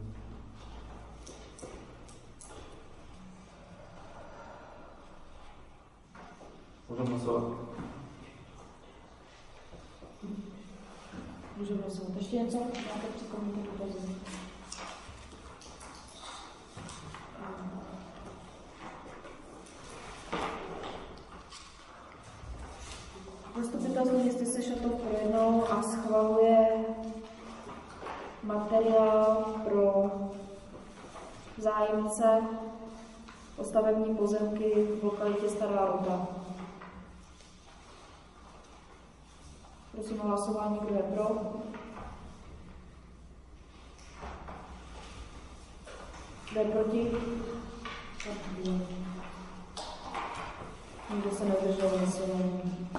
Můžeme hlasovat. Můžeme hlasovat. Ještě něco? Máte připomínky do dotazy? Zastupitelstvo města se Šatov projednal a schvaluje materiál pro zájemce o stavební pozemky v lokalitě Stará Rota. Prosím o hlasování, kdo je pro. Kdo je proti? Nikdo se neudržel hlasování.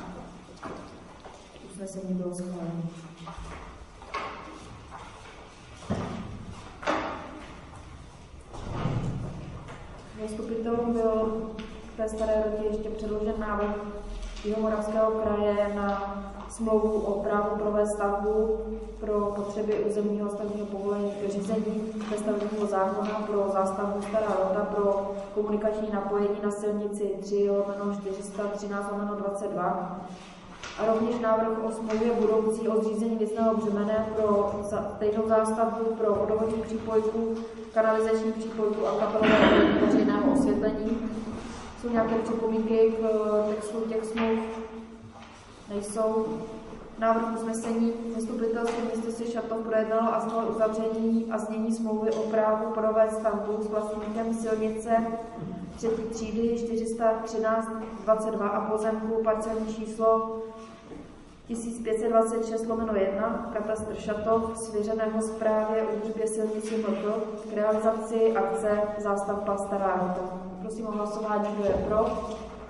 Usnesení bylo schváleno. Zastupitelům byl k té Staré Rotě ještě předložen návrh Jihomoravského kraje na smlouvu o právu provést stavbu pro potřeby územního stavebního povolení řízení ve stavebního zákona pro zástavbu Stará Rota pro komunikační napojení na silnici 3/413/22 a rovněž návrh o smlouvě budoucí o zřízení věcného břemene pro stejnou zástavbu pro vodovodní přípojku, kanalizační přípojku a kapelové veřejného osvětlení. Jsou nějaké připomínky k textu těch smluv? Nejsou. Návrh usnesení zastupitelstvo města Šatov projednalo a schválilo uzavření a znění smlouvy o právu provést stavbu s vlastníkem silnice 3. třídy 413/22 a pozemku parcelní číslo 1526/1 katastr Šatov svěřeného správě údržbě silnici MK k realizaci akce zástavba Stará Rota. Prosím o hlasování, kdo je pro.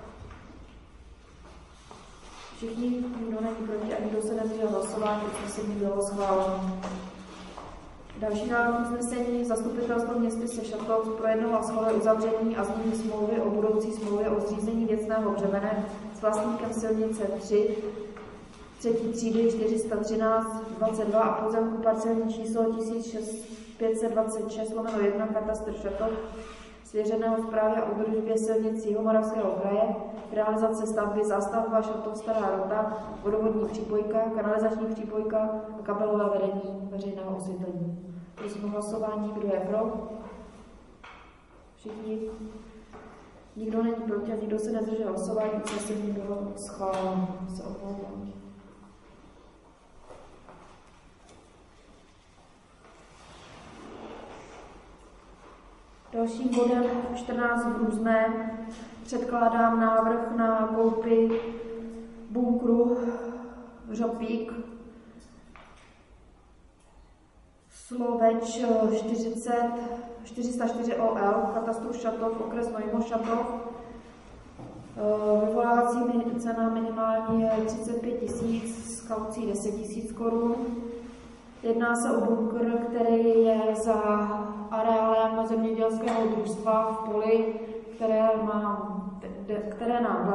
Všichni, nikdo není proti a nikdo se nezdržel hlasování, usnesení bylo schváleno. Další návrh usnesení. Zastupitelstvo města Sešatov projednalo schválné uzavření a změní smlouvy o budoucí smlouvě o zřízení věcného břemene s vlastníkem silnice 3 třetí třídy 413/22 a pozemku parcelní číslo 1526/1 katastr Šatov svěřeného správě a údržbě silnic Jihomoravského kraje, realizace stavby zástavba Šatov Stará Rota, vodovodní přípojka, kanalizační přípojka a kabelové vedení veřejného osvětlení. Prosím hlasování, kdo je pro? Všichni? Nikdo není proti a nikdo se nezdržel hlasování, usnesení bylo schváleno. Se omlouvám. Dalším bodem 14 v různé předkládám návrh na koupi bunkru Řopík Sloveč 404 OL, katastru Šatov, okres Nojmo Šatov. Vyvolávací cena minimální je 35 000 s kaucí 10 000 korun. Jedná se o bunkr, který je za areálem zemědělského družstva v poli, které nám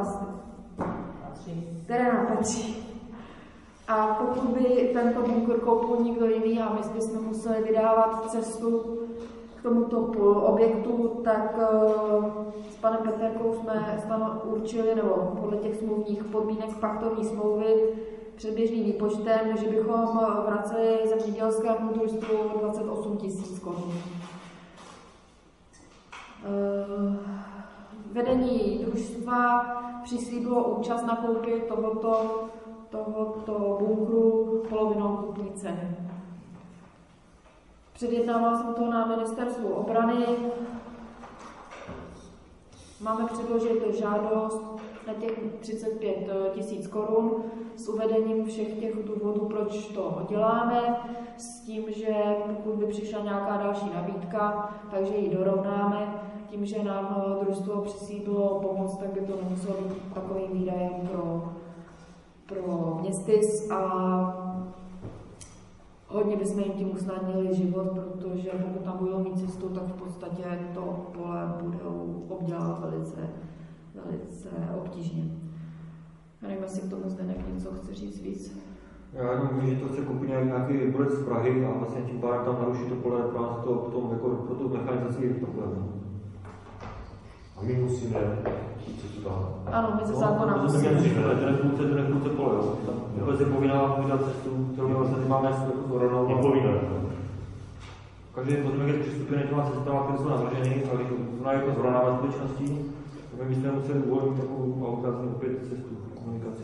patří. A pokud by tento bunkr koupil někdo jiný a my bychom museli vydávat cestu k tomuto objektu, tak s panem Peterkou jsme určili, nebo podle těch smluvních podmínek pachtovní smlouvy, předběžným výpočtem, že bychom vraceli zemědělskému družstvu 28 000 korun. Vedení družstva přislíbilo účast na koupi tohoto bunkru polovinou kupní ceny. Předjednával jsem to na ministerstvu obrany. Máme předložit žádost na těch 35 000 korun s uvedením všech těch důvodů, proč to děláme, s tím, že pokud by přišla nějaká další nabídka, takže ji dorovnáme. Tím, že nám družstvo přislíbilo pomoc, tak by to nemuselo být takovým výdajem pro městys a hodně bychom jim tím usnadnili život, protože pokud tam budou mít cestu, tak v podstatě to pole budou obdělat velice obtížně. Já nevím, jestli k tomu Zdeněk něco chce říct víc. Já jenom vím, že to chce koupit nějaký borec z Prahy a vlastně tím pádem tam naruší to pole to potom jako pro tu mechanizaci je problém. A my musíme co tam. Ano, my ze zákona musíme. To nepůjce pole, jo. Vůbec je povinná vydat cestu, kterou my vlastně máme jako zvoranou. Je povinná. Každý pozemek je přistupěný těma cestama, které jsou navržený, ale když ona je jako zvoraná ve skutečnosti, tak my jsme museli uvolnit takovou aukazní opět cestu komunikaci.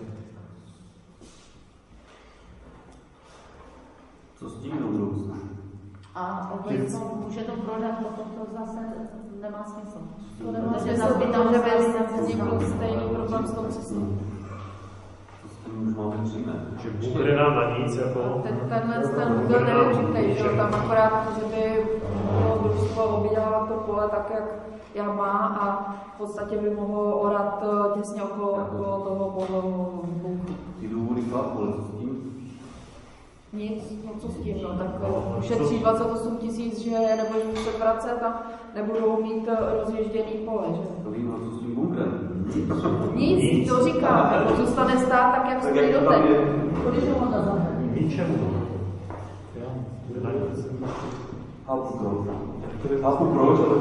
Co s tím do budoucna? A může to prodat, potom to zase nemá smysl. To nemá smysl, protože by vznikl stejný problém s tou cestou. Co s tím už máme přímé? Že bude nám na nic, jako... Ten byl nevyužitej, že tam akorát, že by mohlo družstvo obdělávat to pole tak, jak má a v podstatě by mohlo orat těsně okolo toho bodového bunkru. Ty důvody chápu, ale co s tím? Nic, no co s tím, no, tak ušetří 28 000, že nebudou muset vracet a nebudou mít rozježděný pole, že? To vím, ale co s tím bunkrem? Nic, to říkám, nebo zůstane stát tak, jak stojí doteď. Když ho na zahradí. Ničemu. Chápu proč, ale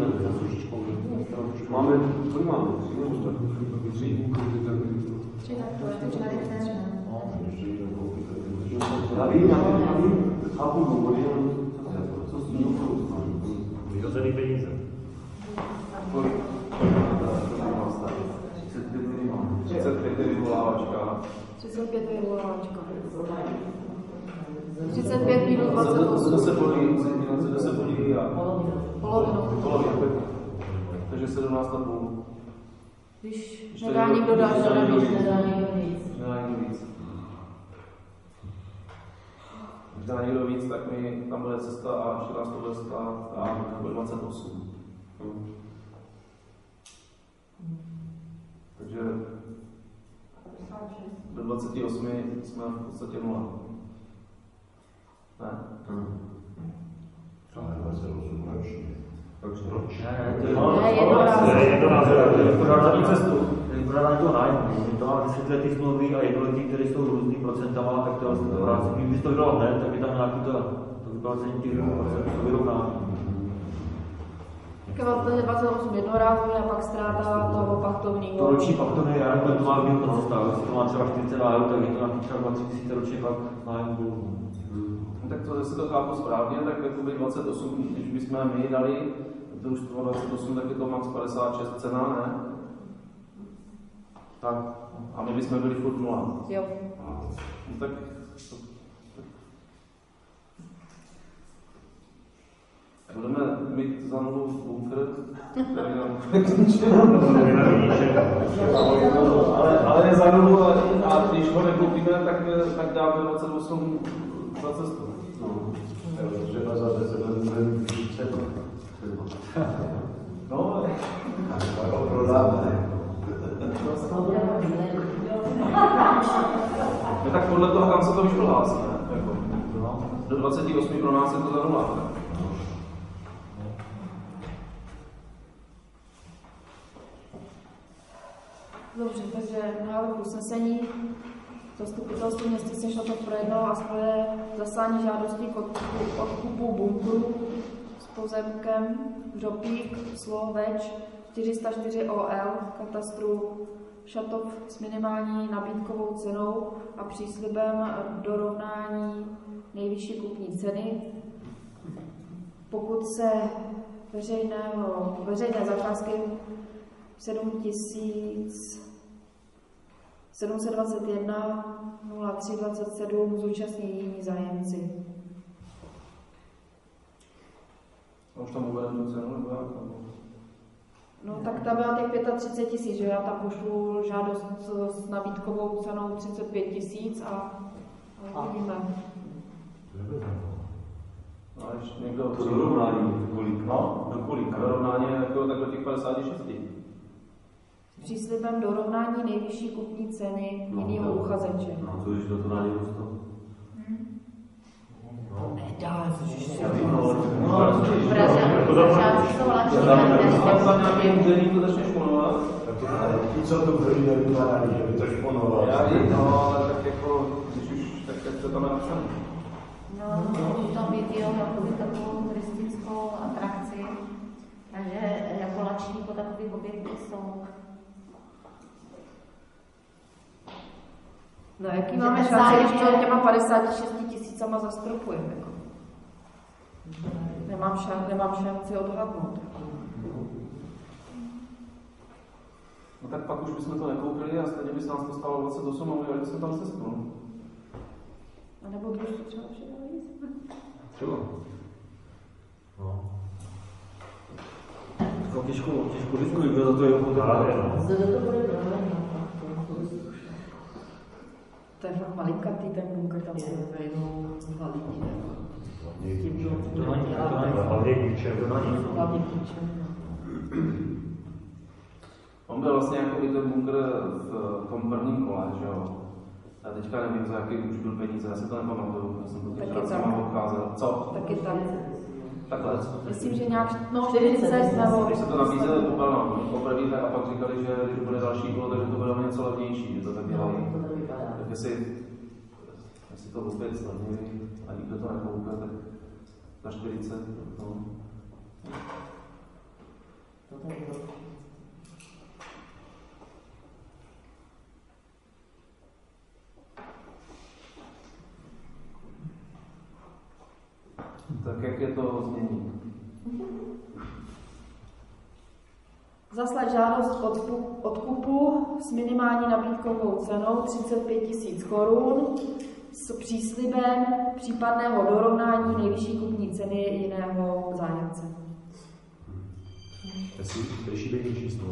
máme, kolik máme? 3 Já vím, chápu důvody, co s tím vyhozený peníze. Kolik? 35 je vyvolávačka. 35 je vyvolávačka. 35 minut 28. Zase podílí já. Polovinu. Takže 17,5. Když nedá nikdo další, nedá nikdo víc. Když dá někdo víc, tak mi tam bude cesta a 14 to bude stát a bude 28. Takže do 28 jsme v podstatě 0. Ne? Pořádání cestu, pořádání toho nájmu. To má 10letý smlouvy a jednoletý, které jsou různým procentama, tak to vlastně to vrácení. Když to vydalo hned, tak je tam nějaký to vyplácení těch vyrovnání. Tak je vlastně 28 jednorázový a pak ztráta toho pachtovního. To roční pachtovný nájem, to má být to stále. Jestli to má třeba 40 nájmu, tak je to nějaký třeba 20 000 ročně pak nájem dlouho. Tak to, jestli to chápu správně, tak jakoby 28, když bychom my dali družstvo 28, tak je to max 56 cena, ne? Tak. A my bychom byli furt 0. Jo. No, tak budeme mít za novou bunkr, který nám ale je za novou, a když ho nekoupíme, tak dáme 28 za cestu. Třeba za 10 let budeme třeba. No, tak ho prodáme. No tak podle toho, kam se to už hlásí, ne? Do 28 pro nás je to za 0. Dobře, takže návrh usnesení. Zastupitelstvo města Šatov projednalo a schvaluje zaslání žádostí k odkupu bunkru s pozemkem Hřopík, Sloveč, 404 OL, katastru Šatov s minimální nabídkovou cenou a příslibem dorovnání nejvyšší kupní ceny. Pokud se veřejné zakázky 721 0327 zúčastní jiní zájemci. A už tam uvedeme tu cenu, nebo jak? No tak tam byla těch 35 000, že já tam pošlu žádost s nabídkovou cenou 35 000 a uvidíme. No, a když někdo to dorovnání, kolik? No, kolik? Dorovnání jako tak do těch 56. S příslibem dorovnání nejvyšší kupní ceny jiného uchazeče. No, to když to na něj dostal. Nedá, což za nějaký úderník to začne šponovat. Ti, co to první nevypadali, že by to šponoval. Já vím, no, ale tak jako, když už, tak jak to tam napsané. No, můžu tam být, jo, jakoby takovou turistickou atrakci. Takže jako lační po takových objektech jsou. No, jaký máme šanci, když to těma 56 000 zastropujeme? Jako. Nemám šanci odhadnout. No tak pak už bychom to nekoupili a stejně by se nás to stalo 28 a udělali bychom tam cestu. A nebo když to třeba přidali? Třeba. No. Těžko riskuji, kdo za to je právě, no. To je fakt malinkatý ten bunkr, tam se vejnou dva lidi. Hlavně klíčem. On byl vlastně jako i ten bunkr v tom prvním kole, že jo. Já teďka nevím, za jaký už byl peníze, já si to nepamatuju, já jsem to těch pracema obcházel. Co? Taky tak. Takhle. Myslím, že nějak 40 nebo... Když se to nabízeli poprvé, tak a pak říkali, že když bude další kolo, takže to bude o něco levnější, že to tak dělají. Tak jestli to opět snadněji a nikdo to nekoupí, tak za 40, no. Tak jak je to změní? Zaslat žádost odkupu s minimální nabídkovou cenou 35 000 korun s příslibem případného dorovnání nejvyšší kupní ceny jiného zájemce. To je šílený číslo.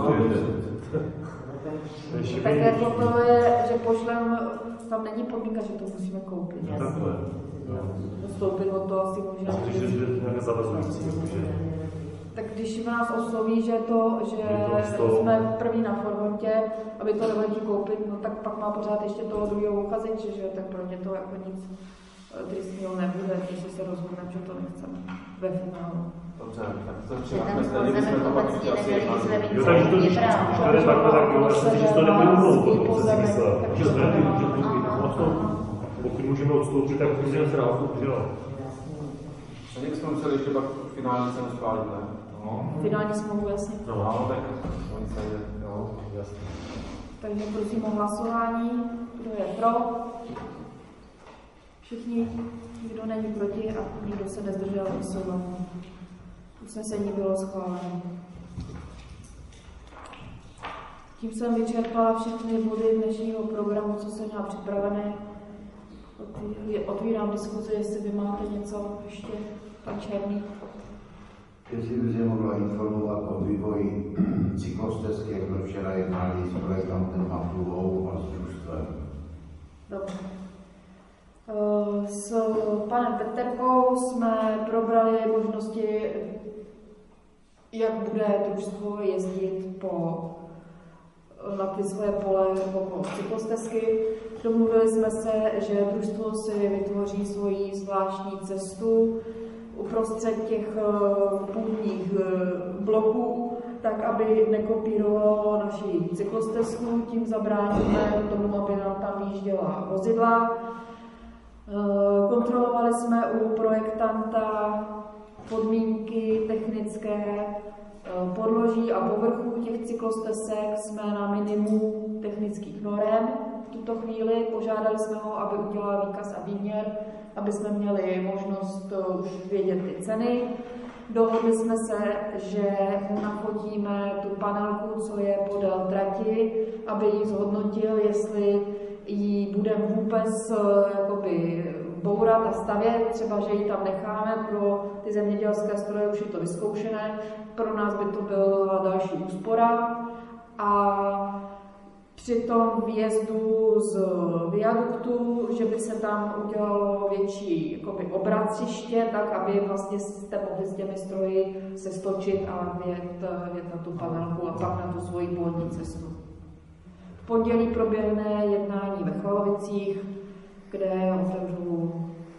Tak jako to je, že pošlem, tam není podmínka, že to musíme koupit. Vstoupit od toho asi můžeme. Myslím, že to je nějaké zavazující. Tak když nás osloví, že jsme první na frontě, aby to nevadí koupit, no tak pak má pořád ještě toho druhého uchazeče, že tak pro mě to jako nic tristního nebude, když se rozhodneme, že to nechceme ve finále. Dobře, tak to přináme stejně, bychom to pak ještě asi jednali. Jo, takže to když to jde takhle, tak jo, já si myslím, že to nebude umlout, to si myslel. Že to pokud můžeme odstoupit, tak můžeme se odstoupit, že jo. A někdy jsme museli ještě pak finální cenu schválit, ne? No. Finální smlouvu, jasně. No, tak oni se jde, jo, jasně. Takže prosím o hlasování. Kdo je pro? Všichni? Nikdo není proti a nikdo se nezdržel hlasování. Usnesení bylo schváleno. Tím jsem vyčerpala všechny body dnešního programu, co jsem měla připravené. Otvírám diskuzi, jestli vy máte něco ještě, pan Černý. Jestli by se mohla informovat o vývoji cyklostezky, jak jsme včera jednali s projektantem Matulou a s družstvem. Dobře. S panem Peterkou jsme probrali možnosti, jak bude družstvo jezdit na ty svoje pole okolo cyklostezky. Domluvili jsme se, že družstvo si vytvoří svoji zvláštní cestu uprostřed těch půdních bloků, tak aby nekopírovalo naši cyklostezku, tím zabráníme tomu, aby nám tam výjížděla vozidla. Kontrolovali jsme u projektanta podmínky technické podloží a povrchu těch cyklostezek, jsme na minimum technických norem. V tuto chvíli požádali jsme ho, aby udělal výkaz a výměr, aby jsme měli možnost už vědět ty ceny. Dohodli jsme se, že mu nafotíme tu panelku, co je podél trati, aby ji zhodnotil, jestli ji budeme vůbec bourat a stavět, třeba, že ji tam necháme, pro ty zemědělské stroje už je to vyzkoušené, pro nás by to byla další úspora. A při tom výjezdu z viaduktu, že by se tam udělalo větší obraciště, tak aby vlastně jste mohli s těmi stroji se stočit a vjet na tu panelku a pak na tu svoji polní cestu. V pondělí proběhne jednání ve Chvalovicích, kde otevřu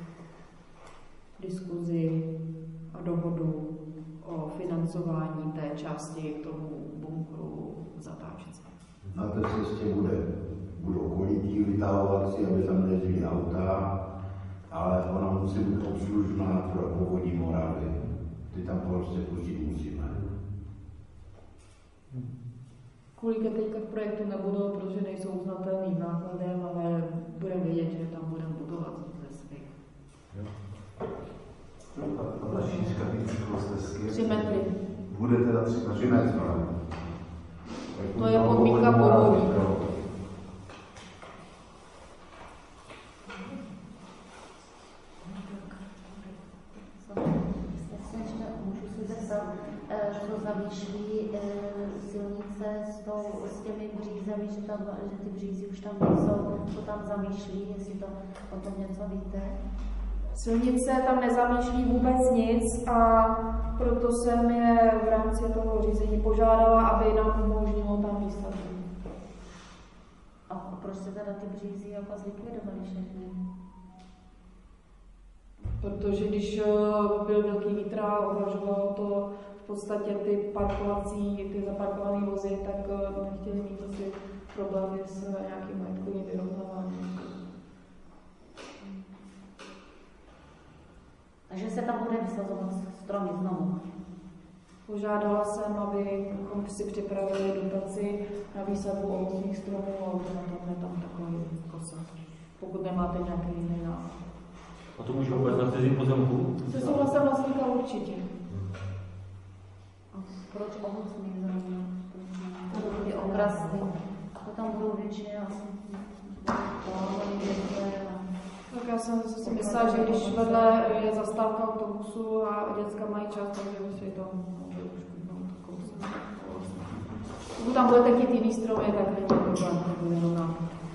diskuzi a dohodu o financování té části k tomu bunkru v Zatáčce. Na té cestě budou kolíky vytahovací, aby tam nejezdili auta, ale ona musí být obslužná pro povodí Moravy. Ty tam prostě pustit musíme. Kolíky teďka v projektu nebudou, protože nejsou uznatelným nákladem, ale budeme vědět, že tam budeme budovat ze svých. A ta šířka té cyklostezky 3 metry. Bude teda 3 metry. To je podmínka povodí. Můžu si zeptat, co zamýšlí silnice s těmi břízemi, že ty břízy už tam nejsou, co tam zamýšlí, jestli to o tom něco víte? Silnice tam nezamýšlí vůbec nic a proto jsem je v rámci toho řízení požádala, aby nám umožnilo tam výstavbu. A proč se teda ty břízy jako zlikvidovali všechny? Protože když byl velký vítr a ohrožovalo to v podstatě ty zaparkované vozy, tak nechtěli mít asi problémy s nějakým majetkovým vyrovnáváním. Takže se tam bude vysazovat stromy znovu. Požádala jsem, abychom si připravili dotaci na výsadbu ovocných stromů a alternativně tam takový kosat. Pokud nemáte nějaký jiný nápad. A to může vůbec na cizím pozemku? Se souhlasem vlastníka určitě. A proč ovocný zrovna? To budou ty okrasy. To tam budou většině asi tak já jsem si myslela, že když vedle je zastávka autobusu a děcka mají čas, takže by si to mohli už kudnout kousek. Pokud tam budete chtít jiný stromy, tak není problém.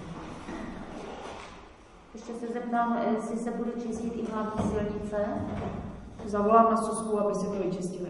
Ještě se zeptám, jestli se bude čistit i hlavní silnice? Zavolám na Susku, aby si to vyčistili.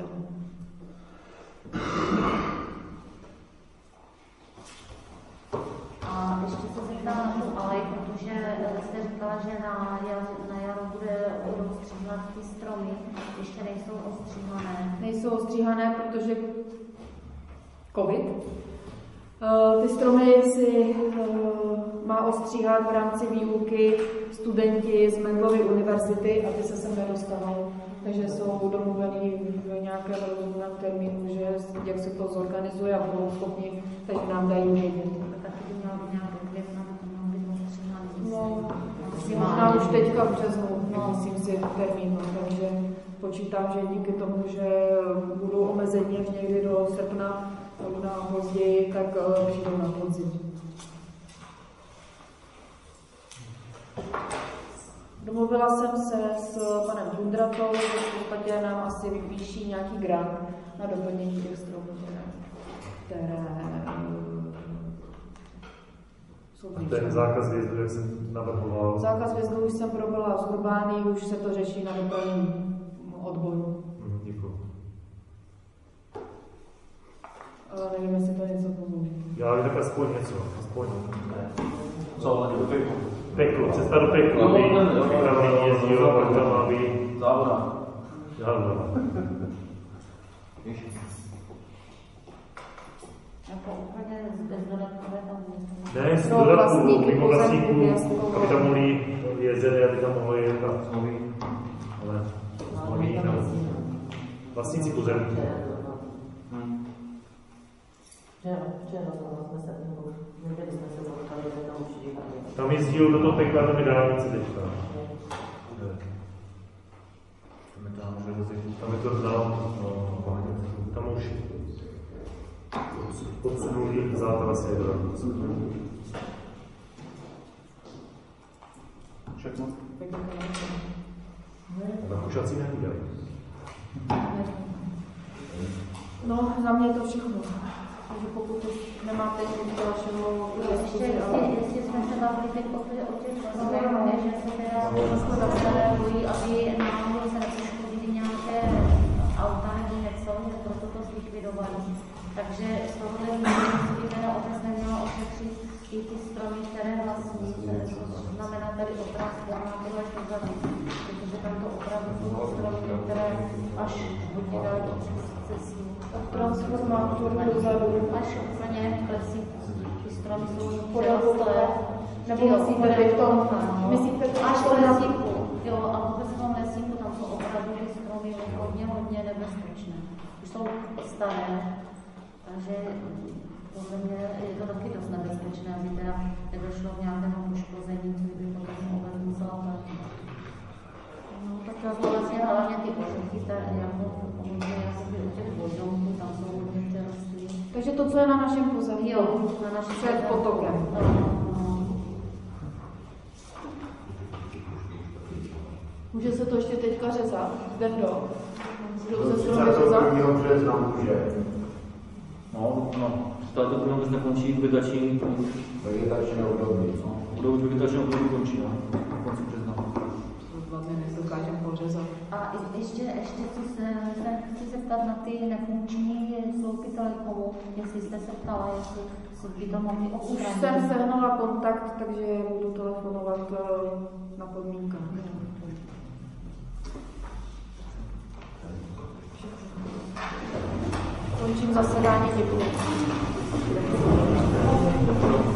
A ještě se zeptám na tu alej, protože jste říkala, že na jaro budou stříhat ty stromy. ještě nejsou ostříhané. Nejsou ostříhané, protože covid. Ty stromy si má ostříhat v rámci výuky studenti z Mendelovy univerzity a ty se sem nedostanou. Takže jsou domluvený v nějakém rozumném termínu, že jak se to zorganizuje a budou schopni, takže nám dají vědět. Taky by měla být nějaké května, to mělo být ostříhané. No, možná už teďka v březnu, myslím si, termín, takže počítám, že díky tomu, že budou omezení až někdy do srpna, možná později, tak přijdou na podzim. Domluvila jsem se s panem Hundratou, že v podstatě nám asi vypíší nějaký grant na doplnění těch stromů, které jsou a ten zákaz vjezdu, jak jsem navrhoval? Zákaz vjezdu už jsem probila z Urbány, už se to řeší na doplnění odboru. Děkuji. Ale nevím, jestli to něco pomůže. Já bych tak aspoň něco, aspoň. Co, ale do peklu? Peklo, cesta do peklu, aby vypravení jezdil, pak tam má být závoda. Závoda. Jako úplně bezdodatkové tam nejsou. Ne, z dodatku, mimo vlastníků, aby tam mohli jezdit, aby tam mohli jet na smlouvy, ale oni vlastníci pozemků. Tam jezdil do toho pekla, tam je dálnice teďka. Tam je to znám, tam už podsunuli západa svědora. Všechno? Tak už asi nevídají. No, za mě je to všechno. Takže pokud už nemáte nic dalšího, jestli jsme se bavili teď o těch vlastech, že se teda bojí, aby náhodou se nepřeškodili nějaké auta nebo něco, že proto to zlikvidovali. Takže z tohohle výboru by teda obec neměla ošetřit i ty stromy, které vlastní, to znamená tady transformátory až dozadu, protože tam to opravdu jsou stromy, které až hodně daleko přes cestu. Transformátor dozadu. Až úplně v klesíku. Ty stromy jsou podle. Nebo myslíte v tom? Myslíte až v lesíku. Jo, a vůbec v tom lesíku tam jsou opravdu ty stromy hodně nebezpečné. Už jsou staré, takže podle mě je to taky dost nebezpečné, aby teda nedošlo k nějakému poškození, co by potom obec musela platit. No, tak to vlastně hlavně ty pořádky, jako u těch vodonků, tam jsou hodně přerostlí. Takže to, co je na našem pozemku, jo, na našem před potokem. Může se to ještě teďka řezat? Dendo? Můžou se to řezat? 1. března může. No, stále to vůbec nekončí vegetační období. Budou už vegetační období končí, no, na konci března. Nedokážeme pořezat. A ještě chci se ptat na ty nefunkční sloupy telekomu, jestli jste se ptala, jestli by to mohli odstranit. Už jsem sehnala kontakt, takže budu telefonovat na podmínkách. Končím zasedání, děkuji.